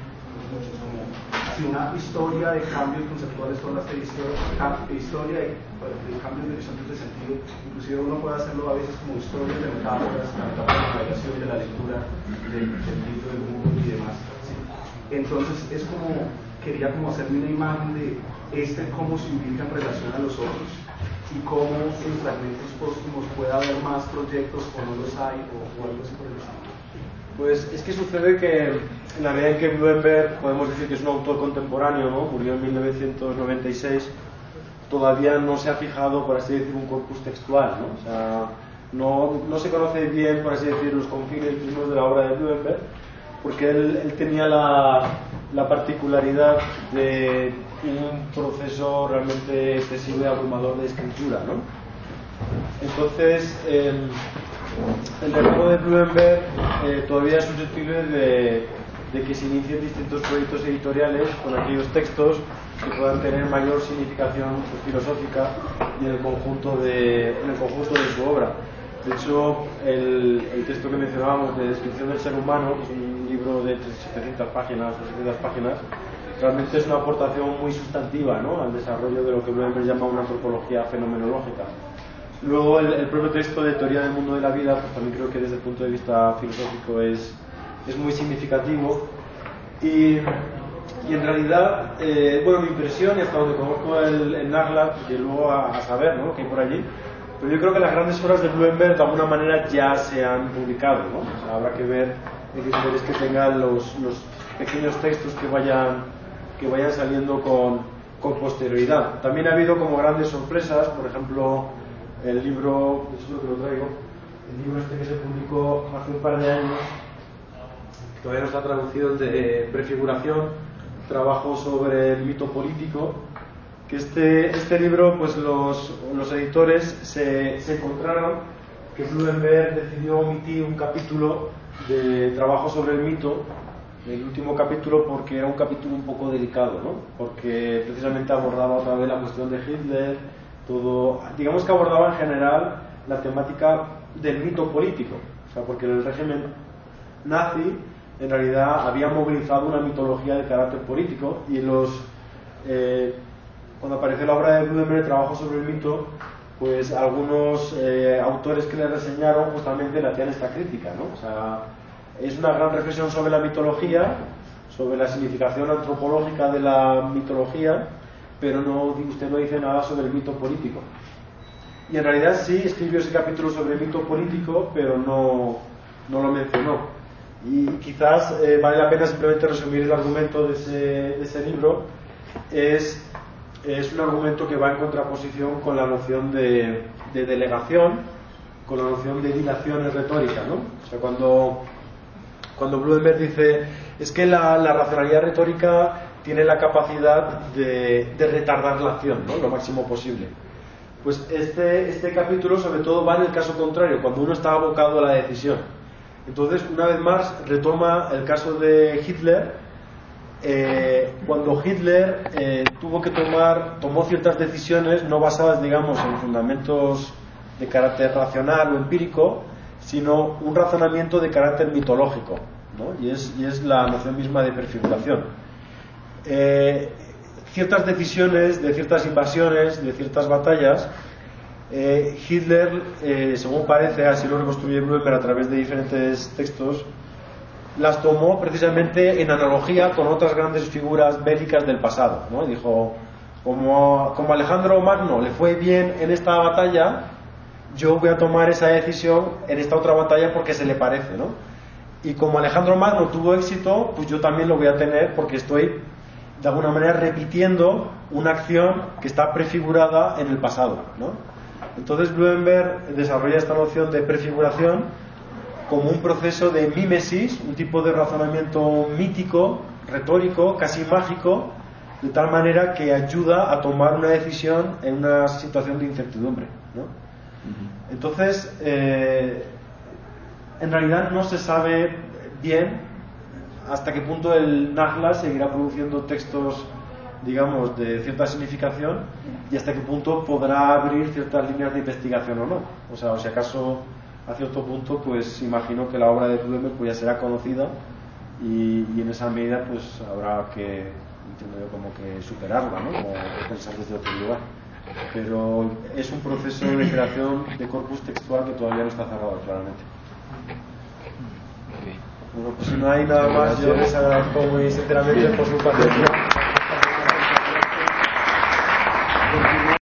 si una historia de cambios conceptuales por las historia de cambios de horizontes de sentido, inclusive uno puede hacerlo a veces como historias de metáforas, la metáfora de navegación, de la lectura del libro del mundo y demás, ¿sí? Entonces es como quería como hacerme una imagen de cómo se ubica en relación a los otros y cómo en fragmentos póstumos puede haber más proyectos o no los hay o algo así por el estilo. Pues es que sucede que en la medida en que Bloomberg podemos decir que es un autor contemporáneo, ¿no? Murió en 1996, todavía no se ha fijado, por así decir, un corpus textual, ¿no? O sea, no se conoce bien, por así decir, los confines mismos de la obra de Bloomberg, porque él tenía la particularidad de un proceso realmente excesivo y abrumador de escritura, ¿no? Entonces, el legado de Bloomberg todavía es susceptible de que se inicien distintos proyectos editoriales con aquellos textos que puedan tener mayor significación filosófica y en el conjunto de su obra. De hecho, el texto que mencionábamos de Descripción del Ser Humano, que es un libro de 700 páginas o 700 páginas, realmente es una aportación muy sustantiva, ¿no?, al desarrollo de lo que Bloomberg llama una antropología fenomenológica. Luego, el propio texto de Teoría del Mundo de la Vida, pues también creo que desde el punto de vista filosófico es muy significativo. Y en realidad, bueno, mi impresión, y hasta donde conozco el Nagla, y luego a saber, ¿no?, que hay por allí, pero yo creo que las grandes obras de Bloomberg de alguna manera ya se han publicado, ¿no? O sea, habrá que ver el interés que tengan los pequeños textos que vayan saliendo con posterioridad. También ha habido como grandes sorpresas, por ejemplo, el libro, eso es lo que lo traigo, el libro este que se publicó hace un par de años, que todavía no está traducido, el de Prefiguración, trabajo sobre el mito político, que este libro, pues los editores se encontraron que Bloomberg decidió omitir un capítulo de trabajo sobre el mito, el último capítulo, porque era un capítulo un poco delicado, ¿no? Porque precisamente abordaba otra vez la cuestión de Hitler, digamos que abordaba en general la temática del mito político, o sea, porque el régimen nazi en realidad había movilizado una mitología de carácter político y cuando apareció la obra de Bloomberg, Trabajo sobre el mito, pues algunos autores que le reseñaron justamente le hacían esta crítica, ¿no? O sea, es una gran reflexión sobre la mitología, sobre la significación antropológica de la mitología, pero usted no dice nada sobre el mito político. Y en realidad sí escribió ese capítulo sobre el mito político, pero no lo mencionó. Y quizás vale la pena simplemente resumir el argumento de ese libro. Es un argumento que va en contraposición con la noción de delegación, con la noción de dilación retórica, ¿no? O sea, cuando Bloomberg dice es que la racionalidad retórica tiene la capacidad de retardar la acción, ¿no?, lo máximo posible. Pues este capítulo sobre todo va en el caso contrario, cuando uno está abocado a la decisión. Entonces, una vez más, retoma el caso de Hitler. Cuando Hitler tomó ciertas decisiones no basadas, digamos, en fundamentos de carácter racional o empírico, sino un razonamiento de carácter mitológico, ¿no? Y es la noción misma de prefiguración. Ciertas decisiones de ciertas invasiones, de ciertas batallas, Hitler, según parece, así lo reconstruye Bloomberg a través de diferentes textos, las tomó precisamente en analogía con otras grandes figuras bélicas del pasado, ¿no? Dijo, como Alejandro Magno le fue bien en esta batalla, yo voy a tomar esa decisión en esta otra batalla porque se le parece, ¿no? Y como Alejandro Magno tuvo éxito, pues yo también lo voy a tener porque estoy de alguna manera repitiendo una acción que está prefigurada en el pasado, ¿no? Entonces Blumenberg desarrolla esta noción de prefiguración como un proceso de mímesis, un tipo de razonamiento mítico, retórico, casi mágico, de tal manera que ayuda a tomar una decisión en una situación de incertidumbre, ¿no? Entonces, en realidad no se sabe bien hasta qué punto el Nagla seguirá produciendo textos, digamos, de cierta significación y hasta qué punto podrá abrir ciertas líneas de investigación o no. O sea, o si acaso a cierto punto, pues imagino que la obra de Blumenberg pues ya será conocida y en esa medida pues habrá que, entiendo yo, como que superarla, ¿no? O pensar desde otro lugar. Pero es un proceso de creación de corpus textual que todavía no está cerrado claramente. Bueno, pues si no hay nada más, yo les agradezco muy sinceramente por su paciencia.